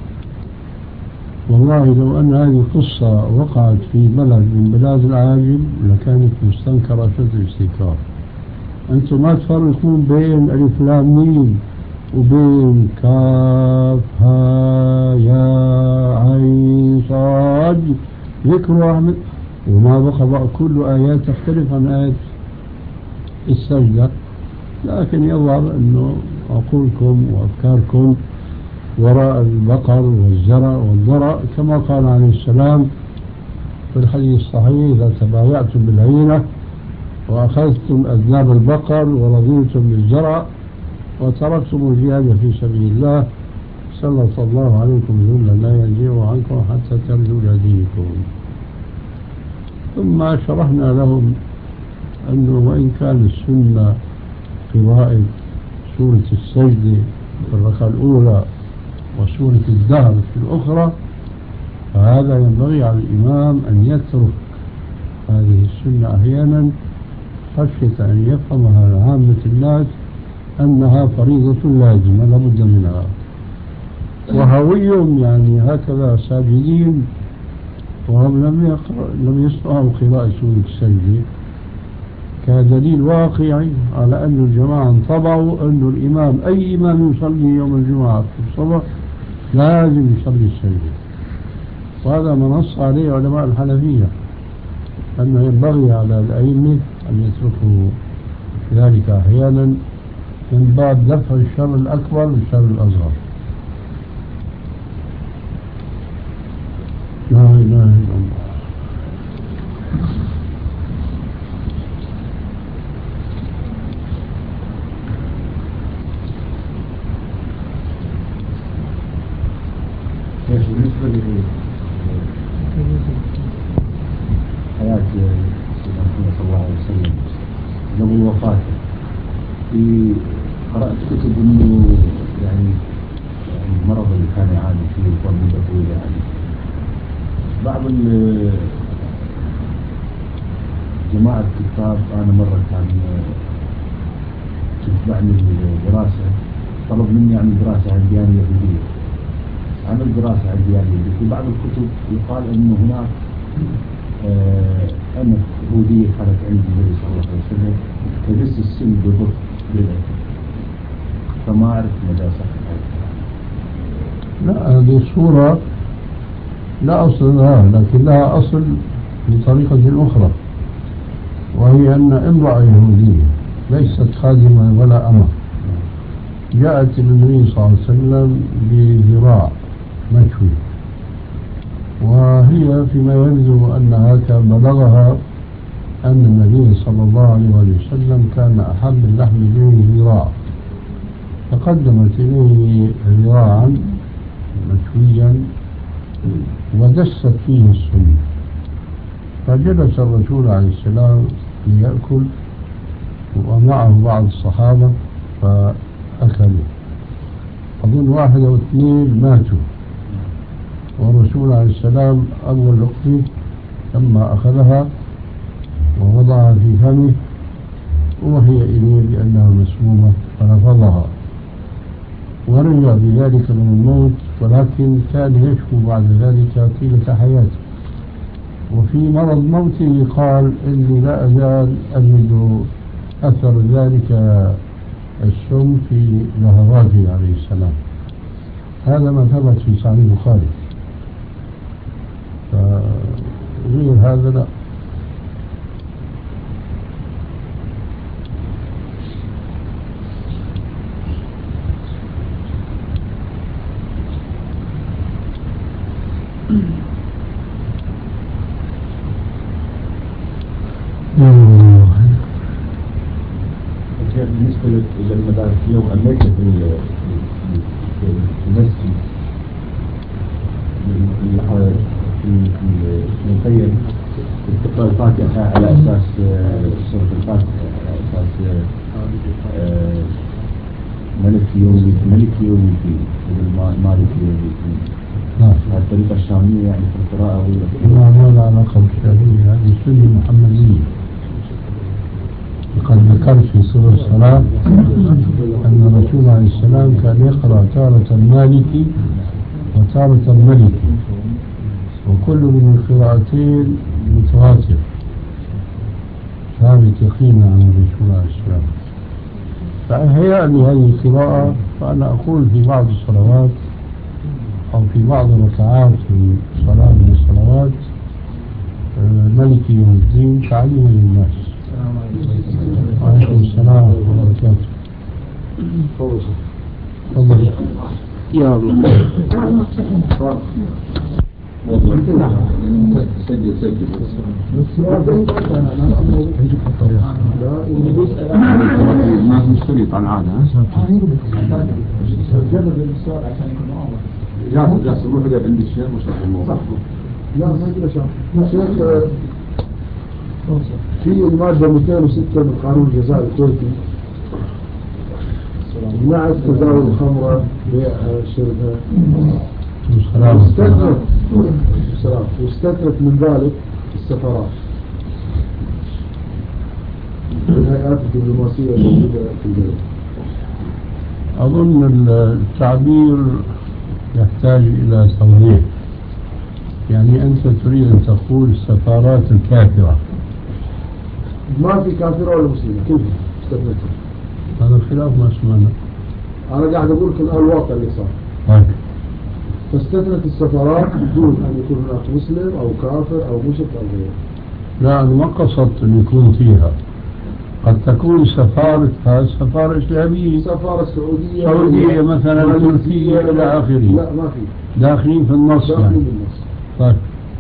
والله لو أن هذه القصة وقعت في بلد من بلاد العاجم لكانت مستنكرة شد الاستنكار. أنتم ما تفرقون بين ألف لام ميم وبين كاف ها يا عين صاد ذكر أحمد، وما بقى كل آيات تختلف عن آيات السجدة، لكن يظهر أنه عقولكم وأفكاركم وراء البقر والزرع والضرع كما قال عليه السلام في الحديث الصحيح: إذا تبايعتم بالعينة وأخذتم أذناب البقر ورضيتم بالزرع وتركتم الجهاد في سبيل الله سلط الله عليكم ذلا لا ينزع عنكم حتى ترجوا لدينكم. ثم شرحنا لهم أنه وإن كان السنة قراءة سورة السجدة في الركعة الأولى وسورة الدهر في الأخرى، فهذا ينبغي على الإمام أن يترك هذه السنة أحيانا خشية أن يفهمها عامة الناس أنها فريضة لازمة لابد منها، وهويهم يعني هكذا ساجدين وهم لم يقرأ لم يستطيعوا قراءة سورة السجدة، كدليل واقعي على أن الجماعة انطبعوا أن الإمام أي إمام يصلي يوم الجمعة في الصبح لازم يصلي السجدة. وهذا ما نص عليه علماء الحنفية أنه ينبغي على الأئمة أن يتركوا ذلك أحيانا من باب دفع الشر الأكبر بالشر الأصغر. لا إله إلا الله. بالنسبة لحياة سيدنا محمد صلى الله عليه وسلم قبل وفاته، في قرأت كتب إنه يعني يعني المرض اللي كان يعاني فيه وكان مدة طويلة، يعني بعض جماعة الكتاب أنا مرة كان تتبعني الدراسة، طلب مني يعني دراسة عن الديانة اليهودية، عمل دراسة عن الديانة اليهودية. في بعض الكتب يقال إنه هناك آه أن اليهودية كانت عند النبي صلى الله عليه وسلم تدس السن بضغط بالعلم، فما أعرف مدى صحة. لا، هذه الصورة لا أصل لها، لكن لها أصل بطريقة أخرى، وهي أن امرأة يهودية ليست خادمة ولا أمة جاءت النبي صلى الله عليه وسلم بذراع مشوي، وهي فيما يبدو أنها كان بلغها أن النبي صلى الله عليه وسلم كان أحب اللحم إليه ذراع، فقدمت إليه ذراعا مشويا ودست فيه السم، فجلس الرسول عليه السلام ليأكل ومعه بعض الصحابة فأكلوا، أظن واحد أو اثنين ماتوا، والرسول عليه السلام أول لقمة لما أخذها ووضعها في فمه وهي إليه بأنها مسمومة فرفضها ورجع بذلك من الموت، ولكن كان يشكو بعد ذلك طيلة حياته، وفي مرض موته قال إني لا أزال أجد أثر ذلك السم في لهواته عليه السلام. هذا ما ثبت في صحيح البخاري، فغير هذا لا. بالنسبة للمدارس اليوم أمريكا في المسجد في المخيم تقرأ الفاتحة على أساس سورة الفاتحة على أساس ملك يومي ملك يومي في مالك يومي في هذه الطريقة الشامية يعني في القراءة ولا ما لا علاقة بالشامية، هذه سنة محمدية. قد ذكرت في سورة الصلاة أن الرسول عليه السلام كان يقرأ تارة مالكي وتارة ملكي، وكل من القراءتين متواتر ثابت يقينا عن الرسول عليه السلام. فهي لهذه القراءة، فأنا أقول في بعض الصلوات أو في بعض الركعات في صلاة من الصلوات ملك يوم الدين تعليما للناس. وعليكم السلام ورحمة الله وبركاته. تفضل يا الله. سجل سجل ما في مشتريط عن عادة. جرب السؤال عشان يكون واضح. جاسم جاسم روح قاعد عند الشيخ وشرح الموضوع. لا ما يجي شيخ. شيخ في المادة مئتين وستة من قانون الجزاء الكويتي منع تداول الخمرة بيعها شربها واستثنت واستثنت من ذلك السفارات الهيئات الدبلوماسية الموجودة في البلد. أظن التعبير يحتاج إلى توضيح. يعني أنت تريد أن تقول السفارات الكافرة؟ ما في كافرة ولا مسلمة، كيف استثنتها؟ هذا الخلاف ما سمعنا. أنا قاعد أقول لك الواقع اللي صار. طيب. فاستثنت السفارات دون أن يكون هناك مسلم أو كافر أو مشرك أو غيره. لا أنا ما قصدت أن يكون فيها، قد تكون سفارة سفارة إسلامية، سفارة سعودية سعودية مثلا، تركيا إلى آخره. لا ما في. داخلين في النص داخلين يعني. في النص. طيب.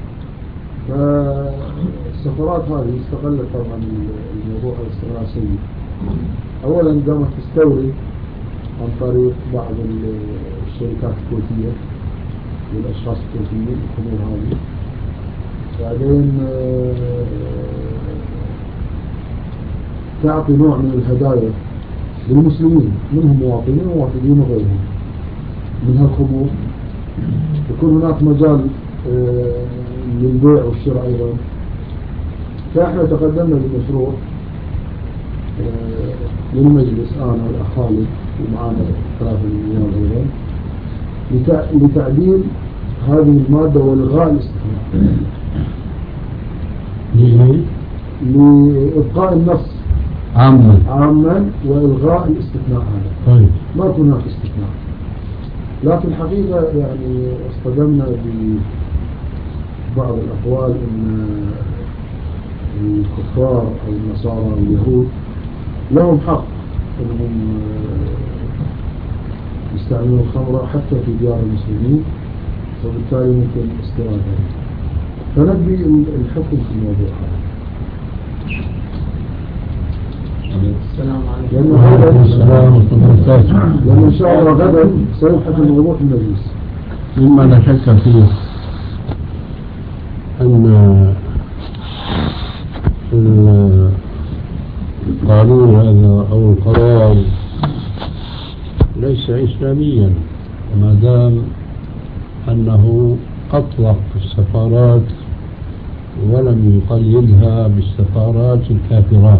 فالسفارات هذه استغلت طبعا الموضوع استغلال سيء. أولا قامت تستورد عن طريق بعض الشركات الكويتية والأشخاص الكويتيين الأمور هذه. بعدين تعطي نوع من الهدايا للمسلمين، منهم مواطنين ومواطنين وغيرهم من هالخمور. يكون هناك مجال للبيع والشراء أيضا. فإحنا تقدمنا بمشروع للمجلس أنا والأخ خالد ومعانا ثلاثة من أيضا لتعديل هذه المادة والغاء الاستثناء، لإبقاء النص عاما عاما وإلغاء الاستثناء هذا. طيب. ما يكون هناك استثناء. لكن الحقيقة يعني اصطدمنا ببعض الأقوال أن الكفار أو النصارى أو اليهود لهم حق أنهم يستعملوا الخمر حتى في ديار المسلمين، وبالتالي ممكن استيرادها. فنبي الحكم في الموضوع هذا. السلام عليكم. لأن السلام ورحمة الله وبركاته. لأن إن شاء الله غدا سيبحث الموضوع في المجلس. مما لا شك فيه أن القانون هذا أو القرار ليس إسلاميا، ما دام أنه أطلق السفارات ولم يقيدها بالسفارات الكافرات.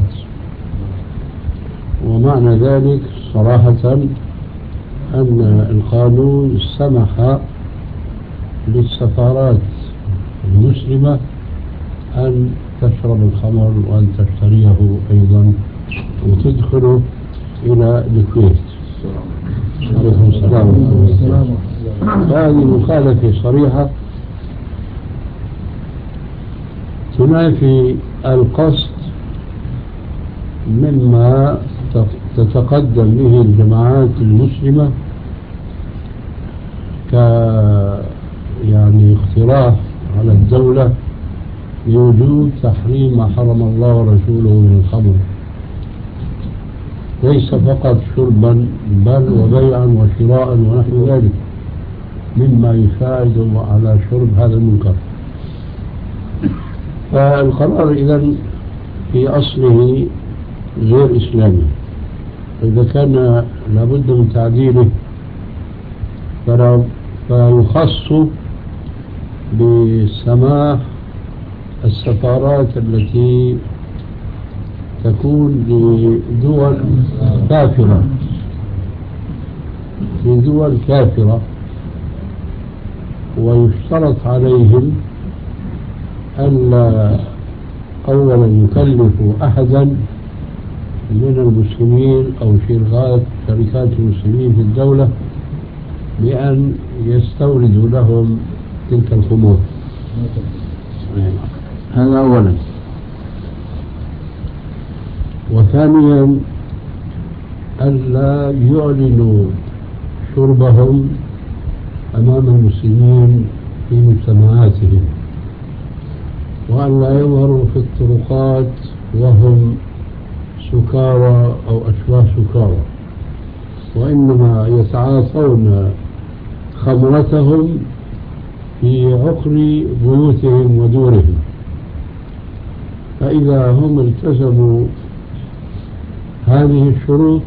ومعنى ذلك صراحة أن القانون سمح للسفارات المسلمة أن تشرب الخمر وأن تشتريه أيضا وتدخله إلى الكويت. عليكم السلام ورحمة الله. هذه مخالفة صريحة تنافي القصد مما تتقدم به الجماعات المسلمة ك يعني اقتراح على الدولة لوجود تحريم ما حرم الله ورسوله من الخمر، ليس فقط شربا بل وبيعا وشراء ونحو ذلك مما يساعد على شرب هذا المنكر. فالقرار إذن في أصله غير إسلامي. إذا كان لابد من تعديله فيخص بسماح السفارات التي تكون لدول كافرة في دول كافرة ويشترط عليهم ألا أولا يكلفوا أحدا من المسلمين أو شركات شركات المسلمين في الدولة بأن يستوردوا لهم تلك الخمور. هذا أولا. وثانيا ألا يعلنوا شربهم أمام المسلمين في مجتمعاتهم، وأن لا يظهروا في الطرقات وهم سكارى أو أشباه سكارى، وإنما يتعاطون خمرتهم في عقر بيوتهم ودورهم. فإذا هم التزموا هذه الشروط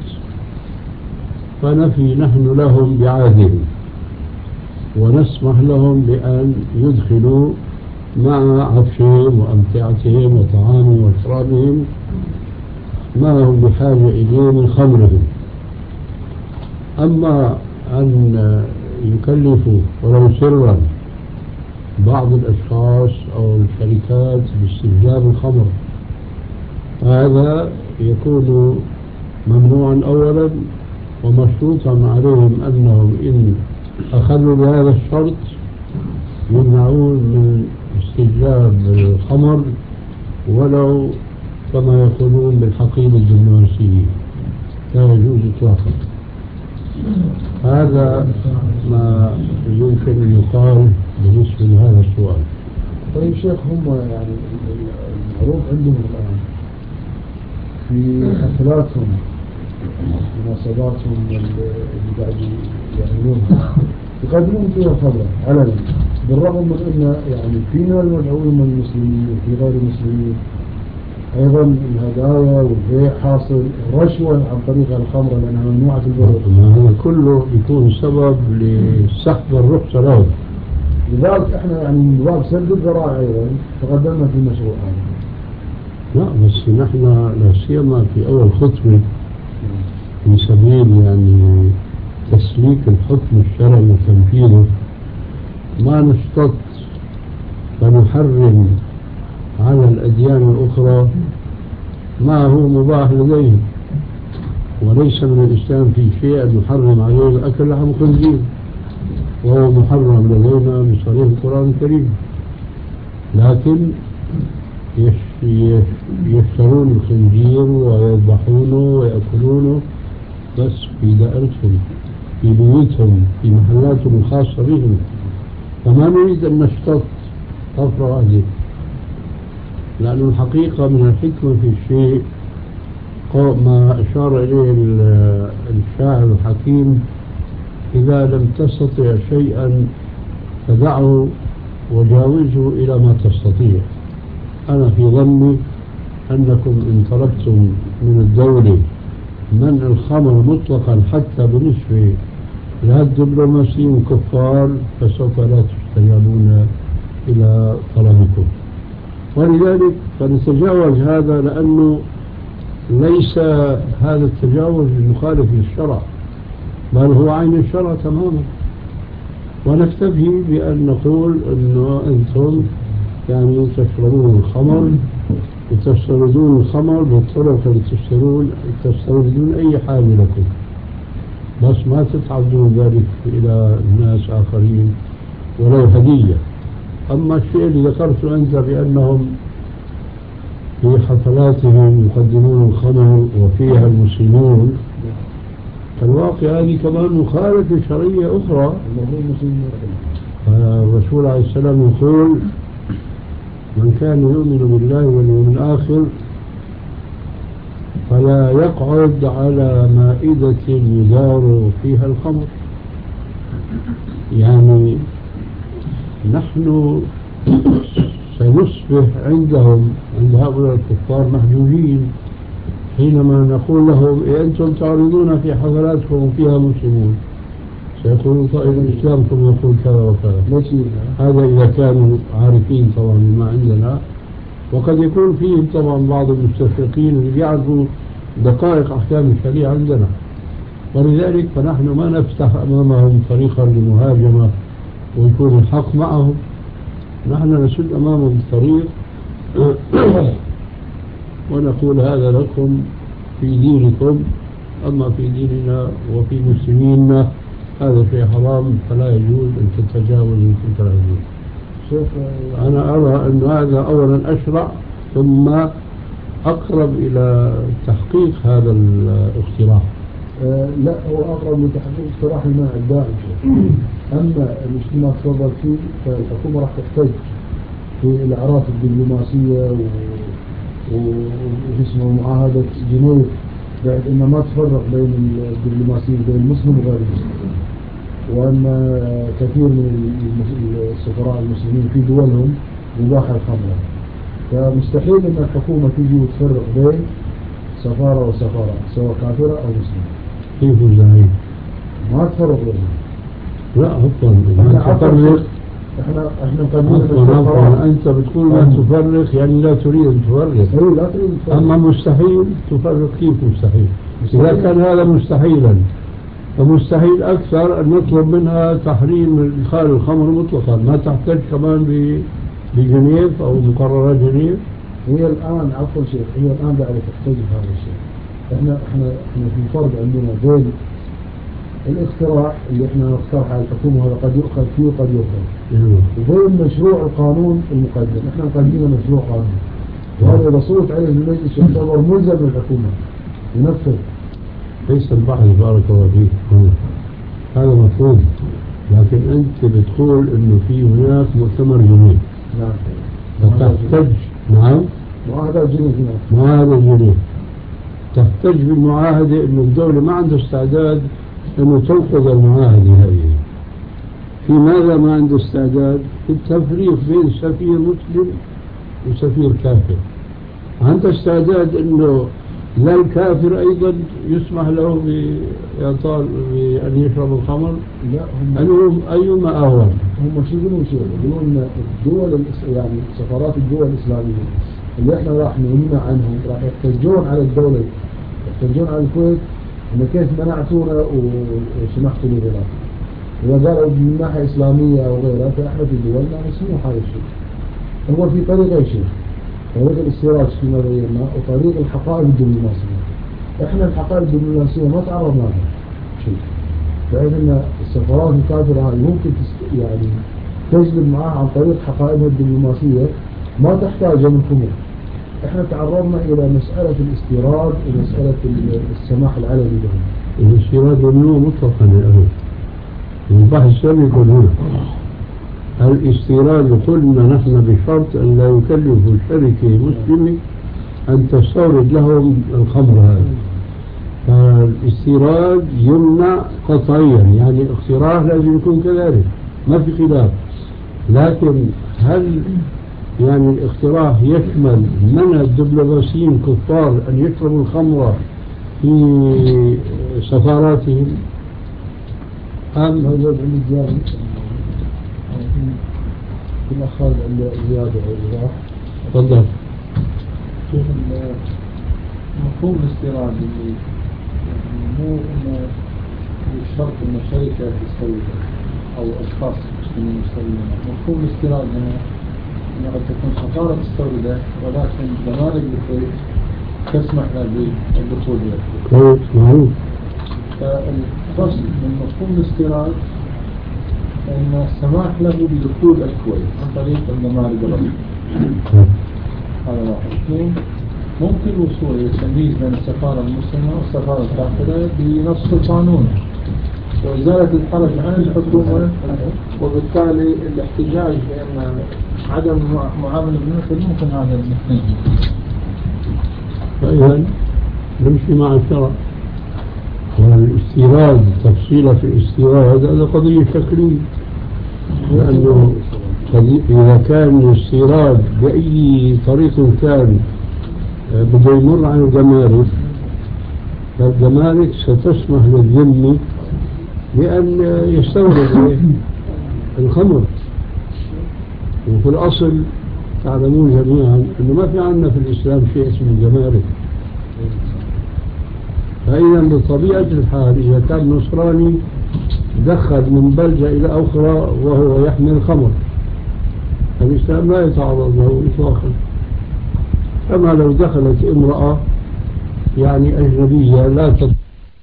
فنفي نحن لهم بعهدهم، ونسمح لهم بأن يدخلوا مع عفشهم وأمتعتهم وطعامهم وشرابهم ما هم بحاجة إليه من خمرهم. أما أن يكلفوا ولو سرا بعض الأشخاص أو الشركات باستخدام الخمر، هذا يكون ممنوعا أولا، ومشروطا عليهم أنهم إن أخذوا بهذا الشرط يمنعون من استجلاب الخمر ولو كما يقولون بالحقيبة الدبلوماسية، لا يجوز إطلاقا. هذا ما يمكن أن يقال بالنسبة لهذا السؤال. طيب شيخ، هم يعني المعروف عندهم الآن في حفلاتهم مناسباتهم اللي قاعد يعملونها يقدمون فيها خمر علنا، بالرغم من أن يعني فينا المدعوين من المسلمين وفي غير المسلمين أيضا الهدايا والبيع حاصل، الرشوة عن طريق الخمر لأنها ممنوعة في البلد. هذا كله يكون سبب لسحب الرخصة له. لذلك احنا يعني من باب سد الذرائع أيضا تقدمنا في المشروع هذا. لا بس نحن لا سيما في أول خطوة في سبيل يعني تسليك الحكم الشرعي وتنفيذه ما نشتط فنحرم على الأديان الأخرى ما هو مباح لديهم، وليس من الإسلام في شيء أن نحرم عليه أكل لحم خنزير، وهو محرم لدينا بصريح القرآن الكريم. لكن يشترون الخنزير ويذبحونه ويأكلونه بس في دائرتهم في بيوتهم في محلاتهم الخاصة بهم، فما نريد أن نشتط طفرة هذه، لأن الحقيقة من الحكمة في الشيء ما أشار إليه الشاعر الحكيم: إذا لم تستطع شيئا فدعه وجاوزه إلى ما تستطيع. أنا في ظني أنكم إن طلبتم من الدولة منع الخمر مطلقا حتى بالنسبة للدبلوماسيين الكفار فسوف لا تستجابون إلى طلبكم، ولذلك فنتجاوز هذا، لأنه ليس هذا التجاوز مخالف للشرع بل هو عين الشرع تماما، ونكتفي بأن نقول أنه أنتم يعني تشربون الخمر وتستوردون الخمر بالطرق اللي تستوردون تستوردون أي حاجة لكم، بس ما تتعرضون ذلك إلى ناس آخرين ولو هدية. أما الشيء اللي ذكرته أنت بأنهم في حفلاتهم يقدمون الخمر وفيها المسلمون، الواقع هذه كمان مخالفة شرعية أخرى. الرسول عليه السلام يقول: من كان يؤمن بالله واليوم الآخر فلا يقعد على مائدة يدار فيها الخمر. يعني نحن سنصبح عندهم عند هؤلاء الكفار محجوجين حينما نقول لهم: إيه أنتم تعرضون في حفلاتكم وفيها مسلمون، سيقولون: طيب الإسلام كم يقول كذا وكذا. هذا إذا كانوا عارفين طبعا ما عندنا، وقد يكون فيهم طبعا بعض المستشرقين اللي بيعرفوا دقائق أحكام الشريعة عندنا. ولذلك فنحن ما نفتح أمامهم طريقا للمهاجمة ويكون الحق معهم. نحن نسد أمامهم الطريق ونقول هذا لكم في دينكم، أما في ديننا وفي مسلميننا هذا شيء حرام فلا يجوز أن تتجاوز تلك الحدود. أنا أرى أن هذا أولا أشرع ثم أقرب إلى تحقيق هذا الاقتراح. أه لا، هو أقرب من تحقيق اقتراح الماء الدائم. أما المسلمات تفضل فيه فالحكومة راح تحتاج في الأعراف الدبلوماسية واسمه معاهدة جنيف بعد أنه ما تفرق بين الدبلوماسيين بين المسلم وغير المسلم، وأن كثير من السفراء المسلمين في دولهم مباح الخمر، فمستحيل أن الحكومة تيجي وتفرق بين سفارة وسفارة سواء كافرة أو مسلمة. كيف الزعيم؟ ما تفرق بينهم. لا عفوا ما تفرق. احنا احنا قانون عفوا انت بتقول ما تفرق يعني لا تريد ان تفرق. اي لا تريد تفرق. اما مستحيل تفرق. كيف مستحيل؟ اذا كان هذا مستحيلا فمستحيل اكثر ان نطلب منها تحريم ادخال الخمر مطلقا، ما تحتاج كمان بجنيف او مقررات جنيف. هي الان عفوا شيخ، هي الان بعد تحتاج هذا الشيء. احنا احنا احنا في فرق عندنا بين الاقتراح اللي احنا نقترحه على الحكومة هذا قد يؤخذ فيه وقد يؤخذ، وبين مشروع القانون المقدم. احنا مقدمين مشروع قانون وهذا اذا صوت عليه المجلس يعتبر ملزم للحكومة ينفذ. ليس البحث بارك الله فيك هذا مفهوم، لكن انت بتقول انه في هناك مؤتمر جنيف. نعم. فتحتج نعم معاهدة جنيف. نعم. معاهدة جنيف تحتج بالمعاهدة انه الدولة ما عندها استعداد انه تنقض المعاهدة هذه. في ماذا ما عنده استعداد؟ في التفريق بين سفير مسلم وسفير كافر. عنده استعداد انه لا الكافر ايضا يسمح له بإعطاء بأن يشرب الخمر؟ لا، هم أنهم أيما أهون. هم شو يقولون شو يقولون الدول يعني سفارات الدول الإسلامية اللي احنا راح نمنع عنهم راح يحتجون على الدولة، يحتجون على الكويت إن كيف منعتونا وسمحتوا لغيرنا. إذا قالوا من ناحية إسلامية أو غيرها فإحنا في دولنا مسموح هذا الشيء. هو في طريقة شيء، طريق الاستيراد فيما بينا وطريق الحقائب الدبلوماسية. إحنا الحقائب الدبلوماسية ما تعرضنا لها شيء، بحيث أن السفارات الكافرة هذه ممكن يعني تجلب معها عن طريق حقائبها الدبلوماسية ما تحتاج من خمور. احنا تعرضنا الى مسألة الاستيراد ومسألة السماح العلني لهم. الاستيراد ممنوع مطلقا يا أخي. البحث لم يكن هنا. الاستيراد قلنا نحن بشرط ان لا يكلف شركة مسلمة ان تستورد لهم الخمر هذا. فالاستيراد يمنع قطعيا، يعني الاقتراح لازم يكون كذلك ما في خلاف. لكن هل يعني الاقتراح يشمل منع الدبلوماسيين الكفار أن يشربوا الخمر في سفاراتهم؟ أم هذا عندي زيادة كنا خالد عند زيادة وإيضاح. تفضل. شوف مفهوم الاستيراد اللي مو إنه الشرط إن شركة تستورد أو أشخاص مسلمين يستوردون. مفهوم الاستيراد هنا قد تكون سفارة مستوردة ولكن جمارك الكويت تسمح لها بالدخول بها. كويس معروف. فالفصل من مفهوم الاستيراد أن السماح له بدخول الكويت عن طريق الجمارك الرسمية. هذا واحد. اثنين، ممكن الوصول إلى التمييز بين السفارة المسلمة والسفارة الكافرة بنص القانون وإزالة الحرج عن الحكومة، وبالتالي الاحتجاج بأن عدم معاملة بالمثل ممكن هذا الاثنين. فإذا نمشي مع الشرع. والاستيراد تفصيلة في الاستيراد هذا قضية شكلية، لأنه إذا كان الاستيراد بأي طريق كان بده يمر عن الجمارك، فالجمارك ستسمح للذمي بأن يستورد الخمر. وفي الأصل تعلمون جميعا أنه ما في عندنا في الإسلام شيء اسمه الجمارك. فإذا بطبيعة الحال إذا كان نصراني دخل من بلدة إلى أخرى وهو يحمل الخمر، الإسلام لا يتعرض له إطلاقا. أما لو دخلت امرأة يعني أجنبية لا تت...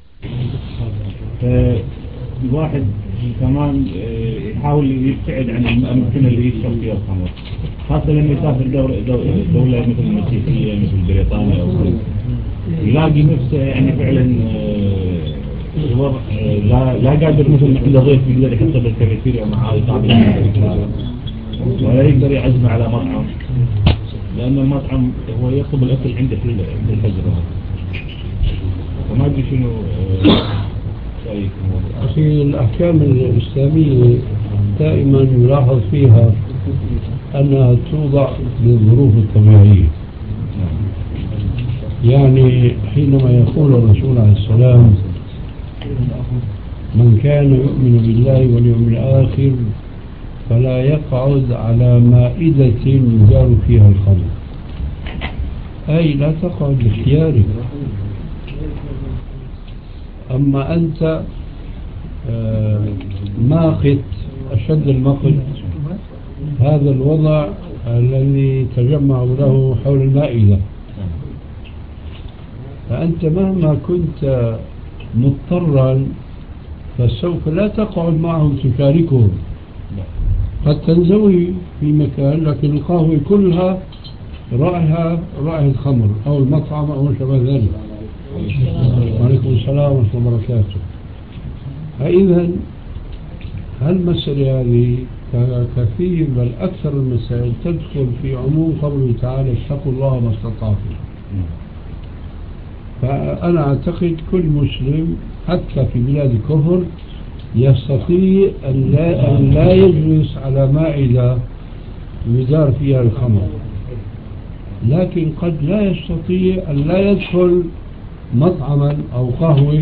الواحد كمان يحاول يبتعد عن الأماكن اللي يشرب فيها الخمر، خاصة لما يسافر دولة مثل المسيحية مثل بريطانيا أو كذا، يلاقي نفسه يعني فعلا الوضع لا لا قادر مثل عنده ضيف يقدر يحط بالكافيتيريا معاه يقابل ولا يقدر يعزم على مطعم، لأن المطعم هو يطلب الأكل عنده في الحجرة. وما أدري شنو رأيك؟ في الأحكام الإسلامية دائما يلاحظ فيها أنها توضع للظروف الطبيعية. يعني حينما يقول الرسول عليه السلام من كان يؤمن بالله واليوم الآخر فلا يقعد على مائدة يجار فيها الخمر، أي لا تقعد باختيارك. أما أنت ماقت أشد المقت، هذا الوضع الذي تجمع له حول المائدة، فأنت مهما كنت مضطرا فسوف لا تقعد معهم تشاركهم، قد تنزوي في مكان لكن القهوة كلها رائحة رائحة خمر أو المطعم أو شبه ذلك. وعليكم السلام ورحمة الله وبركاته. فإذا هالمسألة هذه كثير بل أكثر المسائل تدخل في عموم قوله تعالى اتقوا الله ما استطعتم. فأنا أعتقد كل مسلم حتى في بلاد الكفر يستطيع أن لا, أن لا يجلس على مائدة يدار فيها الخمر، لكن قد لا يستطيع أن لا يدخل مطعما أو قهوة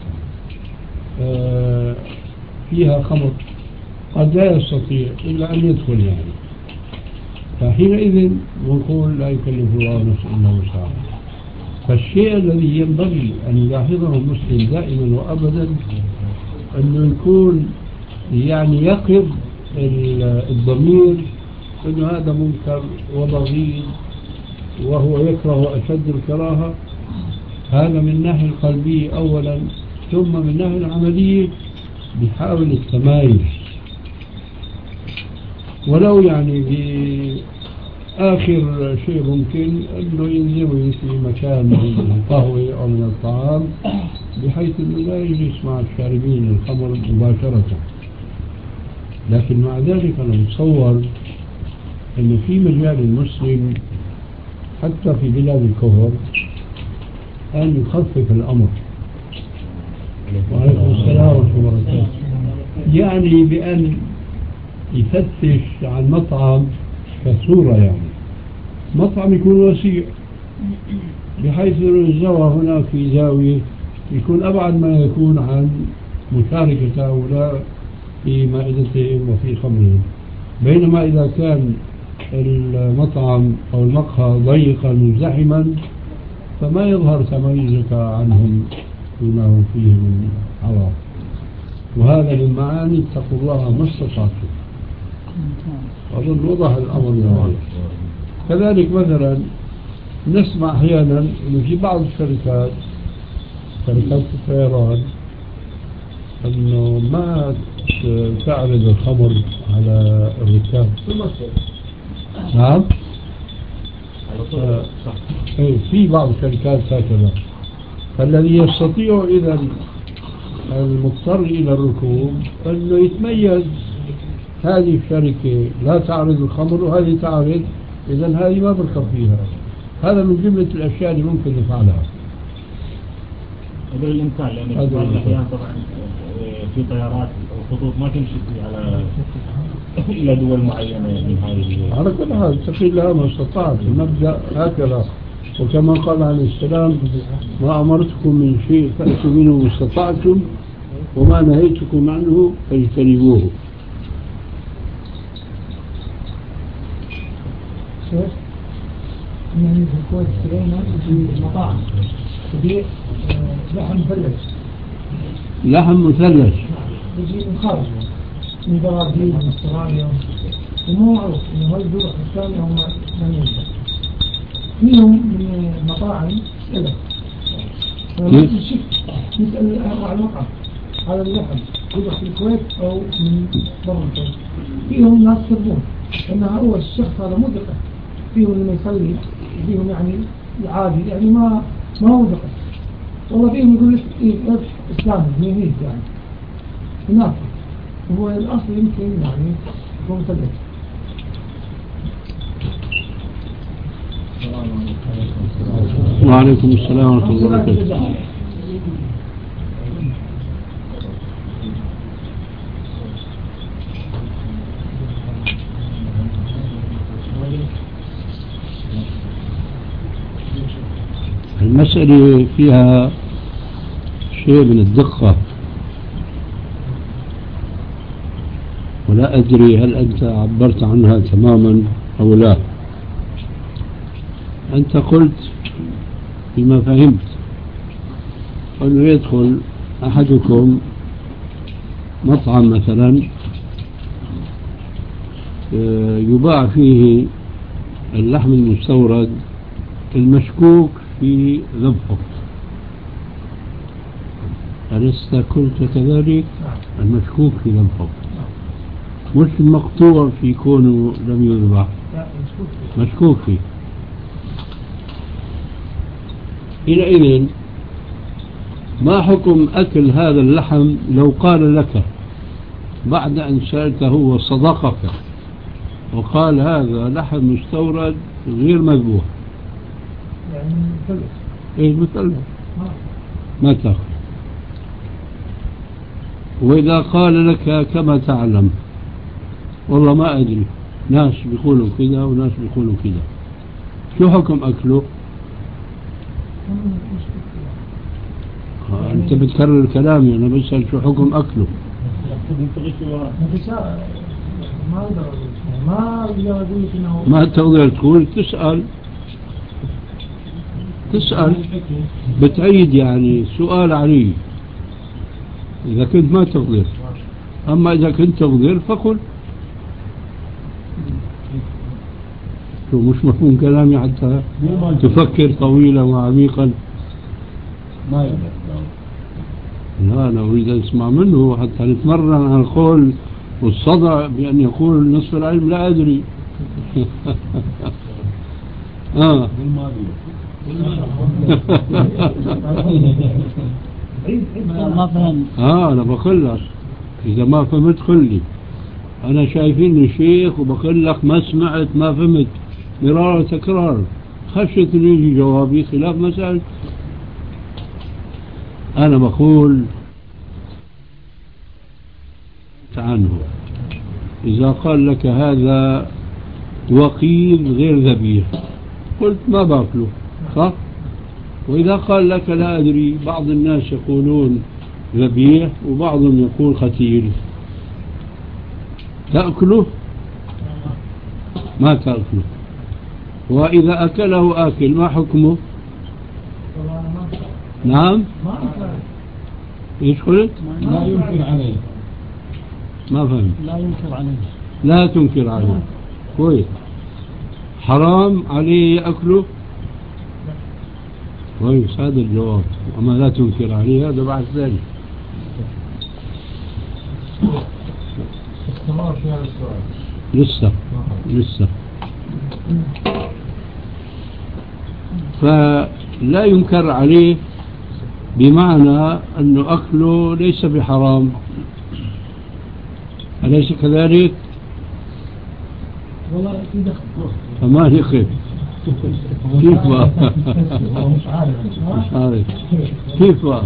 فيها خمر، قد لا يستطيع إلا أن يدخل يعني. فحينئذ نقول لا يكلف الله نفسا إلا وسعها. فالشيء الذي ينبغي أن يلاحظه المسلم دائما وأبدا أنه يكون يعني يقظ الضمير أنه هذا منكر وبغيض وهو يكره أشد الكراهة، هذا من الناحية القلبية أولا، ثم من الناحية العملية بيحاول التمايز، ولو يعني بآخر شيء ممكن أنه ينزوي في مكان من القهوة أو من الطعام بحيث أنه لا يجلس مع الشاربين الخمر مباشرة. لكن مع ذلك أنا متصور أنه في مجال المسلم حتى في بلاد الكفر أن يخفف الأمر. وعليكم السلام ورحمة الله وبركاته. يعني بأن يفتش عن مطعم كصورة، يعني مطعم يكون وسيع بحيث الزاوية هنا في زاوية يكون أبعد ما يكون عن مشاركة هؤلاء في مائدتهم وفي خمرهم، بينما إذا كان المطعم أو المقهى ضيقا مزدحما فما يظهر تميزك عنهم فيما هم فيه من عوار. وهذا من معاني اتقوا الله ما استطعتم. أظن وضح الأمر نوعي. كذلك مثلا نسمع أحيانا أنه في بعض الشركات شركات الطيران أنه ما تعرض الخمر على الركاب. نعم. آه في بعض الشركات هكذا، فالذي يستطيع إذا المضطر إلى الركوب أنه يتميز، هذه الشركة لا تعرض الخمر وهذه تعرض، إذا هذه ما بركب فيها. هذا من جملة الأشياء اللي ممكن نفعلها. هذا الإمكان، لأن في بعض الأحيان طبعا في طيارات أو خطوط ما تمشي على إلى دول معينة من هذه. على كل حال تقول لها ما استطعت، نبدأ هكذا. وكما قال عليه السلام ما أمرتكم من شيء فأتوا منه ما استطعتم وما نهيتكم عنه فاجتنبوه. يعني في الكويت اشترينا في المطاعم تبيع آه، لحم مثلث. لحم مثلث. يجي من خارج من برازيل من استراليا ومو معروف انه هل دول حكام هم من يبدأ فيهم من مطاعم اسئله نسال نسال على المطعم على اللحم يذبح في الكويت او من برا الكويت فيهم ناس يكذبون انها هو الشخص هذا مو دقة فيهم لما يصلي فيهم يعني عادي يعني ما ما هو دقة والله فيهم يقول لك ايه اسلامي يهيد يعني هناك هو الأصل يمكن يعني يكون مثلث. وعليكم السلام ورحمة الله وبركاته. المسألة فيها شيء من الدقة ولا أدري هل أنت عبرت عنها تماما أو لا. أنت قلت بما فهمت أنه يدخل أحدكم مطعم مثلا يباع فيه اللحم المستورد المشكوك في ذبحه، ألست قلت كذلك؟ المشكوك في ذبحه مش المقطوع في كونه لم يذبح، مشكوك فيه. حينئذ ما حكم أكل هذا اللحم لو قال لك بعد أن سألته وصدقك وقال هذا لحم مستورد غير مذبوح؟ يعني مثلث. ايه مثلث ما تأخذ. وإذا قال لك كما تعلم والله ما أدري ناس بيقولوا كذا وناس بيقولوا كذا، شو حكم أكله؟ آه أنت بتكرر كلامي، أنا بسأل شو حكم أكله. ما ما ما تقدر تقول، تسأل تسأل بتعيد يعني سؤال علي إذا كنت ما تقدر، أما إذا كنت تقدر فقل. شو مش مفهوم كلامي حتى تفكر طويلا وعميقا؟ ما لا أنا أريد أن أسمع منه حتى نتمرن على القول والصدع بأن يقول نصف العلم لا أدري. آه ما فهم. آه أنا بقول لك إذا ما فهمت قل لي، أنا شايفيني شيخ وبقول لك ما سمعت ما فهمت مرارا وتكرار، خشية أن يجي جوابي خلاف مسألة. أنا بقول عنه إذا قال لك هذا وقيل غير ذبيح قلت ما باكله صح؟ وإذا قال لك لا أدري، بعض الناس يقولون ذبيح وبعضهم يقول ختيل، تأكله؟ ما تأكله. وإذا أكله آكل ما حكمه؟ نعم ايش قلت؟ لا ينكر عليه. ما فهمت. لا ينكر عليه. لا تنكر عليه. كويس. حرام عليه يأكله؟ كويس هذا الجواب. أما لا تنكر عليه هذا بعد ذلك. استمر في هذا السؤال. لسه لسه. فلا ينكر عليه بمعنى أنه أكله ليس بحرام، أليس كذلك؟ والله في دخل. فما يخف. كيف بقى؟ مش عارف مش عارف كيف بقى؟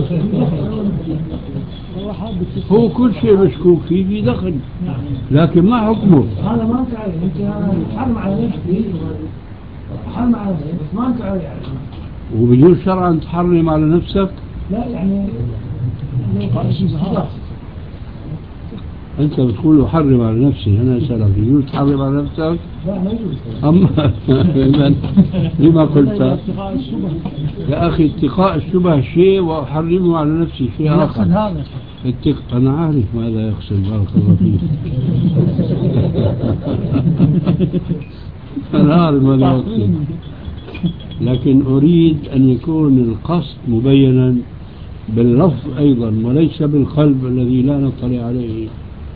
هو كل شيء مشكوك فيه في دخل، لكن ما حكمه؟ هذا ما انت عارف، انت حرم على نفسك حرم على نفسك بس ما انت عارف. وبدون شرعا تحرم على نفسك؟ لا يعني أنت بتقول أحرم على نفسي، أنا أسألك يجوز تحرم على نفسك؟ لا ما يجوز. أما إذن لما قلت يا أخي اتقاء الشبه شيء وأحرمه على نفسي شيء آخر. هذا اتق... أنا عارف ماذا يقصد، بارك الله فيك. أنا عارف ماذا يقصد، لكن أريد أن يكون القصد مبينا باللفظ أيضا وليس بالقلب الذي لا نطلع عليه.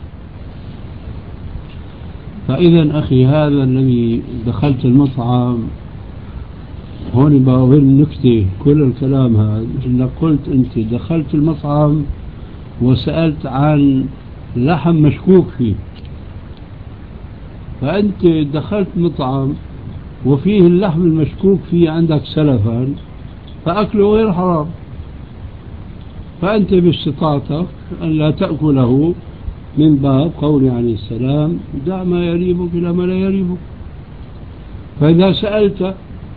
فإذا أخي هذا الذي دخلت المطعم هون بأظن نكتة كل الكلام هذا، إنك قلت أنت دخلت المطعم وسألت عن لحم مشكوك فيه، فأنت دخلت مطعم وفيه اللحم المشكوك فيه عندك سلفا فأكله غير حرام، فأنت باستطاعتك أن لا تأكله من باب قول عليه السلام دع ما يريبك إلى ما لا يريبك. فإذا سألت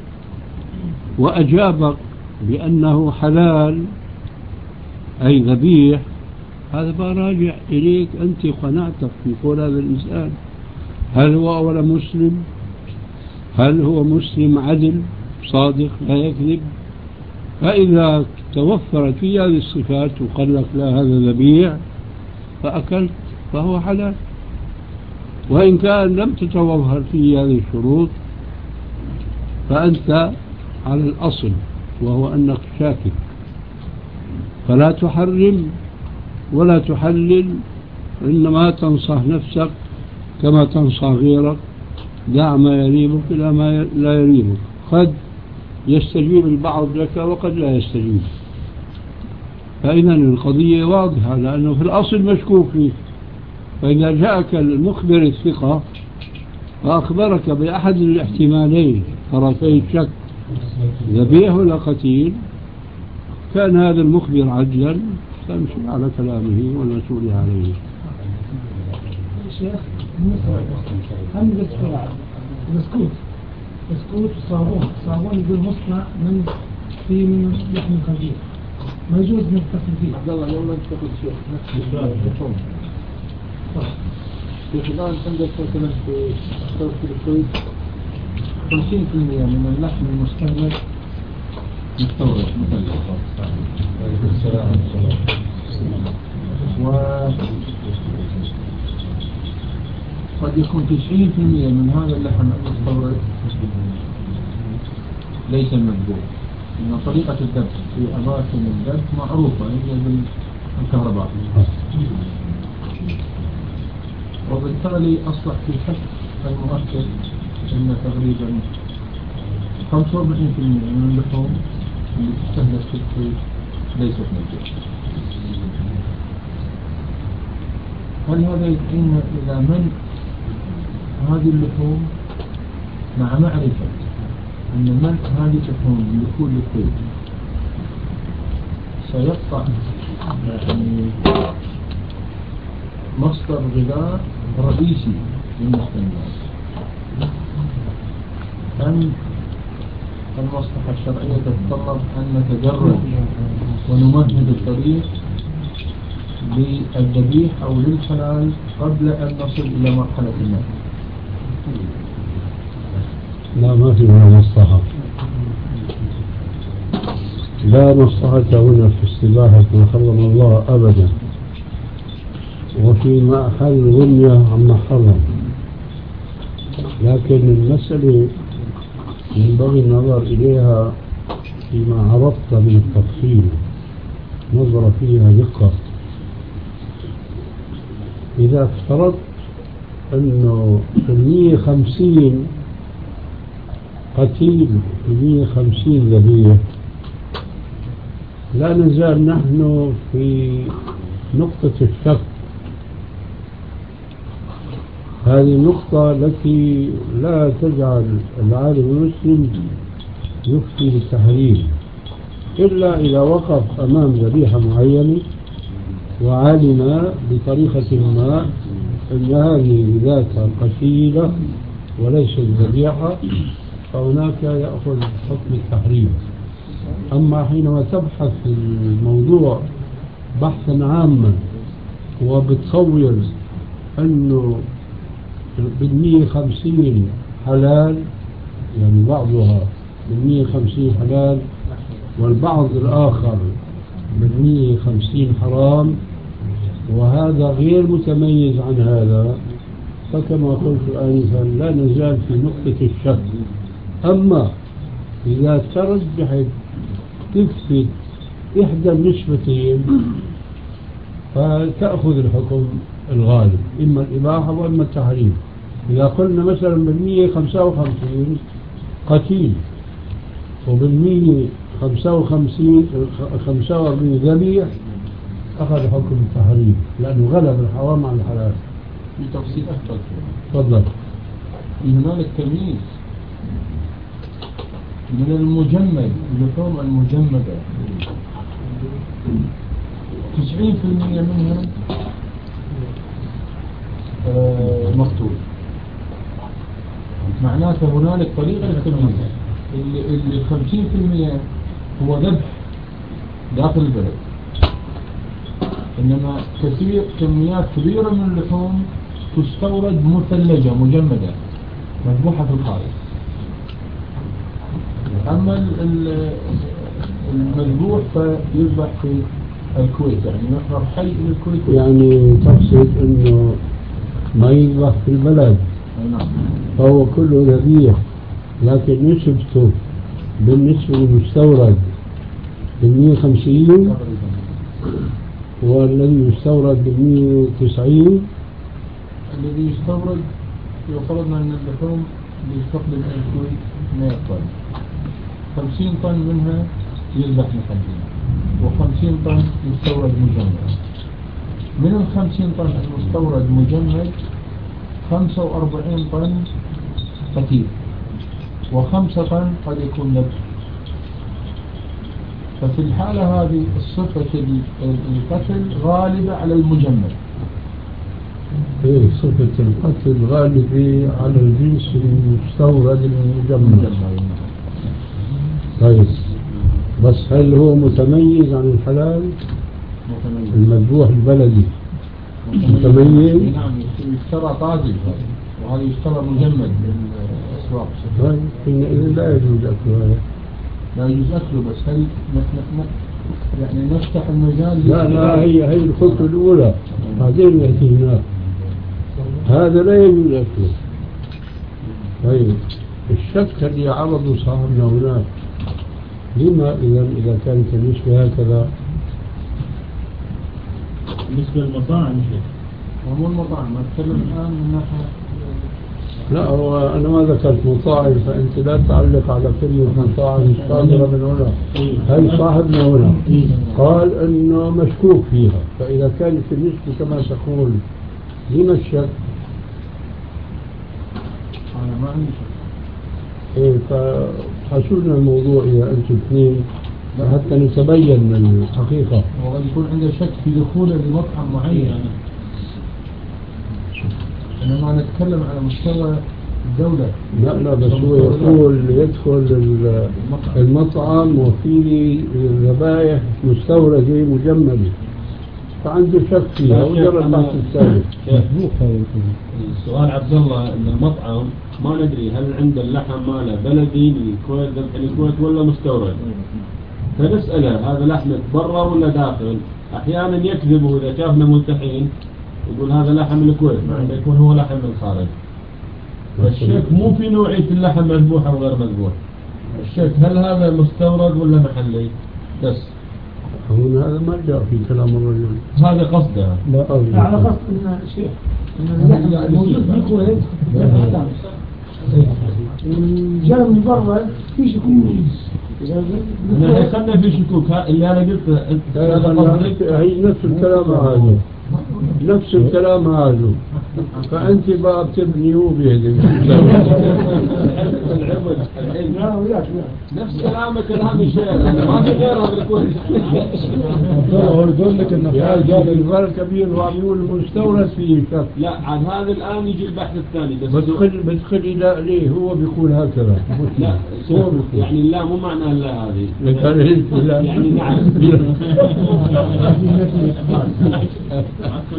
وأجابك بأنه حلال أي ذبيح، هذا بقى راجع إليك أنت قناعتك في قول هذا الإنسان، هل هو أولا مسلم؟ هل هو مسلم عدل صادق لا يكذب؟ فإذا توفرت في هذه الصفات وقال لك لا هذا ذبيح فأكلت فهو حلال، وإن كان لم تتوفر فيه هذه الشروط فأنت على الأصل وهو أنك شاكك، فلا تحرم ولا تحلل، إنما تنصح نفسك كما تنصح غيرك دع ما يريبك إلى ما لا يريبك. قد يستجيب البعض لك وقد لا يستجيب، فإذا القضية واضحة لأنه في الأصل مشكوك فيه. فإذا جاءك المخبر الثقة فأخبرك بأحد الاحتمالين طرفي الشك ذبيح ولا قتيل، كان هذا المخبر عدلا تمشي على كلامه والمسؤول عليه. شيخ هم بالسرعة بسكوت بسكوت وصابون، صابون يقول مصنع من في من لحم الخنزير ما يجوز نتصل فيه. عبد الله لما تاخذ شيخ نفس السؤال يفهم. في الآن عندك مثلا في صوت الكويت خمسين بالمئة من اللحم المستهلك مستورد مثلا، و قد يكون تسعين بالمئة من هذا اللحم المستورد ليس المذبوح، لأن طريقة الذبح في أماكن الذبح معروفة هي بالكهرباء، وبالتالي أصبح في شك المؤكد أن تقريبا خمسة وأربعين بالمئة من اللحوم اللي تستهلك في الكويت ليست مذبوحة. هل هذا يدعينا إلى من هذه اللحوم مع معرفة أن من هذه اللحوم لكل الكويت سيقطع يعني مصدر غذاء رئيسي للمستهلكين، أم المصلحة الشرعية تتطلب أن نتجرد ونمهد الطريق للذبيح أو للحلال قبل أن نصل إلى مرحلة النهي؟ لا، ما في هنا مصلحة، لا مصلحة هنا في استباحة ما حرم الله أبدا، وفي محل غنية عما حرم. لكن المسألة ينبغي النظر إليها فيما عرفت من التفصيل، نظر فيها دقة. إذا افترضت أنه المية خمسين قتيل المية خمسين ذبيح، لا نزال نحن في نقطة الشك. هذه النقطة التي لا تجعل العالم المسلم يفتي بالتحريم إلا إذا وقف أمام ذبيحة معينة وعلم بطريقة ما أن هذه ذاتها قتيلة وليست ذبيحة، فهناك يأخذ حكم التحريم. أما حينما تبحث في الموضوع بحثا عاما وبتصور أنه بالمية وخمسين حلال، يعني بعضها بالمية وخمسين حلال والبعض الآخر بالمية وخمسين حرام، وهذا غير متميز عن هذا، فكما قلت آنفا لا نزال في نقطة الشك. أما إذا ترجحت كفة إحدى النسبتين فتأخذ الحكم الغالب، إما الإباحة وإما التحريم. إذا قلنا مثلا بالمية خمسة وخمسين قتيل وبالمية خمسة وخمسين خمسة وأربعين ذبيح، أخذ حكم التحريم لأنه غلب الحرام على الحلال. في تفصيل أكثر. تفضل. هنالك تمييز من المجمد، اللحوم المجمدة تسعين بالمئة منها آه مقتول، معناته هنالك طريقة للتمييز. اللي, اللي خمسين بالمئة هو ذبح داخل البلد، إنما كثير كميات كبيرة من اللحوم تستورد مثلجة مجمدة مذبوحة في الخارج. أما المذبوح فيذبح في الكويت، يعني يحضر حي إلى الكويت. يعني تقصد إنه ما يذبح في البلد، نعم، فهو كله ذبيح، لكن نسبته بالنسبة للمستورد بالمية وخمسين والذي يستورد بالمية وتسعين. الذي يستورد يفرضنا أن اللحوم يستخدم الكويت مئة طن، خمسين طن منها يذبح محليا وخمسين طن يستورد مجمد. من الخمسين طن المستورد مجمد خمسة وأربعين طن قتيل وخمسة طن قد يكون ذبح. ففي الحالة هذه الصفة القتل غالبة على المجمد. ايه، صفة القتل غالبة على الجنس المستورد المجمد. طيب، بس هل هو متميز عن الحلال؟ متميز. المذبوح البلدي متميز؟ نعم، يشترى طازج وهذا يشترى مجمد من الأسواق. طيب، إذا لا يجوز أكله هذا. لا يجوز أكله، بس هل يعني نفتح المجال؟ لا لا، هي هي الخطوة الأولى، بعدين يأتي هناك. هذا لا يجوز أكله. طيب، الشك اللي عرضه صاحبنا هناك، لما إذا إذا كانت النسبة هكذا؟ بالنسبة للمطاعم شيء، ومو المطاعم، ما أتكلم الآن من ناحية. لا، هو أنا ما ذكرت مطاعم، فأنت لا تعلق على كلمة مطاعم صادرة من هنا. هل صاحبنا هنا قال إنه مشكوك فيها، فإذا كانت النسبة كما تقول لما الشك؟ أنا ما عندي شك. إيه، فحسوا لنا الموضوع إذا أنتم اثنين حتى نتبين من الحقيقة. وقد يكون عنده شك في دخوله لمطعم معين، إنما نتكلم على مستوى الدولة. لا لا، بس هو يقول يدخل المطعم وفيه ذبائح مستوردة مجمدة، فعنده شك فيها وجرى البحث الثالث. السؤال عبد الله، ان المطعم ما ندري هل عند اللحم ماله بلدي من الكويت ذبح الكويت ولا مستورد، فنسأله هذا لحمك برا ولا داخل. احيانا يكذبه اذا شافنا ملتحين يقول هذا لحم الكويت مع انه يكون هو لحم من الخارج. فالشك مو في نوعية اللحم مذبوح او غير مذبوح، الشك هل هذا مستورد ولا محلي بس. هنا هذا ما جاء في كلام الرجل، هذا قصده. لا على قصد ان الشيخ ان اللحم موجود في الكويت جاء من برا في شكوك. احنا خلنا في شكوك، اللي انا قلته هذا قصدك. هي نفس الكلام هذا، نفس الكلام هذا، فأنت بقى بتبنيه بيدك. نفس كلامك كلام الشيخ، ما في غيره بالكل. هو يقول لك انه قال الغار كبير وعم يقول المستورد فيه شك. لا، عن هذا الآن يجي البحث الثاني. بس بدخل بدخل لا ليه هو بيقول هكذا. لا، هو يعني لا مو معنى لا هذه. لا يعني نعم.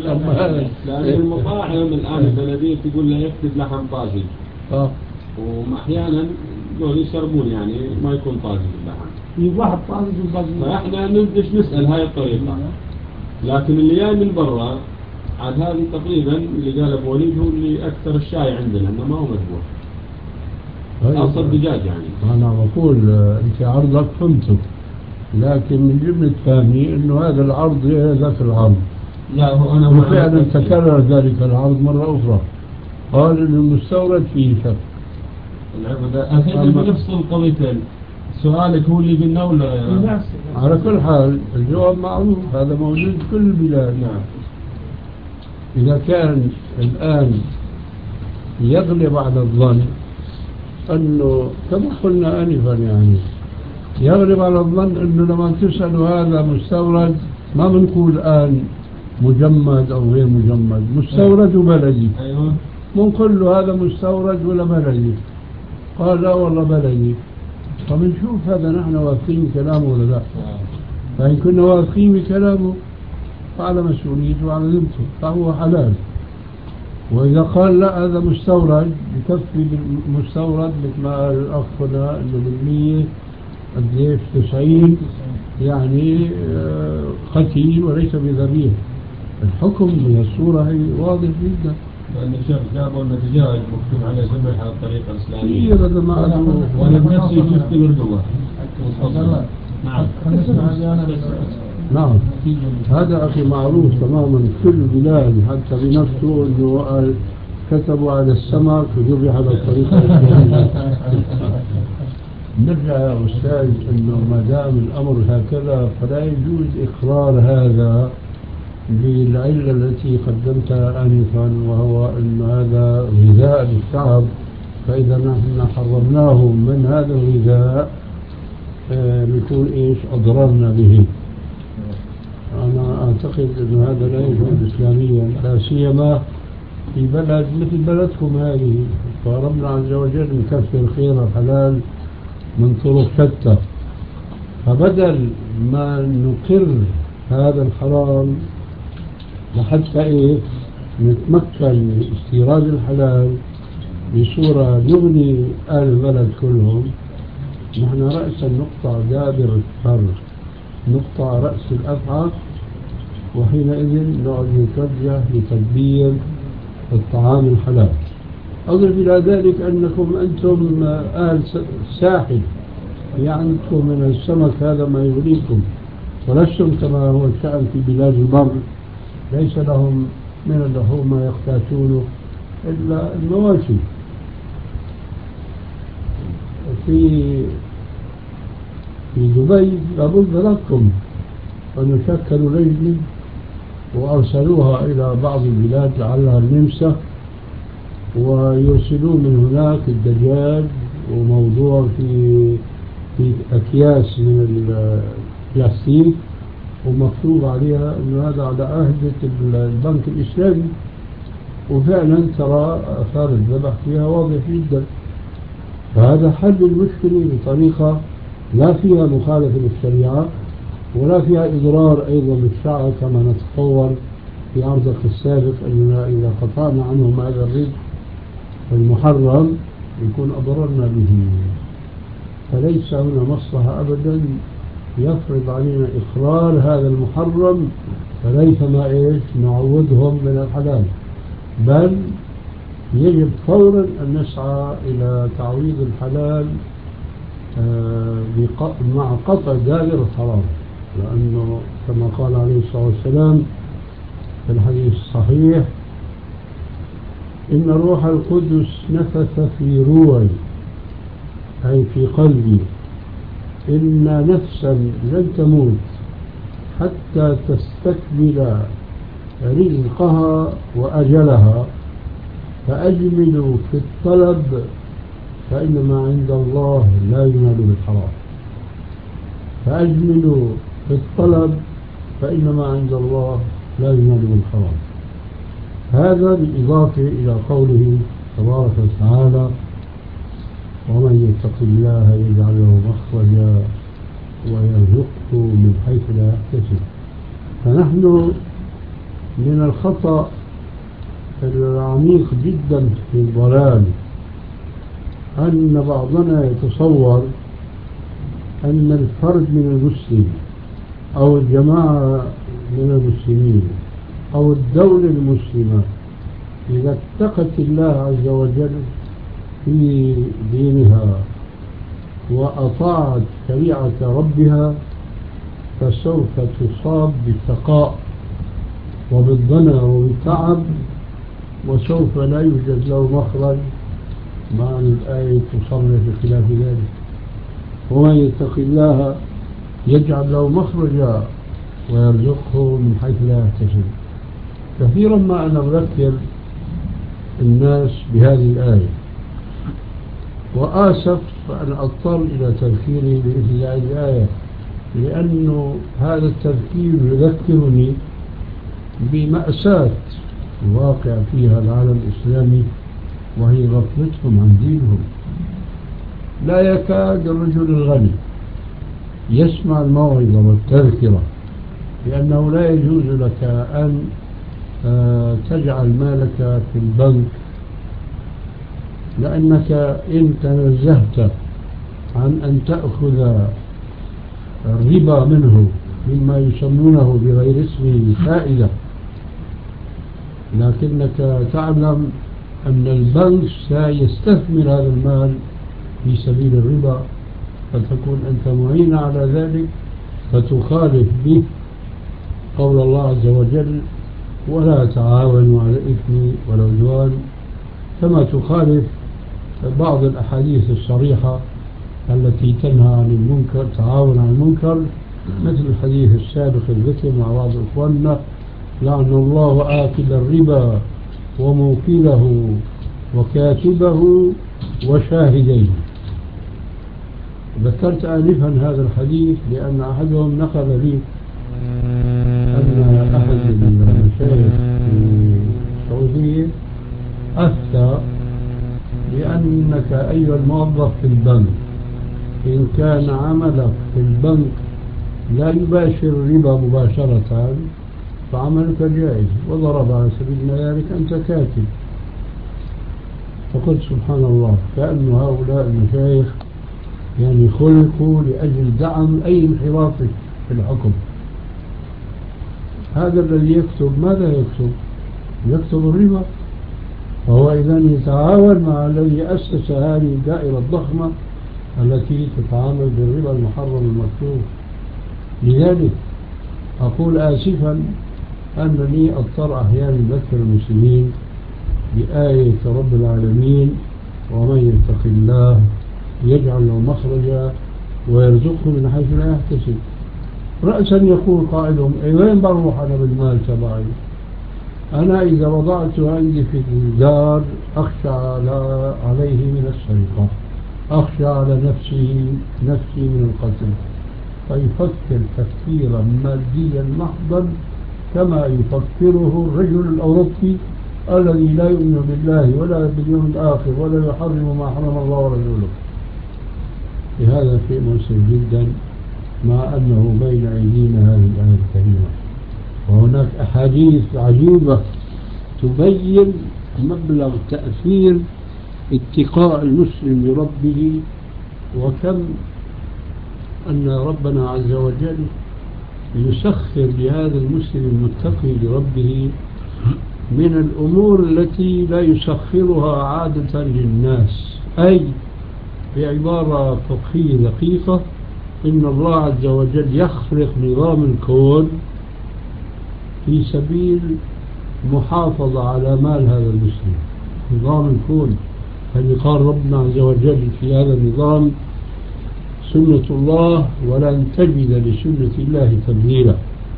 لا لأن المطاعم الآن البلدية تقول له يكتب لحم طازج اه وأحيانا دول يشربون يعني ما يكون طازج اللحم. في واحد طازج والباقي فإحنا ندش نسأل هاي الطريقة، لكن اللي جاي من برا عاد هذه تقريبا اللي قال أبو وليد هو اللي أكثر الشاي عندنا لأنه ما هو مذبوح. أصل دجاج يعني. أنا بقول أنت عرضك فهمته، لكن من جملة فهمي إنه هذا العرض غير ذاك العرض. لا هو أنا وفعلا تكرر ذلك العرض مرة أخرى، قال إن المستورد فيه شك. الحين بنفس القضيتين، سؤالك هو اللي قلنا ولا غيره؟ على كل حال الجواب معروف، هذا موجود في كل البلاد. نعم. إذا كان الآن يغلب على الظن أنه كما قلنا آنفا يعني يغلب على الظن أنه لما تسألوا هذا مستورد ما بنقول الآن مجمد أو غير مجمد، مستورد وبلدي. أيوة. بنقول له هذا مستورد ولا بلدي؟ قال لا والله بلدي. فبنشوف هذا نحن واثقين كلامه ولا لا. فإن كنا واثقين بكلامه فعلى مسؤوليته وعلى ذمته فهو حلال. وإذا قال لا هذا مستورد يكفي بالمستورد مثل ما قال الأخ هنا إنه بالمية قديش تسعين يعني قتيل وليس بذبيح. الحكم من الصورة هي واضح جدا. لأن الشيخ جابوا أن الدجاج مكتوب على ذبح على الطريقة الإسلامية. إيه هذا ما وأنا بنفسي شفت الأردن. نعم. نعم هذا أخي معروف تماما في البلاد، حتى بنفسه أنه قال كتبوا على السمك وذبح على الطريقة الإسلامية. نرجع يا أستاذ أنه ما دام الأمر هكذا فلا يجوز إقرار هذا بالعلة التي قدمتها آنفا، وهو أن هذا غذاء للشعب، فإذا نحن حرمناه من هذا الغذاء نكون إيش أضررنا به. أنا أعتقد أن هذا لا يجوز إسلاميا، لا سيما في بلد مثل بلدكم هذه، فربنا عز وجل مكفر الخير والحلال من طرق شتى. فبدل ما نقر هذا الحرام لحتى إيه نتمكن من استيراد الحلال بصورة نغني آل البلد كلهم، نحن رأسا نقطع دابر الشر، نقطع رأس الأفعى، وحينئذ نقعد نتوجه لتدبير الطعام الحلال. أضف إلى ذلك أنكم أنتم أهل ساحل، يعني عندكم من السمك هذا ما يغنيكم، ولستم كما هو الشأن في بلاد البر ليس لهم من اللحوم ما يقتاتونه إلا المواشي. في في دبي لابد لكم أن يشكلوا لجنة وأرسلوها إلى بعض البلاد لعلها النمسا، ويرسلون من هناك الدجاج وموضوع في في أكياس من البلاستيك ومكتوب عليها أنه هذا على عهدة البنك الإسلامي، وفعلا ترى آثار الذبح فيها واضح جدا. فهذا حل المشكلة بطريقة لا فيها مخالفة للشريعة ولا فيها إضرار أيضا بالشعب كما نتصور في عرضك السابق أننا إذا قطعنا عنهم هذا الرزق المحرم يكون أضررنا به. فليس هنا مصلحة أبدا يفرض علينا إقرار هذا المحرم فليس ما إيش نعوضهم من الحلال، بل يجب فورا أن نسعى إلى تعويض الحلال مع قطع دابر الحرام، لأنه كما قال عليه الصلاة والسلام في الحديث الصحيح إن روح القدس نفث في روعي أي في قلبي إن نفسا لن تموت حتى تستكمل رزقها وأجلها، فأجملوا في الطلب فإنما عند الله لا ينال بالحرام. فأجملوا في الطلب فإنما عند الله لا ينال بالحرام. هذا بالإضافة إلى قوله تبارك وتعالى ومن يتق الله يجعل له مخرجا ويرزقه من حيث لا يحتسب. فنحن من الخطأ العميق جدا في الضلال أن بعضنا يتصور أن الفرد من المسلم أو الجماعة من المسلمين أو الدولة المسلمة إذا اتقت الله عز وجل في دينها وأطاعت شريعة ربها فسوف تصاب بالشقاء وبالضنا وبالتعب وسوف لا يوجد له مخرج، مع الآية تصرف بخلاف ذلك. ومن يتق الله يجعل له مخرجا ويرزقه من حيث لا يحتسب. كثيرا ما أنا أذكر الناس بهذه الآية وآسف أن أضطر إلى تذكيري بمثل هذه الآية، لأنه هذا التذكير يذكرني بمأساة واقع فيها العالم الإسلامي، وهي غفلتهم عن دينهم. لا يكاد الرجل الغني يسمع الموعظة والتذكرة، لأنه لا يجوز لك أن تجعل مالك في البنك، لأنك إن تنزهت عن أن تأخذ الربا منه مما يسمونه بغير اسمه فائدة، لكنك تعلم أن البنك سيستثمر هذا المال في سبيل الربا، فتكون أنت معين على ذلك، فتخالف به قول الله عز وجل: ولا تعاونوا على الإثم والعدوان، كما تخالف بعض الأحاديث الصريحة التي تنهى عن المنكر، تعاون عن المنكر، مثل الحديث السابق الذكر مع بعض إخواننا: لعن الله آكل الربا وموكله وكاتبه وشاهديه. ذكرت آنفا هذا الحديث لأن أحدهم نقل لي أن أحد المشايخ في السعودية أفتى بأنك أيها الموظف في البنك إن كان عملك في البنك لا يباشر الربا مباشرة فعملك جائز، وضرب على سبيل ذلك أنت كاتب. فقلت سبحان الله، كأن هؤلاء المشايخ يعني خلقوا لأجل دعم أي انحراف في الحكم. هذا الذي يكتب ماذا يكتب؟ يكتب الربا، فهو إذا يتعاون مع الذي أسس هذه الدائرة الضخمة التي تتعامل بالربا المحرم المكتوب. لذلك أقول آسفا أنني أضطر أحيانا أذكر المسلمين بآية رب العالمين: ومن يتق الله يجعل له مخرجا ويرزقه من حيث لا يحتسب. رأسا يقول قائلهم: أي وين بروح أنا بالمال تبعي؟ أنا إذا وضعت عندي في الدار أخشى على عليه من السرقة، أخشى على نفسه نفسي من القتل. فيفكر تفكيرا ماديا محضا كما يفكره الرجل الأوروبي الذي لا يؤمن بالله ولا باليوم الآخر ولا يحرم ما حرم الله ورسوله. لهذا شيء مؤسف جدا، مع أنه بين أيدينا هذه الآية الكريمة، وهناك أحاديث عجيبة تبين مبلغ تأثير اتقاء المسلم لربه، وكم أن ربنا عز وجل يسخر لهذا المسلم المتقي لربه من الأمور التي لا يسخرها عادة للناس. أي بعبارة فقهية دقيقة: إن الله عز وجل يخلق نظام الكون في سبيل محافظة على مال هذا المسلم. نظام الكون الذي قال ربنا عز وجل في هذا النظام: سنة الله ولن تجد لسنة الله تبديلا.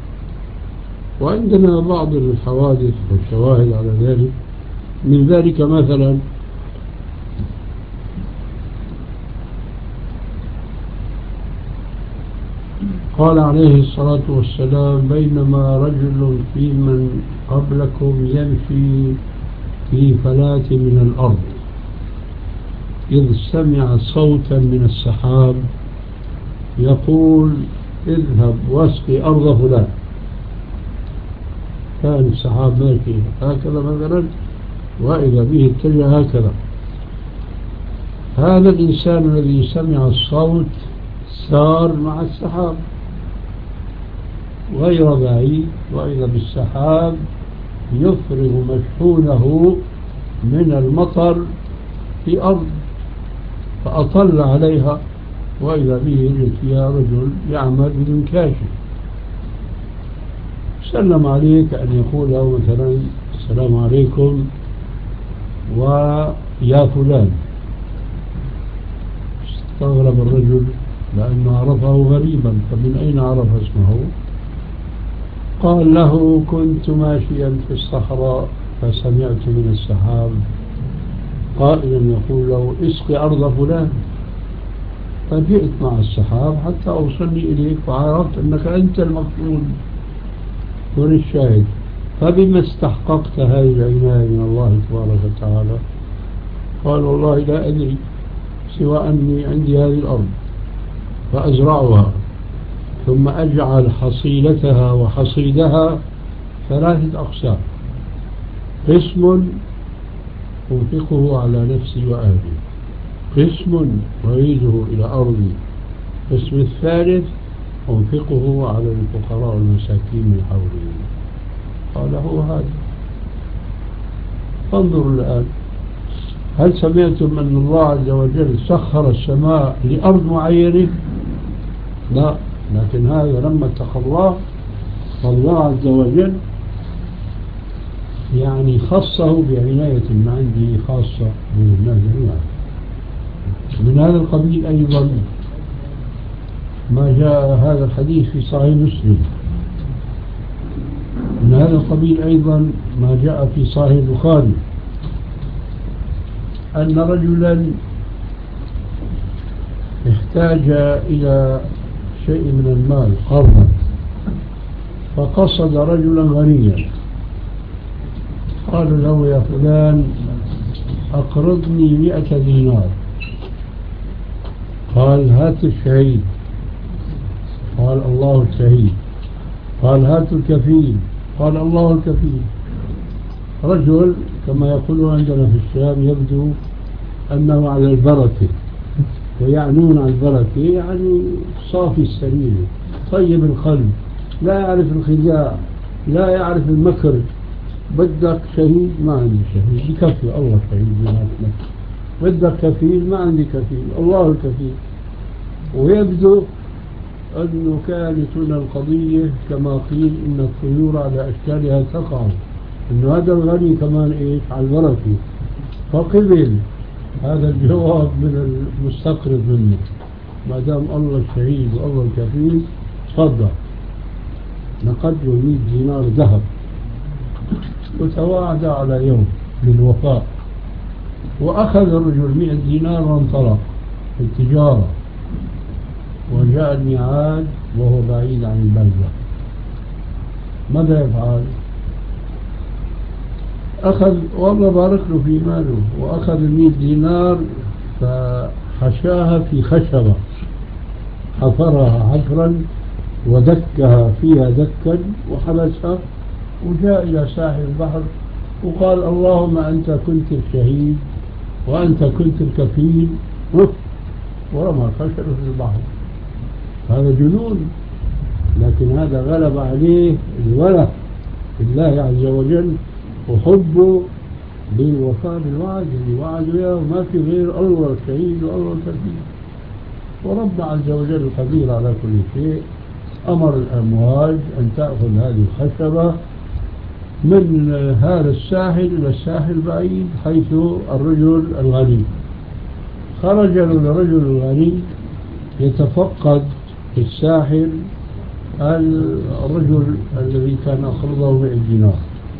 وعندنا بعض الحوادث والشواهد على ذلك. من ذلك مثلا قال عليه الصلاة والسلام: بينما رجل في من قبلكم يمشي في فلاة من الأرض إذ سمع صوتا من السحاب يقول: اذهب واسقي أرض فلان. كان السحاب ماشي هكذا مثلا وإذا به اتجه هكذا. هذا الإنسان الذي سمع الصوت سار مع السحاب غير بعيد، وإذا بالسحاب يفرغ مشحونه من المطر في أرض فأطل عليها، وإذا به يجد فيها رجل يعمل بدون كاشف، سلم عليك أن يقول له مثلا السلام عليكم ويا فلان. استغرب الرجل لأنه عرفه غريبا، فمن أين عرف اسمه؟ قال له كنت ماشيا في الصحراء فسمعت من السحاب قائلا يقول له اسقي أرض فلان، فجئت مع السحاب حتى أوصلني إليك وعرفت أنك أنت المقصود. هنا الشاهد. فبما استحققت هذه العناية من الله تبارك وتعالى؟ قال والله لا أدري سوى أني عندي هذه الأرض فأزرعها ثم أجعل حصيلتها وحصيدها ثلاثة أقسام، قسم أنفقه على نفسي وأهلي، قسم أعيده إلى أرضي، قسم الثالث أنفقه على الفقراء والمساكين من حولي. قال هو هذا. فانظروا الآن، هل سمعتم أن الله عز وجل سخر السماء لأرض معينة؟ لا، لكن هذا لما اتقى الله فالله عز وجل يعني خصه بعناية ما عنده خاصة بالناس جميعا. من هذا القبيل أيضا ما جاء هذا الحديث في صحيح مسلم، من هذا القبيل أيضا ما جاء في صحيح البخاري أن رجلا احتاج إلى شيء من المال قرضا، فقصد رجلا غنيا قال له يا فلان أقرضني مئة دينار. قال هات الشهيد. قال الله الشهيد. قال هات الكفيل. قال الله الكفيل. رجل كما يقولون عندنا في الشام يبدو أنه على البركة، ويعنون على البركة يعني صافي السرير طيب القلب، لا يعرف الخداع، لا يعرف المكر. بدك شهيد؟ ما عندي شهيد، بكفي الله شهيد بناتنا. بدك كفيل؟ ما عندي كفيل، الله الكفيل. ويبدو أنه كانت هنا القضية كما قيل إن الطيور على أشكالها تقع، إنه هذا الغني كمان إيش على البركة، فقبل هذا الجواب من المستقرض منه، ما دام الله الشهيد والله الكفيل صدق، نقد له مئة دينار ذهب وتواعد على يوم للوفاء، وأخذ الرجل مئة دينار وانطلق في التجارة، وجاء الميعاد وهو بعيد عن البلدة. ماذا يفعل؟ أخذ والله بارك له في ماله، وأخذ المئة دينار فحشاها في خشبة، حفرها حفرا ودكها فيها دكا وحبسها، وجاء إلى ساحل البحر وقال اللهم أنت كنت الشهيد وأنت كنت الكفيل، ورمى الخشبة في البحر. هذا جنون، لكن هذا غلب عليه الولاء بالله عز وجل وحبه بالوفاء بالوعد اللي وعد وياه، ما في غير الله الشهيد والله الكفيل. ورب عز وجل القدير على كل شيء أمر الأمواج أن تأخذ هذه الخشبة من هذا الساحل إلى الساحل البعيد حيث الرجل الغني. خرج الرجل الغني يتفقد في الساحل الرجل الذي كان أقرضه مئة دينار،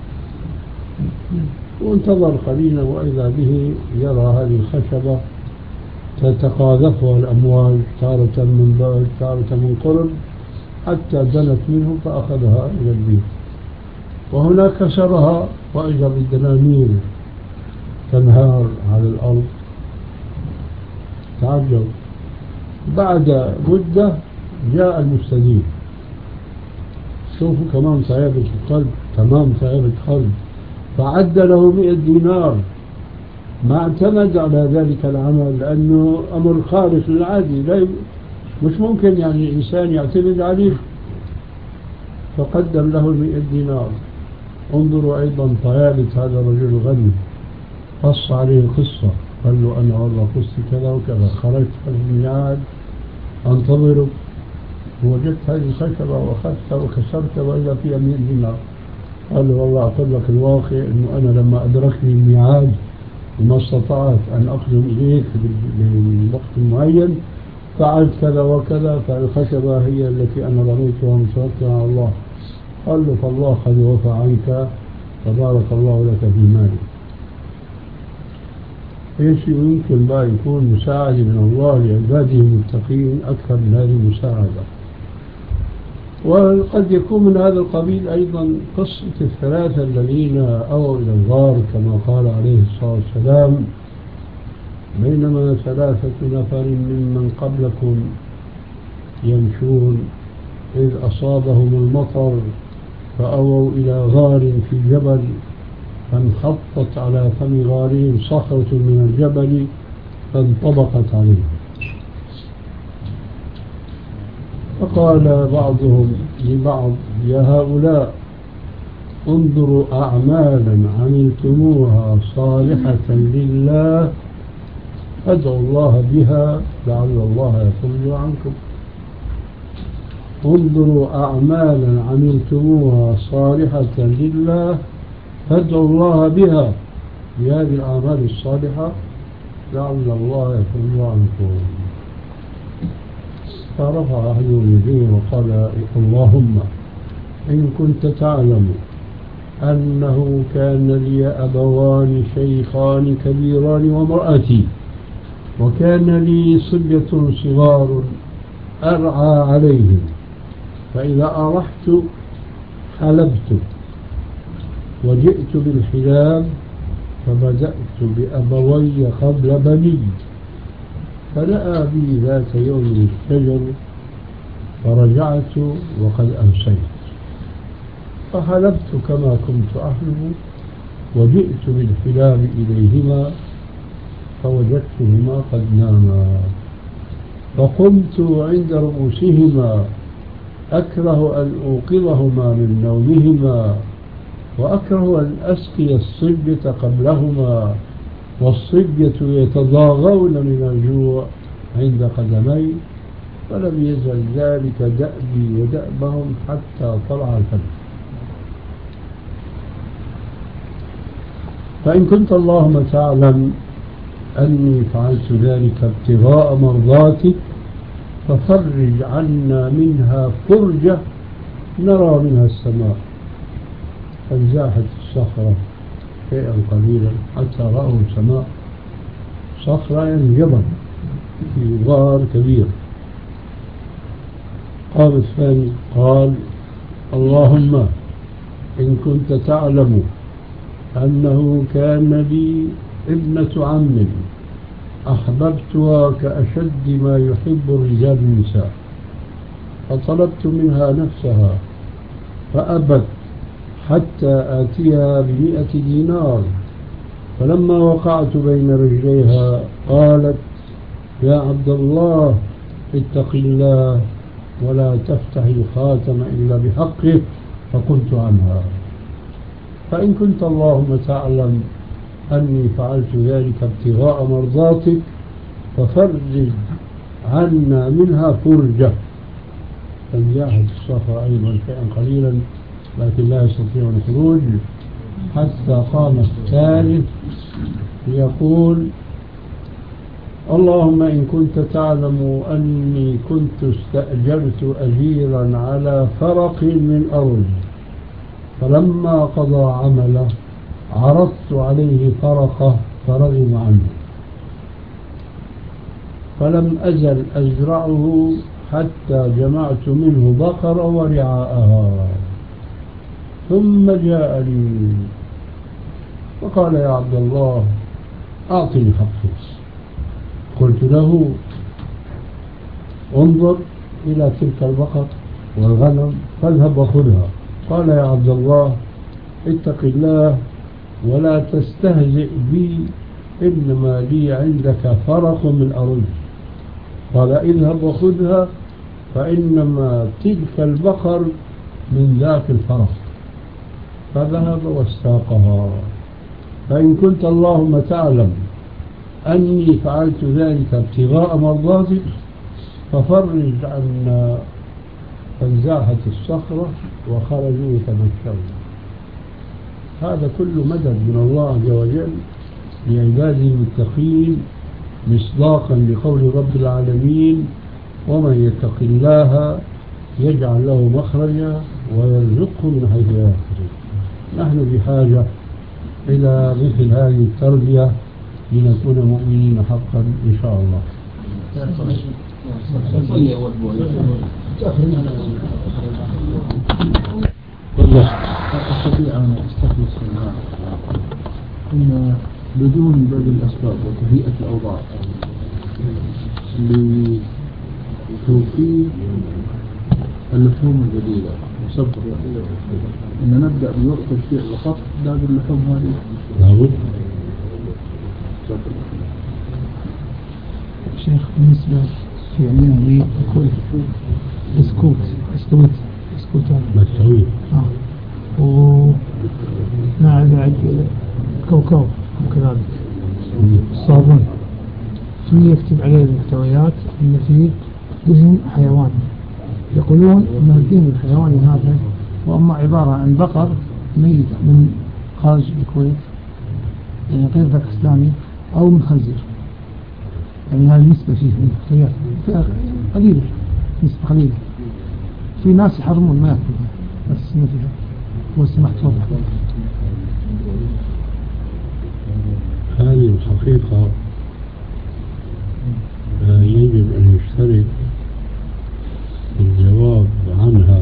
وانتظر قليلا وإذا به يرى هذه الخشبة تتقاذفها الأمواج تارة من بعد تارة من قرب حتى دنت منه فأخذها إلى البيت، وهناك كسرها وإذا بالدنانير تنهار على الأرض. تعجب. بعد مدة جاء المستدين شوفوا كمان صعيبة القلب، تمام صعيبة قلب، فعد له مئة دينار. ما اعتمد على ذلك العمل لأنه أمر خارق للعادي، لا مش ممكن يعني الإنسان يعتمد عليه، فقدم له المئة دينار. انظروا أيضا طيابة هذا الرجل الغني، قص عليه قصة، قال له أنا والله قصت كذا وكذا، خرجت في الميعاد أنتظرك ووجدت هذه الخشبة وأخذتها وكسرتها وإذا فيها مئة دينار. قال له والله أقول لك الواقع أنه أنا لما أدركني الميعاد وما استطعت أن أقدم إليك بوقت معين فعلت كذا وكذا، فالخشبة هي التي أنا رميتها ومتوكلة على الله. قال له فالله قد وفى عنك تبارك الله لك في مالك. ايش يمكن بقى يكون مساعدة من الله لعباده المتقين أكثر من هذه المساعدة؟ وقد يكون من هذا القبيل أيضا قصة الثلاثة الذين أووا إلى الغار كما قال عليه الصلاة والسلام: بينما ثلاثة نفر ممن قبلكم يمشون إذ أصابهم المطر فأووا إلى غار في الجبل فانحطت على فم غارهم صخرة من الجبل فانطبقت عليهم. فقال بعضهم لبعض: يا هؤلاء انظروا أعمالا عملتموها صالحة لله فادعوا الله بها لعل الله يفرج عنكم. انظروا أعمالا عملتموها صالحة لله فادعوا الله بها، بهذه الأعمال الصالحة لعل الله يفرج عنكم. فرفع أحدهم يديه وقال: اللهم إن كنت تعلم أنه كان لي أبوان شيخان كبيران وامرأتي وكان لي صبية صغار أرعى عليهم، فإذا أرحت حلبت وجئت بالحلاب فبدأت بأبوي قبل بني، فلأى بي ذات يوم الشجر فرجعت وقد أمسيت، فحلبت كما كنت أحلب وجئت بالحلاب إليهما فوجدتهما قد ناما، فقمت عند رؤوسهما أكره أن أوقظهما من نومهما وأكره أن أسقي الصبية قبلهما والصبية يتضاغون من الجوع عند قدمي، فلم يزل ذلك دأبي ودأبهم حتى طلع الفجر. فإن كنت اللهم تعلم أني فعلت ذلك ابتغاء مرضاتك ففرج عنا منها فرجة نرى منها السماء. فانزاحت الصخرة شيئا قليلا حتى رأوا السماء، صخرة يعني جبل في غار كبير. قام الثاني قال: اللهم إن كنت تعلم أنه كان لي ابنة عم أحببتها كأشد ما يحب الرجال النساء، فطلبت منها نفسها فأبت حتى آتيها بمئة دينار، فلما وقعت بين رجليها قالت: يا عبد الله اتق الله ولا تفتح الخاتم إلا بحقه، فقلت عنها. فإن كنت اللهم تعلم أني فعلت ذلك ابتغاء مرضاتك ففرج عنا منها فرجة. فانزاحت الصخرة أيضا شيئا قليلا لكن لا يستطيع الخروج، حتى قام الثالث ليقول: اللهم إن كنت تعلم أني كنت استأجرت أجيرا على فرق من أرض، فلما قضى عمله عرضت عليه فرقه فرغم عنه، فلم أزل أزرعه حتى جمعت منه بقرة ورعاءها، ثم جاء لي وقال: يا عبد الله أعطني حقي. قلت له: انظر إلى تلك البقر والغنم فاذهب وخذها. قال يا عبد الله اتق الله ولا تستهزئ بي، إنما لي عندك فرق من أرز. قال اذهب وخذها فإنما تلك البقر من ذاك الفرق. فذهب واستاقها. فإن كنت اللهم تعلم أني فعلت ذلك ابتغاء مرضاتك ففرج عنا. فانزاحت الصخرة وخرجوا يتمشون. هذا كله مدد من الله عز وجل لعباده المتقين، مصداقا لقول رب العالمين ومن يتق الله يجعل له مخرجا ويرزقه من حيث لا يحتسب. نحن بحاجة إلى مثل هذه التربية لنكون مؤمنين حقا إن شاء الله. أستطيع أن أستخلص منها أن بدون بذل الأسباب وتهيئة الأوضاع لتوفير اللحوم الجديدة وصبر أن نبدأ بوقت الشيء وخط داب اللحوم هذه. لابد. شيخ بالنسبة في عندنا يقول بسكوت بسكوت بسكوت مستوي. آه ومع بعد كوكو وكذلك الصابون في يكتب عليه المحتويات إن فيه دهن حيواني. يقولون أن الدهن الحيواني هذا وأما عبارة عن بقر ميت من خارج الكويت يعني غير باكستاني أو من خنزير. يعني هذه النسبة فيه من المحتويات قليلة، نسبة قليلة. في ناس يحرمون ما يأكلها بس ما فيها. وسمحت توضح. هذه الحقيقة يجب أن يشترك الجواب عنها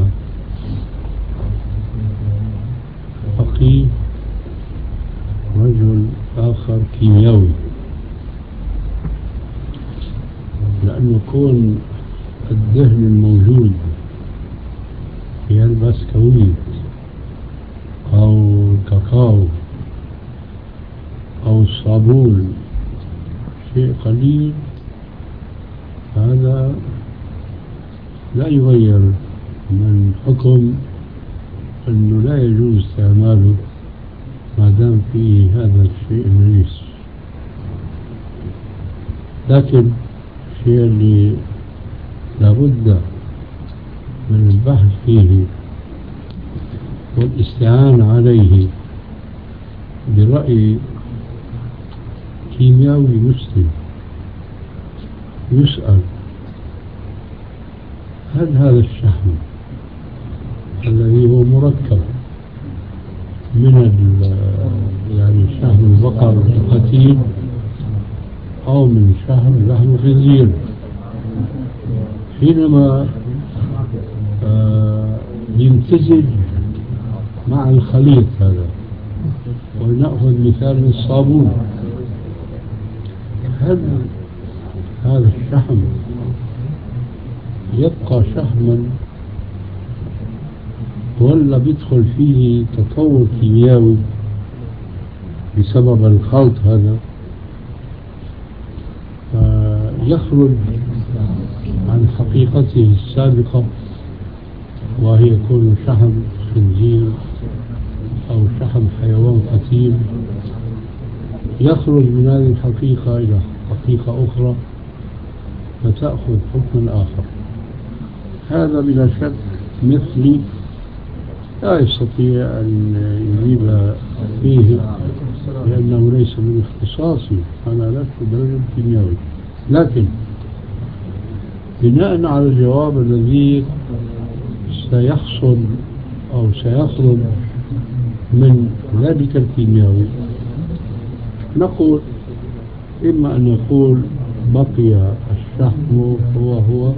فقيه رجل آخر كيميائي، لأنه يكون الدهن الموجود في البسكويت أو الكاكاو أو الصابون شيء قليل، هذا لا يغير من حكم أنه لا يجوز استعماله ما دام فيه هذا الشيء النجس. لكن الشيء اللي لابد من البحث فيه والاستعانة عليه برأي كيميائي مسلم يسأل هل هذا الشحم الذي هو مركب من يعني شحم البقر القتيل أو من شحم لحم الخنزير، حينما آه يمتزج مع الخليط هذا، ونأخذ مثال الصابون، هل هذا الشحم يبقى شحما ولا بيدخل فيه تطور كيميائي بسبب الخلط هذا فيخرج عن حقيقته السابقة وهي كون شحم خنزير أو شحم حيوان قتيل، يخرج من هذه الحقيقة إلى حقيقة أخرى فتأخذ حكم آخر. هذا بلا شك مثلي لا يستطيع أن يجيب فيه لأنه ليس من اختصاصي، أنا لست رجل كيميائي. لكن بناء على الجواب الذي سيحصل أو سيخرج من ذلك الكيميائي نقول إما أن يقول بقي الشحم هو هو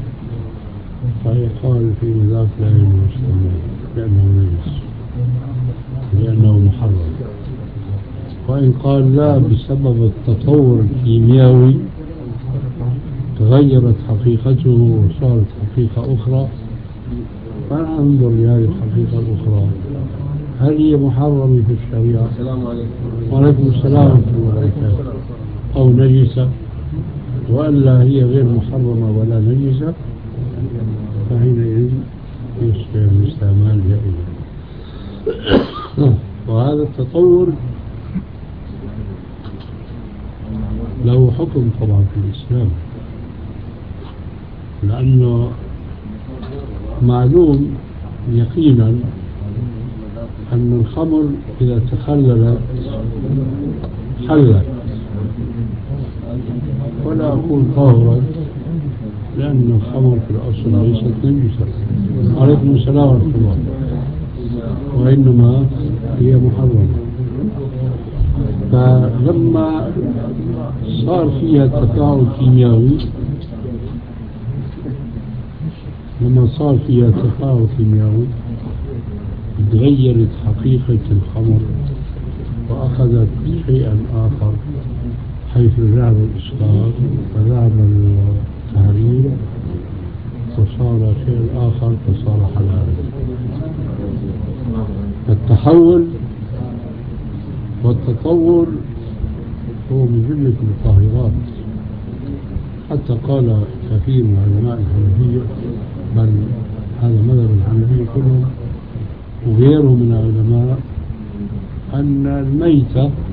فيقال في ذاك لا يجوز لأنه نجس لأنه محرم، وإن قال لا بسبب التطور الكيميائي تغيرت حقيقته وصارت حقيقة أخرى فأنا أنظر لهذه الحقيقة الأخرى، هل هي محرمة في الشريعة؟ السلام عليكم. وعليكم السلام ورحمة الله وبركاته. أو نجسة، وإلا هي غير محرمة ولا نجسة، فحينئذ يصبح الاستعمال جائزا. وهذا التطور له حكم طبعا في الإسلام، لأنه معلوم يقينا أن الخمر إذا تخللت حلت، ولا أقول طاهرا، لأن الخمر في الأصل ليست نجسة. عليكم السلام ورحمة الله. وإنما هي محرمة. فلما صار فيها تفاعل كيميائي لما صار فيها تفاعل كيميائي تغيرت حقيقة الخمر وأخذت شيئا آخر، حيث ذهب الإسقاط وذهب التهريب وصار شيء آخر فصار حلالا. التحول والتطور هو من جملة الطاهرات، حتى قال كثير من علماء الحنفية، بل هذا مذهب الحنفية كلهم وغيره من العلماء، أن الميتة